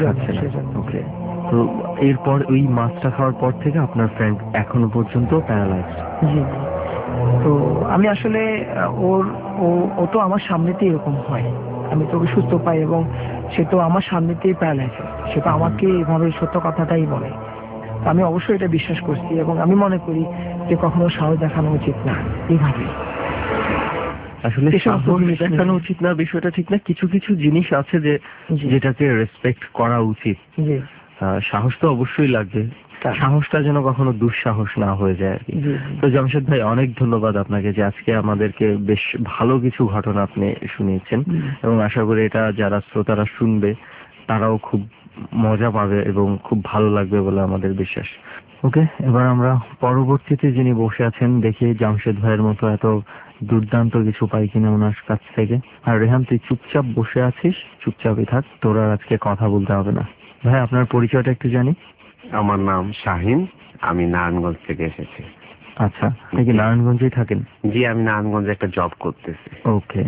তো
এরপর ওই মাছটা খাওয়ার পর থেকে আপনার ফ্রেন্ড এখনো পর্যন্ত প্যারালাইজড।
জি। তো আমি আসলে ও তো আমার সামনেতেই এরকম হয়, আমি তোকে সুস্থ পাই এবং সে তো আমার সামনেতেই প্যারালাইজড, সে তো আমাকে এভাবে সত্য কথাটাই বলে। আমি অবশ্যই এটা বিশ্বাস করছি এবং আমি মনে করি যে কখনো সাহস দেখানো উচিত না এইভাবে।
আসলে দেখানো উচিত না বিষয়টা ঠিক না, কিছু কিছু জিনিস আছে যেটাকে রেসপেক্ট করা উচিত। সাহস তো অবশ্যই লাগবে, সাহসটা যেন কখনো দুঃসাহস না হয়ে যায় আর কি। তো জামশেদ ভাই, অনেক ধন্যবাদ আপনাকে যে আজকে আমাদেরকে বেশ ভালো কিছু ঘটনা আপনি শুনিয়েছেন, এবং আশা করি এটা যারা শ্রোতারা শুনবে তারাও খুব মজা পাবে এবং খুব ভালো লাগবে বলে আমাদের বিশ্বাস। ওকে, এবার আমরা পরবর্তীতে যিনি বসে আছেন দেখি জামশেদ ভাইয়ের মতো এত দুর্দান্ত কিছু পাই কিনা ওনার কাছ থেকে। আর রেহান, তুই চুপচাপ বসে আছিস, চুপচাপই থাক, তোর আর আজকে কথা বলতে হবে না। ভাই, আপনার পরিচয়টা একটু জানি।
আমার নাম শাহিন, আমি নারায়ণগঞ্জ থেকে এসেছি।
আচ্ছা, আপনি কি নারায়ণগঞ্জেই থাকেন?
জি, আমি নারায়ণগঞ্জে একটা জব করতেছি।
ওকে,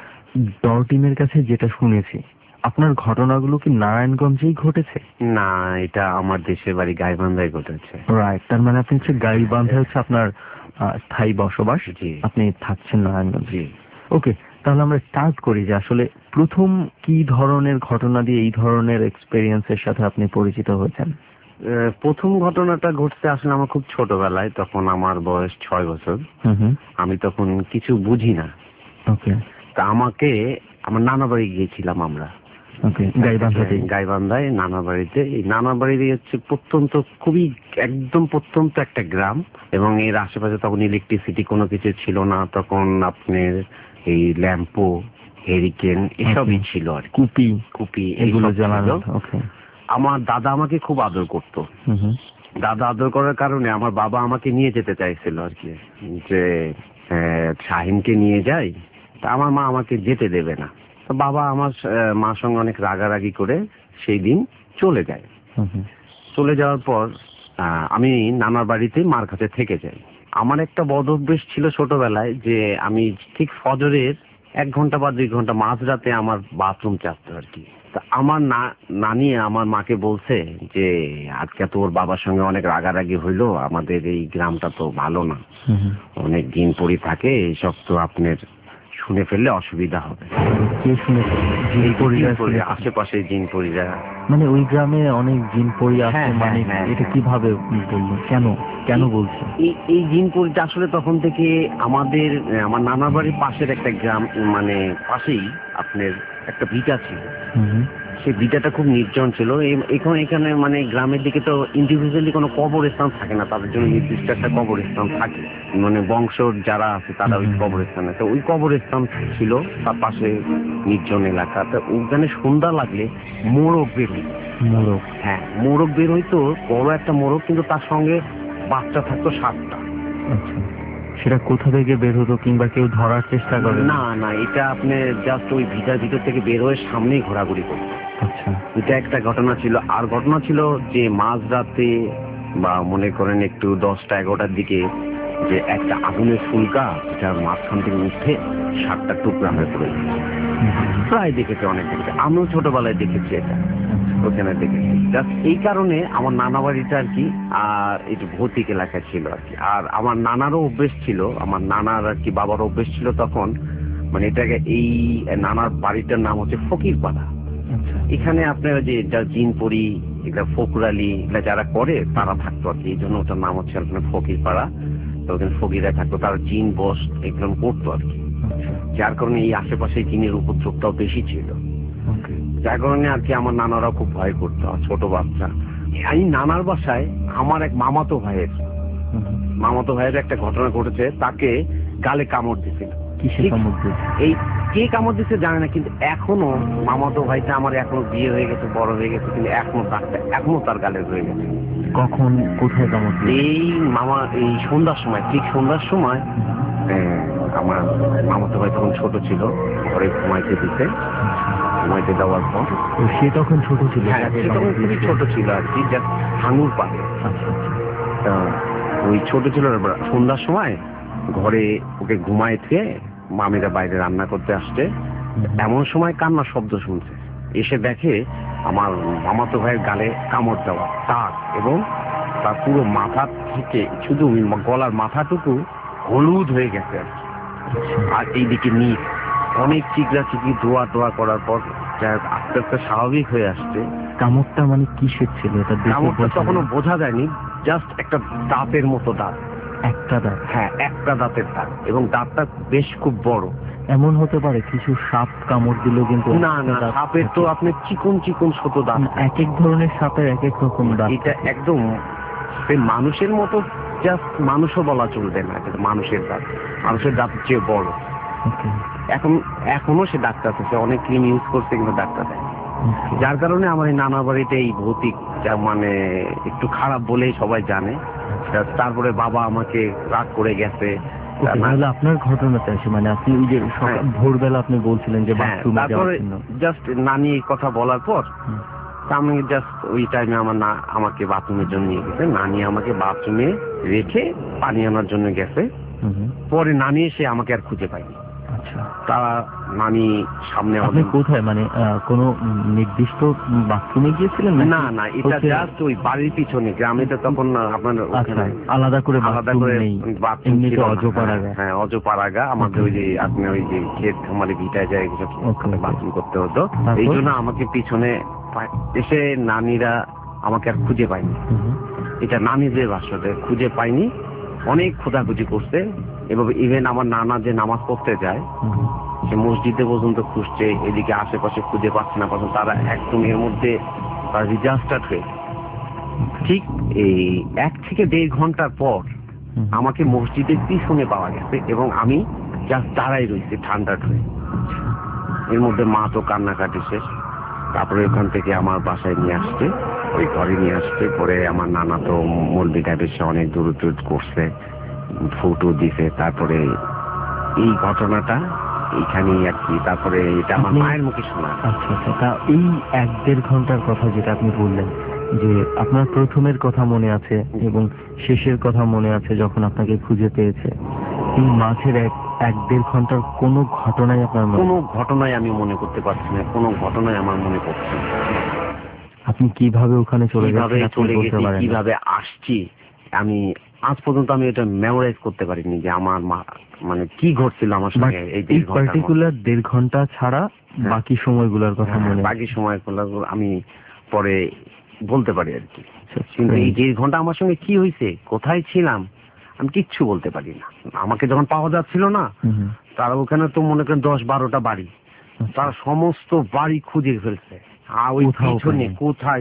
ডর টিমের কাছে যেটা শুনেছি, আপনার ঘটনাগুলো কি নারায়ণগঞ্জেই ঘটেছে?
না, এটা আমার দেশের বাড়ি গাইবান্ধায় ঘটেছে।
রাইট, তার মানে আপনি হচ্ছে গাইবান্ধা হচ্ছে আপনার স্থায়ী বসবাস,
জি।
আপনি থাকছেন নারায়ণগঞ্জ।
জি।
ওকে, তাহলে আমরা স্টার্ট করি যে আসলে প্রথম কি ধরনের ঘটনা দিয়ে এই ধরনের এক্সপেরিয়েন্সের সাথে আপনি পরিচিত হয়েছেন?
প্রথম ঘটনাটা ঘটছে আসলে আমার খুব ছোটবেলায়, তখন আমার বয়স 6 বছর। আমি তখন কিছু বুঝি না।
ওকে,
তা আমাকে আমার নানা বাড়ি গিয়েছিলাম আমরা।
ওকে,
গাইবান্ধায় নানা বাড়িতে। এই নানা বাড়ি হচ্ছে প্রত্যন্ত, খুবই একদম প্রত্যন্ত একটা গ্রাম, এবং এর আশেপাশে তখন ইলেকট্রিসিটি কোনো কিছু ছিল না। তখন আপনার এই ল্যাম্পো, হেরিকেন এসবই ছিল আর
কুপি
কুপি
এগুলো
এইসব
জ্বালানো।
ছিল।
ওকে,
আমার দাদা আমাকে খুব আদর করতো। দাদা আদর করার কারণে আমার বাবা আমাকে নিয়ে যেতে চাইছিল আর কি, যে শাহিনকে নিয়ে যাই। তা আমার মা আমাকে যেতে দেবে না। তো বাবা আমার মার সঙ্গে অনেক রাগারাগি করে সেই দিন চলে যায়। চলে যাওয়ার পর আমি নানার বাড়িতে মার কাছে থেকে যাই। আমার একটা বদ অভ্যেস ছিল ছোটবেলায়, যে আমি ঠিক ফজরের 1 ঘন্টা বা 2 ঘন্টা মাঝরাতে আমার বাথরুম চাপতো আর কি। তা আমার নানি আমার মাকে বলছে যে আজকে তো ওর বাবার সঙ্গে অনেক রাগারাগি হইলো, আমাদের এই গ্রামটা তো ভালো না, অনেক দিন পরি থাকে, এইসব তো আপনার শুনে ফেললে অসুবিধা হবে।
কে শুনেছে?
আশেপাশে জিন পরিরা,
মানে ওই গ্রামে অনেক জিন পরি আছে?
হ্যাঁ,
মানে
হ্যাঁ,
এটা কিভাবে বললো? কেন বলছে?
এই জিন পরিটা আসলে তখন থেকে আমার নানার বাড়ির পাশের একটা গ্রাম, মানে পাশেই আপনার একটা ভিটা ছিল। সেই ভিটাটা খুব নির্জন ছিল। এখানে মানে গ্রামের দিকে তো ইন্ডিভিজুয়ালি কোনো কবরস্থান থাকে না, তাদের জন্য নির্দিষ্ট একটা কবরস্থান থাকে, মানে বংশ যারা আছে তারা ওই কবরস্থানে। তো ওই কবরস্থান ছিল তার পাশে নির্জন এলাকা। তো ওখানে সন্ধ্যা লাগলে মোরগ বের হইত।
মোরগ?
হ্যাঁ, মোরগ বের হইতো, বড় একটা মোরগ, কিন্তু তার সঙ্গে বাচ্চা থাকতো 7টা।
আচ্ছা, সেটা কোথা থেকে বের হতো কিংবা কেউ ধরার চেষ্টা করে?
না, এটা আপনি জাস্ট ওই ভিটার ভিতর থেকে বের হয়ে সামনেই ঘোরাঘুরি করতো।
আচ্ছা,
এটা একটা ঘটনা ছিল। আর ঘটনা ছিল যে মাঝরাতে বা মনে করেন একটু 10টা-11টার দিকে, যে একটা আগুনের ফুলকা এটার মাঝখান থেকে উঠে 7টা টুকরা হয়ে পড়ে গেছে। প্রায় দেখেছে, অনেক দেখেছে, আমিও ছোটবেলায় দেখেছি এটা, ওখানে দেখেছি। জাস্ট এই কারণে আমার নানা বাড়িটা আর কি আর একটু ভৌতিক এলাকা ছিল আর কি। আর আমার নানারও অভ্যেস ছিল, আমার নানার আর কি বাবার অভ্যেস ছিল তখন, মানে এটাকে এই নানার বাড়িটার নাম হচ্ছে ফকিরপাড়া। এখানে আপনার যে যা জিন পরি এগুলা ফকুরালি এগুলা যারা করে তারা থাকতো আর কি, এই জন্য ওটার নাম হচ্ছে আপনার ফকিরপাড়া। তো ওখানে ফকিরা থাকতো, তারা জিন বস এগুলো করতো আর কি, যার কারণে এই আশেপাশে জিনের উপদ্রবটাও বেশি ছিল। যার কারণে আর কি আমার নানারা খুব ভয় করতো। আর ছোট বাচ্চা, এই নানার বাসায় আমার এক মামাতো ভাইয়ের একটা ঘটনা ঘটেছে, তাকে গালে কামড় দিছিল। এই কে কামড় দিচ্ছে জানে না, কিন্তু এখনো মামাতো ভাইটা আমার এখনো বিয়ে হয়ে গেছে, বড় হয়ে গেছে, কিন্তু এখনো তার গালে রয়ে গেছে।
কখন, কোথায় কামড়?
এই সন্ধ্যার সময়, ঠিক সন্ধ্যার সময় আমার মামাতো ভাই তখন ছোট ছিল, ঘরে ঘুমাইতে ঘুমাইতে দেওয়ার পর,
সে তখন ছোট ছিল?
হ্যাঁ, সে তখন খুবই ছোট ছিল আর কি, জাস্ট হানুর পাবে। ওই ছোট ছিল, সন্ধ্যার সময় ঘরে ওকে ঘুমাইতে মামিরা বাইরে রান্না করতে আসছে, এমন সময় কান্নার শব্দ শুনছে। এসে দেখে আমার মামাতো ভাইয়ের গালে কামড় দেওয়া দাগ, এবং তার পুরো মাথা থেকে শুধু গলার মাথাটুকু হলুদ হয়ে গেছে আর কি। আর এইদিকে নিচ অনেক চিকড়ি ধোয়া টোয়া করার পর আস্তে আস্তে স্বাভাবিক হয়ে আসছে।
কামড়টা মানে কিসের ছিল?
কামড়টা তখনও বোঝা যায়নি, জাস্ট একটা দাঁতের মতো দাঁত।
একটা দাঁত?
হ্যাঁ, একটা দাঁতের দাঁত, এবং দাঁতটা বেশ খুব বড়।
এমন হতে পারে কিছু সাপ কামড় দিল? কিন্তু
না, সাপের তো আপনি চিকন চিকন ছোট দাঁত।
এক এক ধরনের সাপের এক এক রকম দাঁত।
এটা একদম মানুষের মতো, জাস্ট মানুষও বলা চলবে না, এটা মানুষের দাঁত, মানুষের দাঁত চেয়ে বড়। এখনো সে ডাক্তার আছে, অনেক ক্রিম ইউজ করছে কিন্তু ডাক্তার দেয়। যার কারণে আমার এই নানা বাড়িতে এই ভৌতিক মানে একটু খারাপ বলেই সবাই জানে। তারপরে বাবা আমাকে রাগ করে গেছে।
তাহলে আপনার ঘটনাটা আছে, মানে আপনি ওই যে ভোরবেলা আপনি বলছিলেন যে বাথরুমে যাওয়ার জন্য,
জাস্ট নানি কথা বলার পর আমি জাস্ট ওই টাইমে আমাকে বাথরুমের জন্য নিয়ে গেছে। নানি আমাকে বাথরুমে রেখে পানি আনার জন্য গেছে। পরে নানি এসে আমাকে আর খুঁজে পাইনি।
আচ্ছা,
তারা নানি সামনে
আপনি কোথায়, মানে কোনো নির্দিষ্ট বাথরুমে গিয়েছিলেন?
না না, এটা জাস্ট ওই বাড়ির পিছনে, গ্রামে তো তখন আপনার
আলাদা করে বাথরুম নেই, অজপাড়াগা।
হ্যাঁ, অজপাড়াগা আমাদের ওই যে আপনি ওই যে ক্ষেত খামারে ভিটায় যায় বাথরুম করতে হতো। এই জন্য আমাকে পিছনে এসে নানিরা আমাকে আর খুঁজে পায়নি। এটা নানিদের বাসাতে খুঁজে পাইনি, অনেক খোঁজাখুঁজি করছে। এবং ইভেন আমার নানা যে নামাজ পড়তে যায় সে মসজিদে পর্যন্ত খুঁজছে, এদিকে আশেপাশে খুঁজে পাচ্ছে না। পাচ্ছে তারা একদম এর মধ্যে ডিজাস্টার হয়ে ঠিক এই 1 থেকে 1.5 ঘন্টার পর আমাকে মসজিদের পিছনে পাওয়া গেছে এবং আমি জাস্ট দাঁড়াই রয়েছি ঠান্ডা হয়ে। এর মধ্যে মা তো কান্নাকাটি শেষ। তারপরে ওখান থেকে আমার বাসায় নিয়ে আসছে, ওই ঘরে নিয়ে আসছে। পরে আমার নানা তো মলবি টাইপের সে অনেক দূর করছে, ফটো দিছে। তারপরে এই ঘটনাটা এইখানেই আর কি। তারপরে এটা আমার মায়ের মুখে শোনা।
আচ্ছা আচ্ছা, তা এই 1-1.5 ঘন্টার কথা যেটা আপনি বললেন, যে আপনার প্রথমের কথা মনে আছে এবং শেষের কথা মনে আছে যখন আপনাকে খুঁজে পেয়েছে, এই মাঝের 1-1.5 ঘন্টার কোনো ঘটনাই আপনার মনে?
কোনো ঘটনাই আমি মনে করতে পারছি না, কোনো ঘটনাই আমার মনে পড়ছে না।
আপনি কিভাবে ওখানে চলে গেছি,
কিভাবে আসছি, আমি আজ পর্যন্ত আমি এটা মেমোরাইজ করতে পারিনি যে আমার মানে কি ঘটছিল আমার সঙ্গে এই
পার্টিকুলার 1.5 ঘন্টা ছাড়া বাকি সময়গুলোর কথা মনে?
বাকি সময়গুলো আমি পরে বলতে পারি আর কি, কিন্তু এই 1.5 ঘন্টা আমার সঙ্গে কি হয়েছে, কোথায় ছিলাম, আমি কিচ্ছু বলতে পারি না। আমাকে যখন পাওয়া যাচ্ছিল না, তারা ওখানে তো মনে করেন 10-12টা বাড়ি, তারা সমস্ত বাড়ি খুঁজে ফেলছে। আর ওই পিছনে কোথায়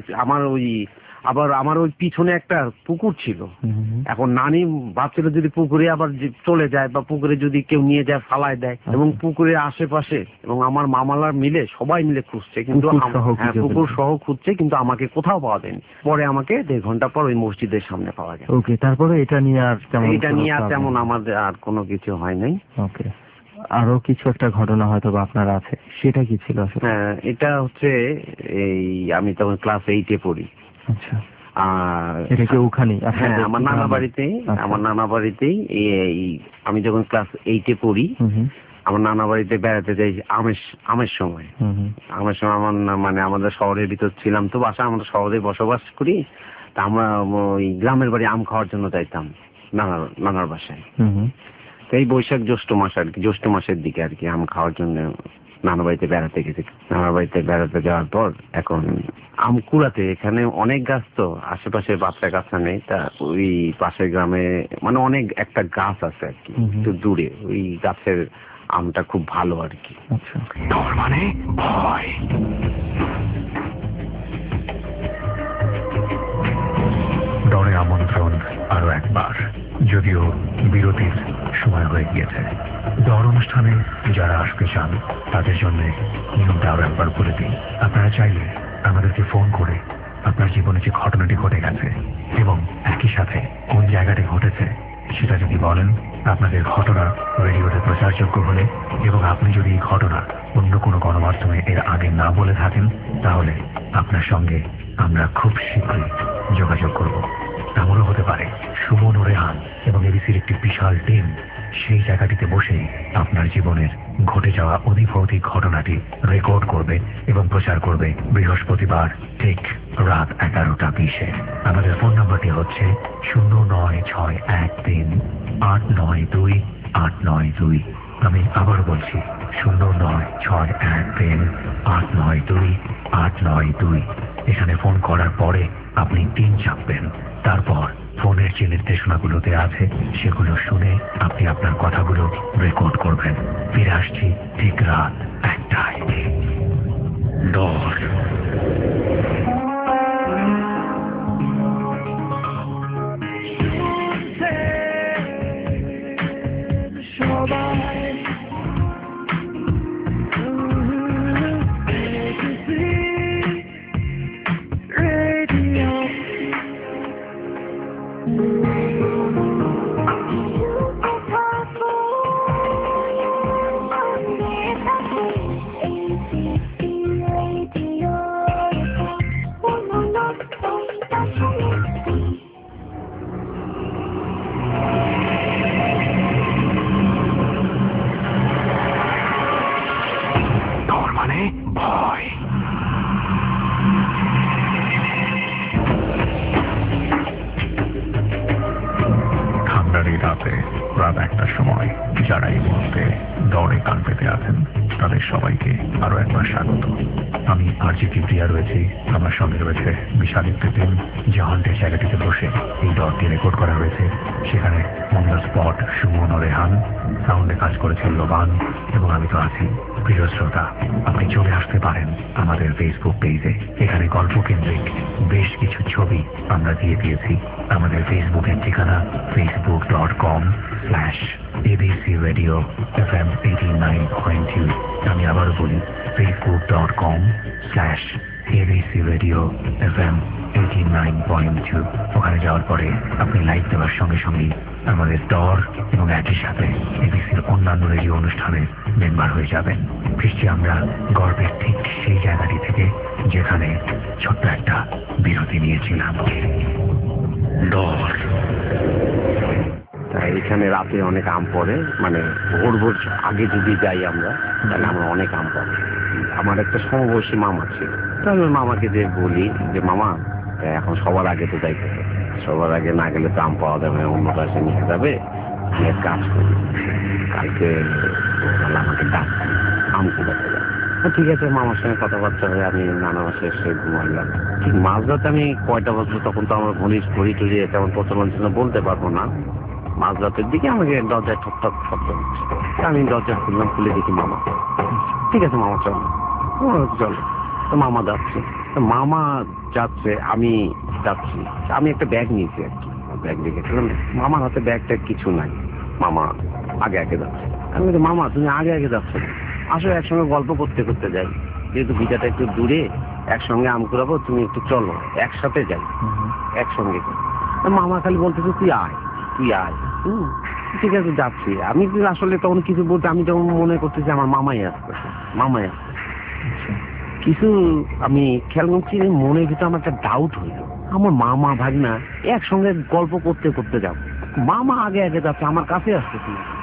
আমার ওই পিছনে একটা পুকুর ছিল। এখন নানি ভাবছিল যদি পুকুরে আবার চলে যায় বা পুকুরে যদি কেউ নিয়ে যায় ফালায় দেয়, এবং পুকুরের আশেপাশে এবং আমার মামালার মিলে সবাই মিলে খুঁজছে, কিন্তু পুকুর সহ খুঁজছে, কিন্তু আমাকে কোথাও পাওয়া যায়নি। পরে আমাকে 1.5 ঘন্টা পর ওই মসজিদের সামনে পাওয়া যায়।
ওকে, তারপরে এটা নিয়ে আর
তেমন আমাদের আর কোনো কিছু হয় নাই।
ওকে, আরো কিছু একটা ঘটনা হয়তো বা আপনার আছে, সেটা কি ছিল?
হ্যাঁ, এটা হচ্ছে এই আমি তখন ক্লাস 8-এ পড়ি।
আচ্ছা, আর এটা কি ওখানে?
হ্যাঁ, আমার নানা বাড়িতেই আমি যখন ক্লাস 8-এ পড়ি, আমার নানা বাড়িতে বেড়াতে যাই আমের সময়। আমার মানে আমাদের শহরের ভিতর ছিলাম তো বাসা, আমরা শহরে বসবাস করি, তা আমরা ওই গ্রামের বাড়ি আম খাওয়ার জন্য যাইতাম নানার বাসায়। এই বৈশাখ জ্যৈষ্ঠ মাস আর কি, জ্যৈষ্ঠ মাসের দিকে আর কি আম খাওয়ার জন্য নানা বাড়িতে বেড়াতে গেছি। নানা বাড়িতে বেড়াতে যাওয়ার পর এখন আম কুড়াতে, এখানে অনেক গাছ তো আশেপাশে, বাচ্চা গাছা নেই, তা ওই পাশের গ্রামে মানে অনেক একটা গাছ আছে আর কি একটু দূরে, ওই গাছের আমটা খুব ভালো আর কি।
মানে ভয়, ডরে আমন্ত্রণ আরো একবার, যদিও বিরতির সময় হয়ে গিয়েছে। দর অনুষ্ঠানে যারা আসতে চান তাদের জন্য নিয়মটা আরো একবার বলে দিই। আপনারা চাইলে আমাদেরকে ফোন করে আপনার জীবনে যে ঘটনাটি ঘটে গেছে এবং একই সাথে কোন জায়গাটি ঘটেছে সেটা যদি বলেন, আপনাদের ঘটনা রেডিওতে প্রচারযোগ্য হলে এবং আপনি যদি এই ঘটনা অন্য কোনো গণমাধ্যমে এর আগে না বলে থাকেন, তাহলে আপনার সঙ্গে আমরা খুব শীঘ্রই যোগাযোগ করব। এমনও হতে পারে সুমন, রেহান এবং এবিসির একটি বিশাল টিম সেই জায়গাটিতে বসে আপনার জীবনের ঘটে যাওয়া অধিভৌতিক ঘটনাটি রেকর্ড করবে এবং প্রচার করবে বৃহস্পতিবার ঠিক রাত 11টা 20-এ। আমাদের ফোন নাম্বারটি হচ্ছে 09613892892। আমি আবার বলছি 09613892892। এখানে ফোন করার পরে আপনি 3 চাপবেন, তারপর ফোনের যে নির্দেশনাগুলোতে আছে সেগুলো শুনে আপনি আপনার কথাগুলো রেকর্ড করবেন। ফিরে আসছি ঠিক রাত 1টায়। ডর।
ভয়।
ঠান্ডার এই রাতে রাত 1টার সময় যারা এই মুহূর্তে দৌড়ে কান পেতে আছেন তাদের সবাইকে আরো একবার স্বাগত। আমি আরজি কিবরিয়া রয়েছি, আমার সঙ্গে রয়েছে বিশাল একটি টিম যে হন্টের জায়গাটিতে বসে এই দরটি রেকর্ড করা হয়েছে। সেখানে অন দ্য স্পট সুমন ও রেহান, সাউন্ডে কাজ করেছে লোবান এবং আমি তো আছি। প্রিয় শ্রোতা, আপনি চলে আসতে পারেন আমাদের ফেসবুক পেজে। এখানে গল্প কেন্দ্রিক বেশ কিছু ছবি আমরা দিয়ে দিয়েছি। আমাদের ফেসবুকের ঠিকানা facebook.com/ABC Radio FM 89.2। আমি আবারও বলি facebook.com/ABC Radio FM 89.2। ওখানে যাওয়ার পরে আপনি লাইক দেওয়ার সঙ্গে সঙ্গেই আমাদের দর এবং একই সাথে এবিসির অন্যান্য রেডিও অনুষ্ঠানে মেম্বার হয়ে যাবেন। ফিরছি আমরা গর্বের ঠিক সেই জায়গাটি থেকে যেখানে ছোট্ট একটা বিরতি নিয়েছিলাম।
ডর।
এখানে রাতে অনেক আম পড়ে, মানে ভোর ভোর আগে যদি যাই আমরা তাহলে আমরা অনেক আম পাবো। আমার একটা সমবয়সী মামা ছিল, তাহলে মামাকে যে বলি যে মামা এখন সবার আগে তো যাইতে হবে, সবার আগে না গেলে তো আম পাওয়া যাবে, অন্য পাশে নিতে যাবে। আমি এক কাজ করি, কালকে আমাকে ডাক আম কুড়াতে যাবে। ঠিক আছে, মামার সঙ্গে কথাবার্তা হয়ে আমি নানা মাসে এসে ঘুমাইলাম। ঠিক মাঝরাতে আমি কয়টা বাজলো তখন তো আমার ঘড়ি টড়ি তেমন প্রচলন ছিল বলতে পারবো না। মাঝরাতের দিকে আমাকে দরজায় ঠক ঠক শব্দ হচ্ছে। আমি দরজা খুললাম, খুলে দেখি মামা। ঠিক আছে মামা চলো, চলো। তো মামা যাচ্ছে, মামা যাচ্ছে, আমি যাচ্ছি। আমি একটা ব্যাগ নিয়েছি আর কি, ব্যাগ দেখেছিলাম। মামার হাতে ব্যাগটা কিছু নাই, মামা আগে আগে যাচ্ছে। আমি বলি মামা তুমি আগে আগে যাচ্ছ, আসো একসঙ্গে গল্প করতে করতে যাই, যেহেতু ভিটাটা একটু দূরে, একসঙ্গে আম কুড়াবো, তুমি একটু চলো একসাথে যাই, একসঙ্গে। মামা খালি বলতেছে তুই আয়, তুই আয়। ঠিক আছে যাচ্ছি। আমি আসলে তখন কিছু বলতে, আমি তখন মনে করতেছি আমার মামাই আসছে, মামাই আসছে। কিছু আমি খেয়াল করছি, মনের ভিতরে আমার একটা ডাউট হইল, আমার মামা ভাগনা একসঙ্গে গল্প করতে করতে যাবো, মামা আগে আগে যাচ্ছে, আমার কাছে আসছে।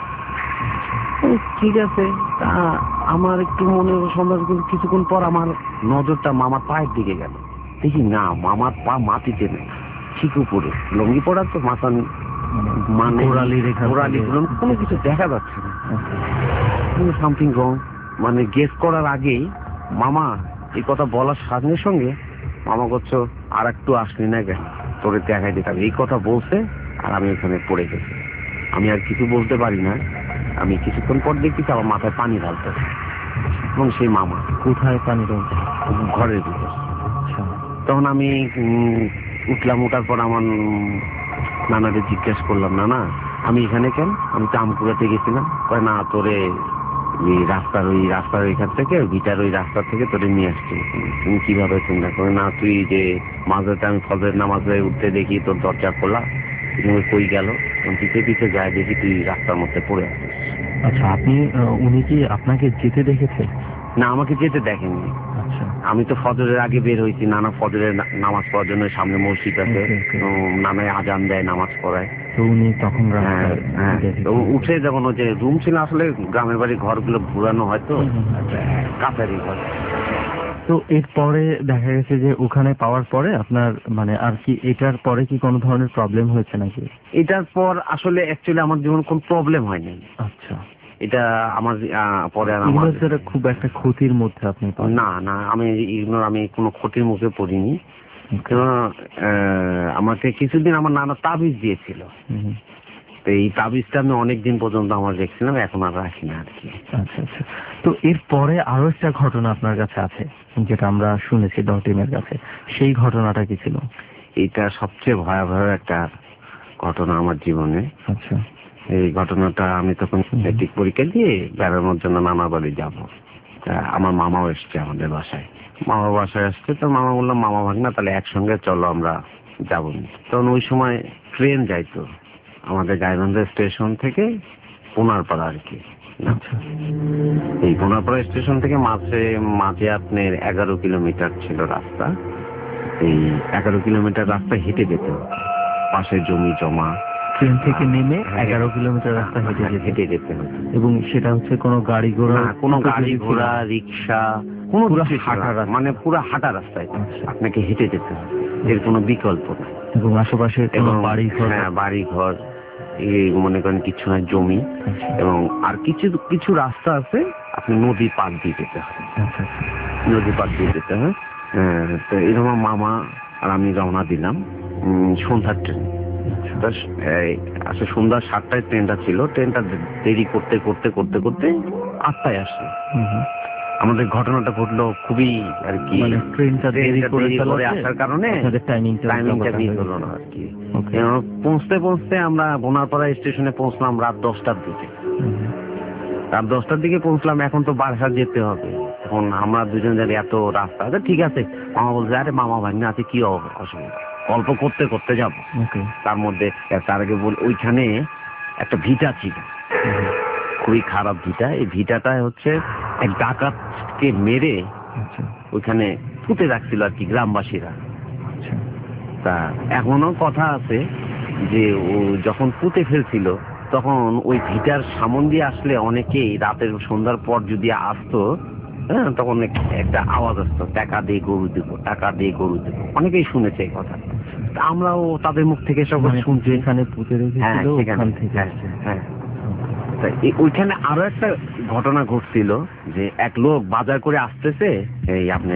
ঠিক আছে, তা আমার একটু মনে সন্দেহ, কিন্তু কিছুক্ষণ পর আমার নজরটা মামার পায়ের দিকে গেল। দেখি না, মামার পা মাটিতে নেই, ঠিক উপরে, লঙ্গি পড়ার তো মাথা মানে কোনো কিছু দেখা যাচ্ছে না, সামথিং রং। মানে গেস করার আগেই মামা এই কথা বলার সঙ্গে সঙ্গে মামা করছো আর একটু আসলি না কেন, তোরে দেখাই দিতাম, এই কথা বলছে। আর আমি ওখানে পড়ে গেছি, আমি আর কিছু বলতে পারি না। আমি কিছুক্ষণ পর দেখতেছি আমার মাথায় পানি ঢালতেছে, এবং সেই মামা।
কোথায় পানি ঢালছে?
ঘরের ভিতর। তখন আমি উঠলাম, ওঠার পর আমার নানাদের জিজ্ঞেস করলাম, নানা আমি এখানে কেন, আমি তো আম কুড়াতে গেছিলাম। কয় না, তোরে রাস্তার ওইখান থেকে, ভিটার ওই রাস্তা থেকে তোরে নিয়ে আসছি। তুমি কিভাবে চিন্তা করে না, তুই যে মাঝরাতে আমি ফজরের নামাজে উঠতে দেখি তোর দরজা খোলা, তুমি কই গেল, পিছে পিছে যায় দেখি তুই রাস্তার মধ্যে পড়ে আছিস।
আচ্ছা, আপনি উনি কি আপনাকে যেতে দেখেছে?
না, আমাকে যেতে দেখেনি।
আচ্ছা,
আমি তো ফজরের আগে বের হয়েছি, নানা ফজরের নামাজ পড়ার জন্য, সামনে মসজিদ আছে, নানায় আজান দেয়, নামাজ পড়ায়।
তো উনি তখন
উঠে যখন ওই যে রুম ছিল, আসলে গ্রামের বাড়ি ঘরগুলো ঘুরানো হয়তো কাছারি ঘর।
তো এরপরে দেখা গেছে যে ওখানে পাওয়ার পরে আপনার মানে আর কি এটার পরে কি কোনো ধরনের প্রবলেম হয়েছে নাকি?
এটার পর আসলে অ্যাকচুয়ালি আমার জীবনে কোনো প্রবলেম হয়নি।
আচ্ছা,
এটা আমার পরে
খুব একটা ক্ষতির মধ্যে আপনি?
না না, আমি কোনো ক্ষতির মুখে পড়িনি। আমাকে কিছুদিন আমার নানা তাবিজ দিয়েছিল, এই তাবিজটা আমি অনেকদিন পর্যন্ত আমার রেখেছিলাম, এখন আর রাখি না আর কি।
আচ্ছা আচ্ছা। তো এরপরে আরো একটা ঘটনা আপনার কাছে আছে যেটা আমরা শুনেছি টিমের কাছে, সেই ঘটনাটা কি ছিল?
এটা সবচেয়ে ভয়াবহ একটা ঘটনা আমার জীবনে।
আচ্ছা,
এই ঘটনাটা, আমি তখন মেট্রিক পরীক্ষা দিয়ে বেড়ানোর জন্য নানা বাড়ি যাবো। আমার মামাও এসছে আমাদের বাসায়, মামার বাসায় আসছে। তো মামা বললাম, মামা ভাগনা তাহলে একসঙ্গে চলো আমরা যাবো। তখন ওই সময় ট্রেন যাইতো আমাদের গাইবান্ধা স্টেশন থেকে পোনারপাড়া আর কি। এই পোনারপাড়া স্টেশন থেকে মাঝে আপনার 11 কিলোমিটার ছিল রাস্তা। এই 11 কিলোমিটার রাস্তা হেঁটে যেতে হতো, পাশে জমি জমা।
ট্রেন থেকে নেমে 11 কিলোমিটার রাস্তা হেঁটে যেতে হতো, এবং সেটা হচ্ছে কোনো গাড়ি ঘোড়া,
কোনো গাড়ি ঘোড়া, রিক্সা কোনো
পুরো
কিছুই ছিল
হাঁটা
না।
রাস্তা।
মানে পুরো হাঁটা রাস্তায়
আচ্ছা।
আপনাকে হেঁটে যেতে হবে, এর কোনো বিকল্প নেই।
এবং আশেপাশে কোনো
এবং
বাড়ি ঘর?
হ্যাঁ, বাড়ি ঘর এই মনে করেন কিছু না, জমি।
আচ্ছা।
এবং আর কিছু কিছু রাস্তা আছে আপনি নদী পার দিয়ে যেতে হবে,
আচ্ছা আচ্ছা।
নদী পার দিয়ে যেতে হয়। তো এরকম মামা আর আমি রওনা দিলাম সন্ধ্যার ট্রেন। আসলে সন্ধ্যা 7টায় ট্রেনটা ছিল, ট্রেনটা দেরি করতে করতে করতে করতে 8টায় আসলো। আমাদের ঘটনাটা ঘটলো খুবই আর কি,
মানে ট্রেনটা দেরি করে
আসার কারণে টাইমিংটা মিস হলো না আর কি। পৌঁছতে পৌঁছতে আমরা বোনারপাড়া স্টেশনে পৌঁছলাম রাত 10টার দিকে। রাত 10টার দিকে পৌঁছলাম, এখন তো বাসা যেতে হবে। এখন আমরা দুজন জানি এত রাস্তা আছে, ঠিক আছে। মামা বলছে, আরে মামা ভাগ্নে আছে, কি অসুবিধা, গল্প করতে করতে যাবো। তার মধ্যে তার আগে ওইখানে একটা ভিটা ছিল, খুবই খারাপ ভিটা। এই ভিটাটা হচ্ছে এক ডাকাতকে মেরে ওইখানে পুঁতে রাখছিল আর কি গ্রামবাসীরা। তা এখনো কথা আছে যে ও যখন পুঁতে ফেলছিল তখন ওই ভিটার সামন দিয়ে আসলে অনেকেই রাতের সন্ধ্যার পর যদি আসতো, হ্যাঁ, তখন একটা আওয়াজ আসতো, টাকা দিয়ে গরু দেবো, টাকা দিয়ে গরু দেবো। অনেকেই শুনেছে এই কথা। আমরাও তাদের মুখ থেকে সব শুনছি।
এখানে পুঁতে রেখেছিল, ওখান থেকে।
হ্যাঁ, ওইখানে আরো একটা ঘটনা ঘটছিল যে এক লোক বাজার করে আসতেছে, এই আপনি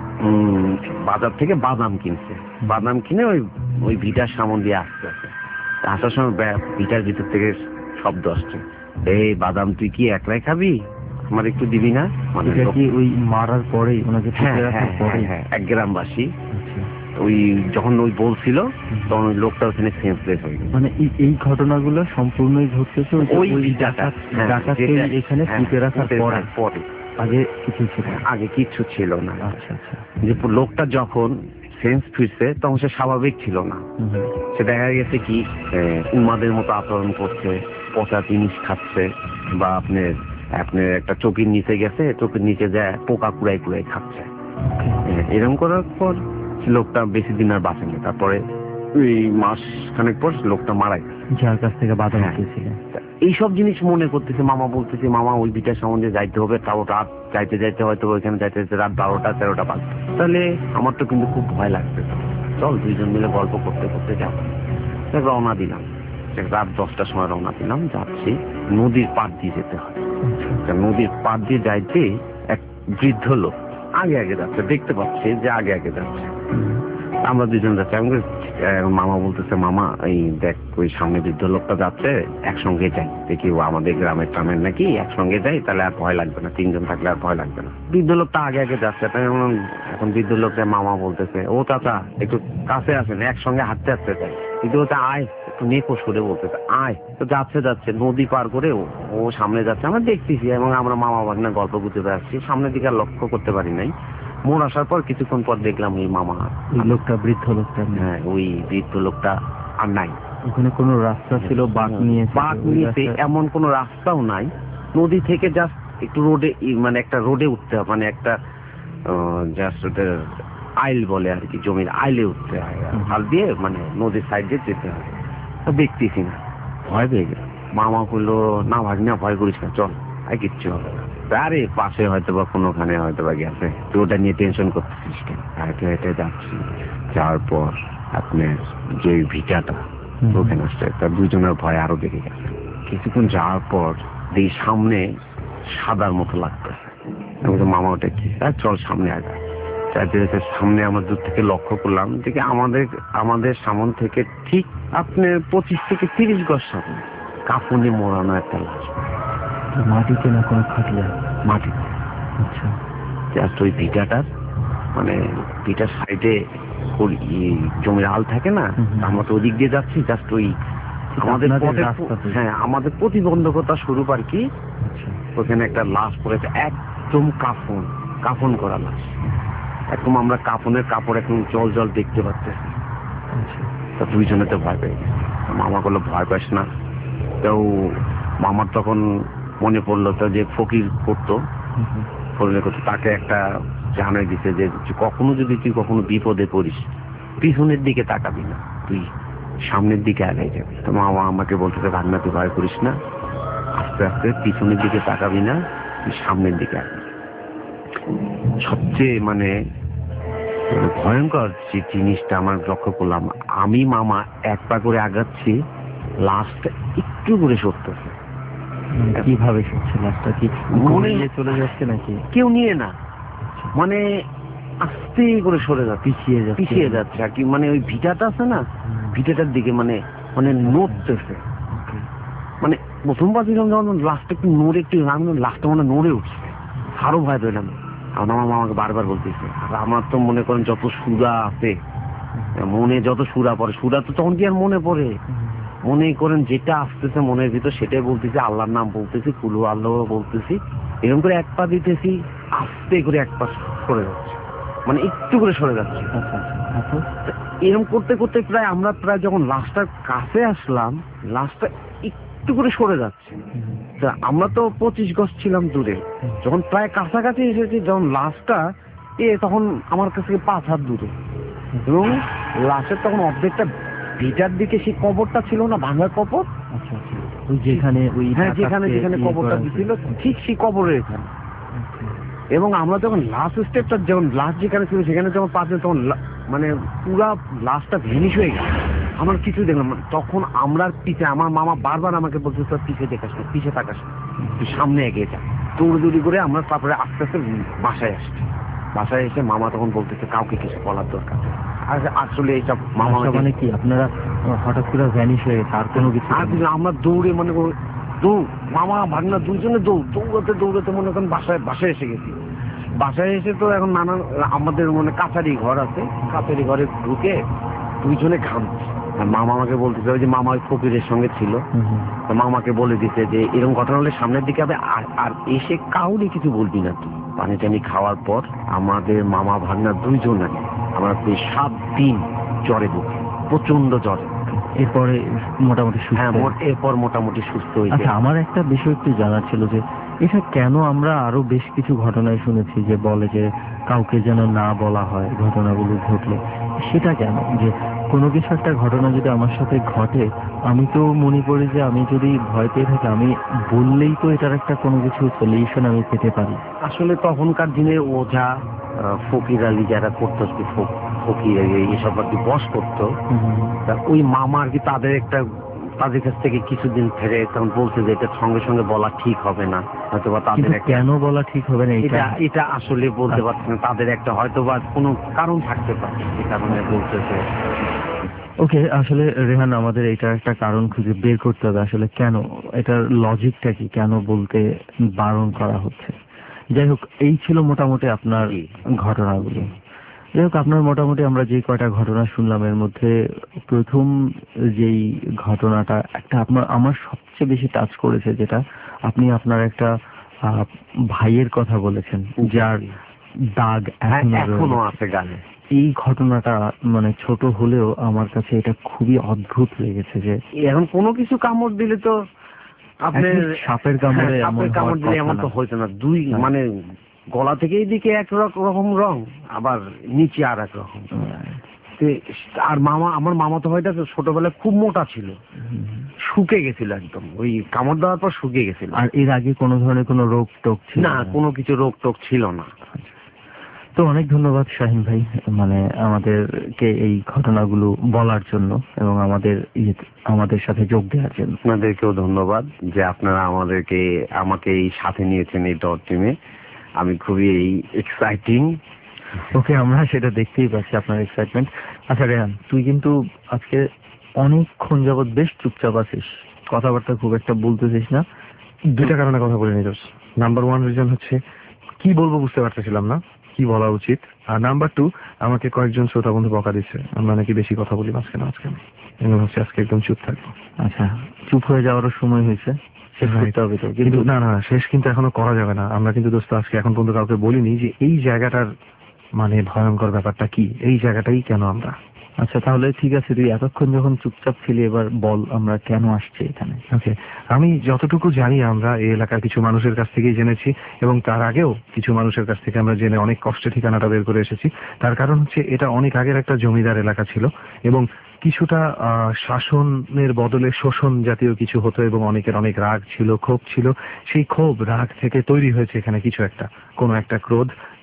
বাজার থেকে বাদাম কিনছে, বাদাম কিনে ওই ভিটার সামন দিয়ে আসতেছে। আসার সময় ভিটার ভিতর থেকে শব্দ আসছে, এই বাদাম তুই কি একলাই খাবি, আমার একটু দিবি না? মানে
কি ওই মারার পরেই ওনাকে?
হ্যাঁ, এক গ্রামবাসী ওই যখন ওই বলছিল তখন ওই লোকটা ওখানে সেন্সলেস হয়ে গেল।
মানে এই ঘটনাগুলো সম্পূর্ণই ঘটতেছে
ওই ভিটাটা
এখানে পুঁতে রাখার পরে। আগে
কিচ্ছু ছিল না।
আচ্ছা আচ্ছা।
যে লোকটা যখন সেন্স ফিরছে তখন সে স্বাভাবিক ছিল না। সে দেখা গেছে কি উন্মাদের মতো আচরণ করছে, পচা জিনিস খাচ্ছে, বা আপনার একটা চোখের নিচে গেছে, চোখের নিচে যায় পোকা কুড়াই কুড়াই খাচ্ছে। এরকম করার পর লোকটা বেশি দিন আর বাঁচেনি। তারপরে ওই মাস খানেক পর লোকটা মারা গেছে,
যার কাছ থেকে বাদাম খেয়েছিলেন।
এইসব জিনিস মনে করতেছে। মামা বলতেছে, মামা ওই ভিটার সম্বন্ধে যাইতে হবে, তাও রাত যাইতে যাইতে হয়তো ওইখানে যাইতে যাইতে রাত 12টা-13টা বাজবে। তাহলে আমার তো কিন্তু খুব ভয় লাগছে। চল দুইজন মিলে গল্প করতে করতে যাবো। রওনা দিলাম, রাত 10টার সময় রওনা দিলাম। যাচ্ছি, নদীর পাড় দিয়ে যেতে হয়। নদীর পাড় দিয়ে যাইতে এক বৃদ্ধ লোক আগে আগে যাচ্ছে, দেখতে পাচ্ছি যে আগে আগে যাচ্ছে। আমরা দুজন যাচ্ছি। মামা বলতেছে, মামা এই দেখ ওই সামনে বৃদ্ধ লোকটা যাচ্ছে, একসঙ্গে যাই, দেখি ও আমাদের গ্রামের টামের নাকি, একসঙ্গে যাই, তাহলে আর ভয় লাগবে না, 3জন থাকলে আর ভয় লাগবে না। বৃদ্ধ লোকটা আগে আগে যাচ্ছে। এখন বৃদ্ধ লোকটা মামা বলতেছে, ও চাচা একটু কাছে আসেন, একসঙ্গে হাঁটতে হাঁটতে যাই। কিন্তু ওটা আয়, একটু নেকোষ করে বলতেছে, আয়। তো যাচ্ছে নদী পার করে ও সামনে যাচ্ছে, আমরা দেখতেছি। এবং আমরা মামা ভাগ্নে গল্প গুজবে আসছি, সামনের দিকে আর লক্ষ্য করতে পারি নাই। মোড় আসার পর কিছুক্ষণ পর দেখলাম ওই মামা,
ওই লোকটা, বৃদ্ধ লোকটা।
হ্যাঁ, ওই বৃদ্ধ লোকটা আর নাই।
ওখানে কোনো রাস্তা ছিল? বাঁক নিয়েছে
এমন কোনো রাস্তাও নাই। নদী থেকে জাস্ট একটু রোডে, মানে একটা রোডে উঠতে হয়, মানে একটা জাস্ট ওটা আইল বলে আর কি, জমির আইলে উঠতে হয়, হাল দিয়ে মানে নদীর সাইড দিয়ে যেতে হয়। তো দেখতেছি না, ভয় পেয়ে গেল। মামা বললো, না ভাগ্না ভয় করিস না, চল, আর কিচ্ছু হবে না। আরে পাশে হয়তো বা কোনোখানে হয়তো বা গেছে, তো ওটা নিয়ে টেনশন করতেছিস কেন? হেঁটে হেঁটে যাচ্ছি। যাওয়ার পর আপনার যে ভিটাটা ওখানে আসছে, তার দুজনের ভয় আরো বেড়ে গেছে। কিছুক্ষণ যাওয়ার পর এই সামনে সাদার মতো লাগতেছে। মামা ওটা কি, চল সামনে আগে। সামনে আমার দূর থেকে লক্ষ্য করলাম যে আমাদের সামন থেকে ঠিক আপনার 25 থেকে 30 গজ সামনে কাফনে মোড়ানো একটা লাশ।
মাটিতে না কোনো খাটিয়া?
মাটিতে।
আচ্ছা।
জাস্ট ওই ভিটাটার মানে ভিটার সাইডে জমির আল থাকে না, আমরা তো ওদিক দিয়ে যাচ্ছি। জাস্ট ওই আমাদের হ্যাঁ, আমাদের প্রতিবন্ধকতা স্বরূপ আর কি, ওখানে একটা লাশ পড়েছে, একদম কাফন করা লাশ। একদম আমরা কাফনের কাপড় একদম জল জল দেখতে পাচ্ছি। তা দুইজনে তো ভয় পেয়ে গেছে। মামা বললো, ভয় পাস না। তো মামার তখন মনে পড়লো তো যে ফকির করতো, তাকে একটা জানাই দিছে যে কখনো যদি তুই কখনো বিপদে পড়িস, পিছনের দিকে তাকাবি না, তুই সামনের দিকে আগে যাবি। তো মামা আমাকে বলতেছে, ভাগনা তুই ভয় করিস না, আস্তে আস্তে পিছনের দিকে তাকাবি না, তুই সামনের দিকে আগে। সবচেয়ে মানে ভয়ঙ্কর যে জিনিসটা আমার লক্ষ্য করলাম, আমি মামা এক পা করে আগাচ্ছি, লাস্ট একটু করে সরতেছে।
কিভাবে সরছে লাস্টটা? কি
মনে
নিয়ে চলে যাচ্ছে নাকি?
কেউ নিয়ে না, মানে আস্তে করে সরে যাচ্ছে, পিছিয়ে যাচ্ছে আর কি। মানে ওই ভিটাটা আছে না, ভিটাটার দিকে মানে মানে নড়তেছে। মানে প্রথমবার দিলাম যখন লাস্ট একটু নড়ে, একটু লাস্টে মানে নড়ে উঠছে, আরো ভয় পেলাম। আর আমার মামাকে বারবার বলতেছে, আর আমার তো মনে করেন যত সুরা আছে মনে, যত সুরা পড়ে, সুরা তো তখন কি আর মনে পড়ে? মনে করেন যেটা আসতেছে মনের ভিতর সেটাই বলতেছি, আল্লাহর নাম বলতেছি, কুলু আল্লাহ বলতেছি, এরকম করে এক পা দিতেছি, আস্তে করে এক পা সরে যাচ্ছে, মানে একটু করে সরে যাচ্ছে। এরকম করতে করতে প্রায় আমরা প্রায় যখন লাস্টটার কাছে আসলাম, লাস্টটা একটু করে সরে যাচ্ছে। তা আমরা তো 25 গজ ছিলাম দূরে, যখন প্রায় কাছাকাছি এসেছি, যখন লাস্টটা তখন আমার কাছ থেকে 5 হাত দূরে, এবং লাস্টের তখন অর্ধেকটা ভিটার দিকে সেই কবরটা ছিল না, ভাঙার কবর,
ওই যেখানে ওই
যেখানে যেখানে কবরটা দিছিল ঠিক সেই কবরের এখানে। এবং আমরা যখন লাস্ট স্টেপটা, যখন লাস্ট যেখানে ছিল সেখানে যখন পাচ্ছি, তখন মানে পুরা লাস্টটা ভেনিশ হয়ে গেল, আমার কিছু দেখলাম। তখন আমরা পিছিয়ে, আমার মামা বারবার আমাকে বলছে তোর পিছিয়ে দেখাস না, পিছিয়ে তাকাস না, তুই সামনে এগিয়ে যা। দৌড়ি করে আমরা তারপরে আস্তে আস্তে বাসায় আসছি। বাসায় এসে মামা তখন বলতেছে কাউকে কিছু বলার দরকার। আর আসলে এইসব মামা
মানে কি আপনারা হঠাৎ করে ভ্যানিশ হয়ে গেছে, আর কোনো কিছু?
আর আমরা দৌড়ে মানে দৌড়, মামা ভাগনা দুইজনে দৌড়াতে মনে করেন বাসায় এসে গেছি। বাসায় এসে তো এখন নানান আমাদের মানে কাছারি ঘর আছে, কাছারি ঘরে ঢুকে দুইজনে ঘামছে। মামা আমাকে বলতেছে, ওই যে মামা ওই ফকিরের সঙ্গে ছিল, মামাকে বলে দিতে যে এরকম ঘটনা হলে সামনের দিকে হবে, আর এসে কাউরে কিছু বলবি না তুই। পানি টানি খাওয়ার পর আমাদের মামা ভাগনা দুইজনে আমরা 7 দিন জ্বরে ভুগি, প্রচন্ড জ্বরে।
এরপরে মোটামুটি
এরপর মোটামুটি সুস্থ হয়েছে।
আচ্ছা, আমার একটা বিষয় একটু জানার ছিল যে এটা কেন আমরা আরো বেশ কিছু ঘটনায় শুনেছি যে বলে যে কাউকে যেন না বলা হয় ঘটনাগুলো ঘটলে, সেটা কেন? যে কোনো কিছু একটা ঘটনা যদি আমার সাথে ঘটে, আমি তো মনে করি যে আমি যদি ভয় পেয়ে থাকি, আমি বললেই তো এটার একটা কোনো কিছু সলিউশন আমি পেতে পারি।
আসলে তখনকার দিনে ওঝা ফকির আলী যারা করতো, ফকির এসব আর কি বস করতো, ওই মামা আর কি তাদের কাছ থেকে কিছুদিন থেকে তখন বলছে যে এটা সঙ্গে সঙ্গে বলা ঠিক হবে না, হয়তো বা তাদের
কেন বলা ঠিক হবে না
এটা আসলে বলতে পারছে না। তাদের একটা হয়তো বা কোনো কারণ থাকতে পারে, যে কারণে বলতেছে।
ওকে, আসলে রেহান, আমাদের এটা একটা কারণ খুঁজে বের করতে হবে, আসলে কেন, এটার লজিকটা কি, কেন বলতে বারণ করা হচ্ছে। যাই হোক, এই ছিল মোটামুটি আপনার ঘটনাগুলো। যাই হোক, আপনার মোটামুটি আমরা যে কয়টা ঘটনা শুনলাম এর মধ্যে প্রথম যেই ঘটনাটা একটা আমার সবচেয়ে বেশি টাচ করেছে, যেটা আপনি আপনার একটা ভাইয়ের কথা বলেছেন যার দাগ এখনো আছে গালে। এই ঘটনাটা মানে ছোট হলেও আমার কাছে এটা খুবই অদ্ভুত লেগেছে যে
এখন কোনো কিছু কামড় দিলে তো আপনার
সাপের কামড়ে
দিলে এমন তো হইতো না। দুই মানে গলা থেকে এইদিকে এক রকম রং, আবার নিচে আর এক রকম। আর আমার মামা তো হয়তো ছোটবেলায় খুব মোটা ছিল, শুকে গেছিল একদম, ওই কামড় দেওয়ার পর শুকে গেছিল।
আর এর আগে কোনো ধরনের কোনো রোগ টোক ছিল
না? কোনো কিছু রোগ টোক ছিল না।
তো অনেক ধন্যবাদ শাহিন ভাই, মানে আমাদেরকে এই ঘটনাগুলো বলার জন্য এবং আমাদের সাথে যোগ দেওয়ার জন্য।
আপনাদেরকেও ধন্যবাদ যে আপনারা আমাকে এই সাথে নিয়েছেন এই ডট টিমে। আমি খুবই এক্সাইটিং।
ওকে, আমরা সেটা দেখতেই পাচ্ছি আপনার এক্সাইটমেন্ট। আচ্ছা রেহান, তুই কিন্তু আজকে অনেকক্ষণ যাবৎ বেশ চুপচাপ আছিস, কথাবার্তা খুব একটা বলতেছিস না।
দুইটা কারণে কথা বলে নিস। নাম্বার 1 রিজন হচ্ছে কি বলবো বুঝতে পারতেছিলাম না, কি বলা উচিত। আর নাম্বার 2, আমাকে কয়েকজন শ্রোতা বন্ধু বকা দিচ্ছে আমরা নাকি বেশি কথা বলি মাঝখানে। হচ্ছে আজকে একদম চুপ থাকবো।
আচ্ছা, চুপ হয়ে যাওয়ারও সময় হয়েছে, শেষ করতে হবে তো।
কিন্তু না, শেষ কিন্তু এখনো করা যাবে না। আমরা কিন্তু দোস্ত আজকে এখন পর্যন্ত কাউকে বলিনি যে এই জায়গাটার মানে ভয়ঙ্কর ব্যাপারটা কি, এই জায়গাটাই কেন আমরা।
আচ্ছা, তাহলে ঠিক আছে, তুই এতক্ষণ যখন চুপচাপ ছিলি, এবার বল আমরা কেন আসছি এখানে।
ওকে, আমি যতটুকু জানি আমরা এই এলাকার কিছু মানুষের কাছ থেকেই জেনেছি, এবং তার আগেও কিছু মানুষের কাছ থেকে আমরা জেনে অনেক কষ্টে ঠিকানাটা বের করে এসেছি। তার কারণ হচ্ছে এটা অনেক আগের একটা জমিদার এলাকা ছিল, এবং কিছুটা শাসনের বদলে শোষণ জাতীয় কিছু হতো, এবং অনেকের অনেক রাগ ছিল, ক্ষোভ ছিল। সেই ক্ষোভ রাগ থেকে তৈরি হয়েছে এখানে কিছু একটা, কোনো একটা ক্রোধ,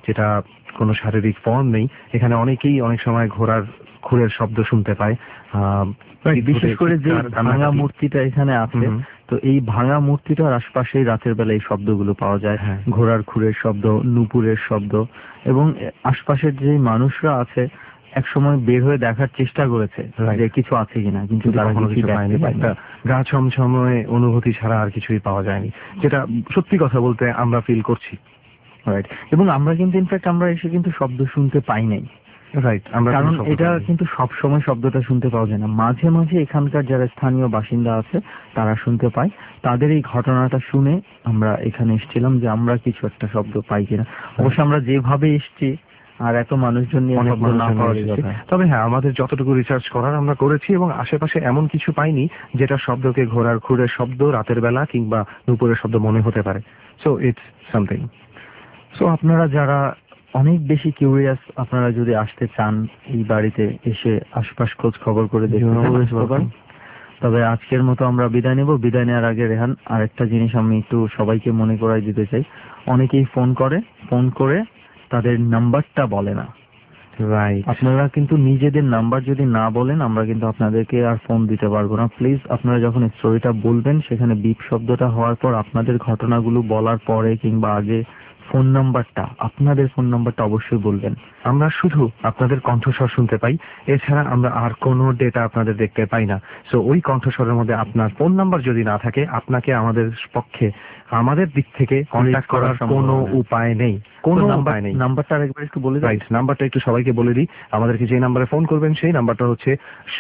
যেটা কোনো শারীরিক ফর্ম নেই। এখানে অনেকেই অনেক সময় ঘোড়ার খুরের শব্দ শুনতে পায়,
বিশেষ করে যে ভাঙা মূর্তিটা এখানে আছে, তো এই ভাঙা মূর্তিটার আশপাশেই রাতের বেলা এই শব্দগুলো পাওয়া যায়, ঘোড়ার খুরের শব্দ, নুপুরের শব্দ। এবং আশপাশের যে মানুষরা আছে একসময় বের হয়ে দেখার চেষ্টা করেছে যে কিছু আছে কিনা, কিন্তু তারা কোনো কিছু পায়নি।
একটা গা ছমছমে অনুভূতি ছাড়া আর কিছুই পাওয়া যায়নি, যেটা সত্যি কথা বলতে আমরা ফিল করছি।
রাইট। এবং আমরা কিন্তু ইনফ্যাক্ট আমরা এসে কিন্তু শব্দ শুনতে পাই নাই।
রাইট, আমরা
কারণ এটা কিন্তু সব সময় শব্দটা শুনতে পাওয়া যায় না, মাঝে মাঝে এখানকার যারা স্থানীয় বাসিন্দা আছে তারা শুনতে পায়। তাদের এই ঘটনাটা শুনে আমরা এখানে এসেছিলাম যে আমরা কিছু একটা শব্দ পাই কিনা। অবশ্য আমরা যেভাবে এসেছি আর এত মানুষজন নিয়ে শব্দ না পাওয়া যাবে।
তবে হ্যাঁ, আমাদের যতটুকু রিসার্চ করার আমরা করেছি এবং আশেপাশে এমন কিছু পাইনি যেটা শব্দকে ঘোড়ার খুরের শব্দ, রাতের বেলা কিংবা নুপুরের শব্দ মনে হতে পারে। So it's something.
সো আপনারা যারা অনেক বেশি কিউরিয়াস, আপনারা যদি আসতে চান এই বাড়িতে এসে আশপাশ খোঁজ খবর করে দেখতে পারেন। তবে আজকের মতো আমরা বিদায় নেব। বিদায় নেওয়ার আগে রেহান, আরেকটা জিনিস আমি একটু সবাইকে মনে করাই দিতে চাই। অনেকেই ফোন করে তাদের নাম্বারটা বলে না।
রাইট,
আপনারা কিন্তু নিজেদের নাম্বার যদি না বলেন আমরা কিন্তু আপনাদেরকে আর ফোন দিতে পারবো না। প্লিজ আপনারা যখন স্টোরিটা বলবেন সেখানে বিপ শব্দটা হওয়ার পর আপনাদের ঘটনাগুলো বলার পরে কিংবা আগে ফোন নাম্বারটা, আপনাদের ফোন নাম্বারটা অবশ্যই বলবেন।
আমরা শুধু আপনাদের কণ্ঠস্বর শুনতে পাই, এছাড়া আমরা আর কোনো ডেটা আপনাদের দেখতে পাই না। সো ওই কণ্ঠস্বরের মধ্যে আপনার ফোন নাম্বার যদি না থাকে, আপনাকে আমাদের পক্ষে আমাদের দিক থেকে কন্ট্যাক্ট করার কোনো উপায় নেই, কোনো উপায় নেই।
নাম্বারটা আরেকবার একটু বলে দিন।
রাইট, নাম্বারটা একটু সবাইকে বলে দিই। আমাদেরকে যে নাম্বারে ফোন করবেন সেই নাম্বারটা হচ্ছে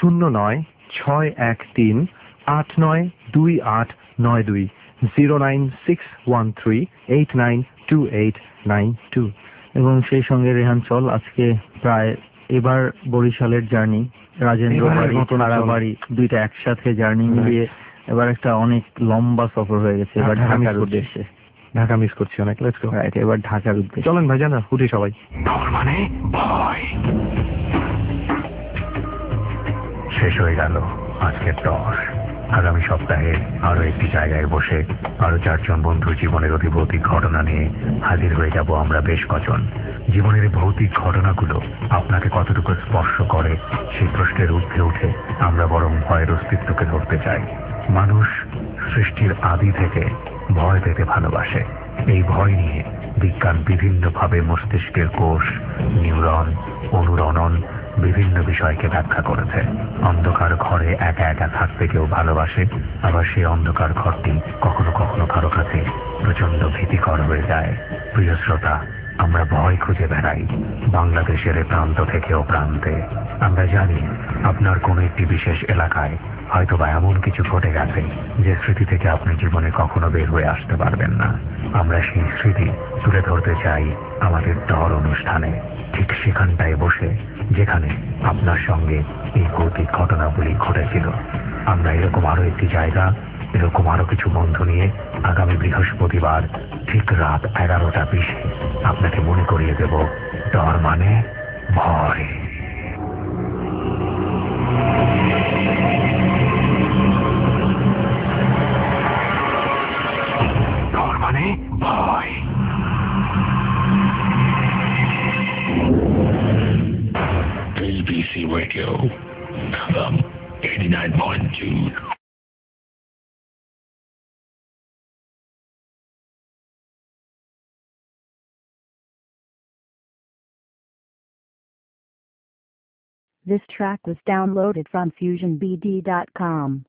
09-613-892892, 09613892892।
এবং সেই সঙ্গে রেহান চল, আজকে প্রায় এবার বরিশালের জার্নি, রাজেন্দ্র বাড়ি, নারাবাড়ি দুইটা একসাথে জার্নি মিলিয়ে এবার একটা অনেক লম্বা সফর হয়ে গেছে। এবার ঢাকার উদ্দেশ্যে।
ঢাকা মিস করছি অনেক। Let's go.
রাইট, এবার ঢাকার উদ্দেশ্যে
চলেন ভাই, জানা উঠি সবাই।
মানে ভয় শেষ হয়ে গেল আজকের টস। আগামী সপ্তাহে আরো একটি জায়গায় বসে আরো 4 জন বন্ধুর জীবনের অধিভৌতিক ঘটনা নিয়ে হাজির হয়ে যাব আমরা বেশ কজন। জীবনের এই ভৌতিক ঘটনাগুলো আপনাকে কতটুকু স্পর্শ করে সেই প্রশ্নের ঊর্ধ্বে উঠে আমরা বরং ভয়ের অস্তিত্বকে ধরতে চাই। মানুষ সৃষ্টির আদি থেকে ভয় পেতে ভালোবাসে। এই ভয় নিয়ে বিজ্ঞান বিভিন্নভাবে মস্তিষ্কের কোষ, নিউরন, অনুরণন বিভিন্ন বিষয়কে ব্যাখ্যা করেছে। অন্ধকার ঘরে একা একা থাকতে কেউ ভালোবাসে, আবার সেই অন্ধকার ঘরটি কখনো কখনো কারো কাছে প্রচন্ড ভীতিকর হয়ে যায়। প্রিয় শ্রোতা, আমরা ভয় খুঁজে বেড়াই বাংলাদেশের প্রান্ত থেকেও প্রান্তে। আমরা জানি আপনার কোনো একটি বিশেষ এলাকায় হয়তোবা এমন কিছু ঘটে গেছে যে স্মৃতি থেকে আপনি জীবনে কখনো বের হয়ে আসতে পারবেন না। আমরা সেই স্মৃতি তুলে ধরতে চাই আমাদের ডর অনুষ্ঠানে, ঠিক সেখানটায় বসে যেখানে আপনার সঙ্গে এই ভৌতিক ঘটনাগুলি ঘটেছিল। আমরা এরকম আরো একটি জায়গা, এরকম আরো কিছু বন্ধু নিয়ে আগামী বৃহস্পতিবার ঠিক রাত 11:20 আপনাকে মনে করিয়ে দেব ডর মানে ভয়। ডর মানে ভয়।
ABC Radio, FM 89.2.
This track was downloaded from FusionBD.com.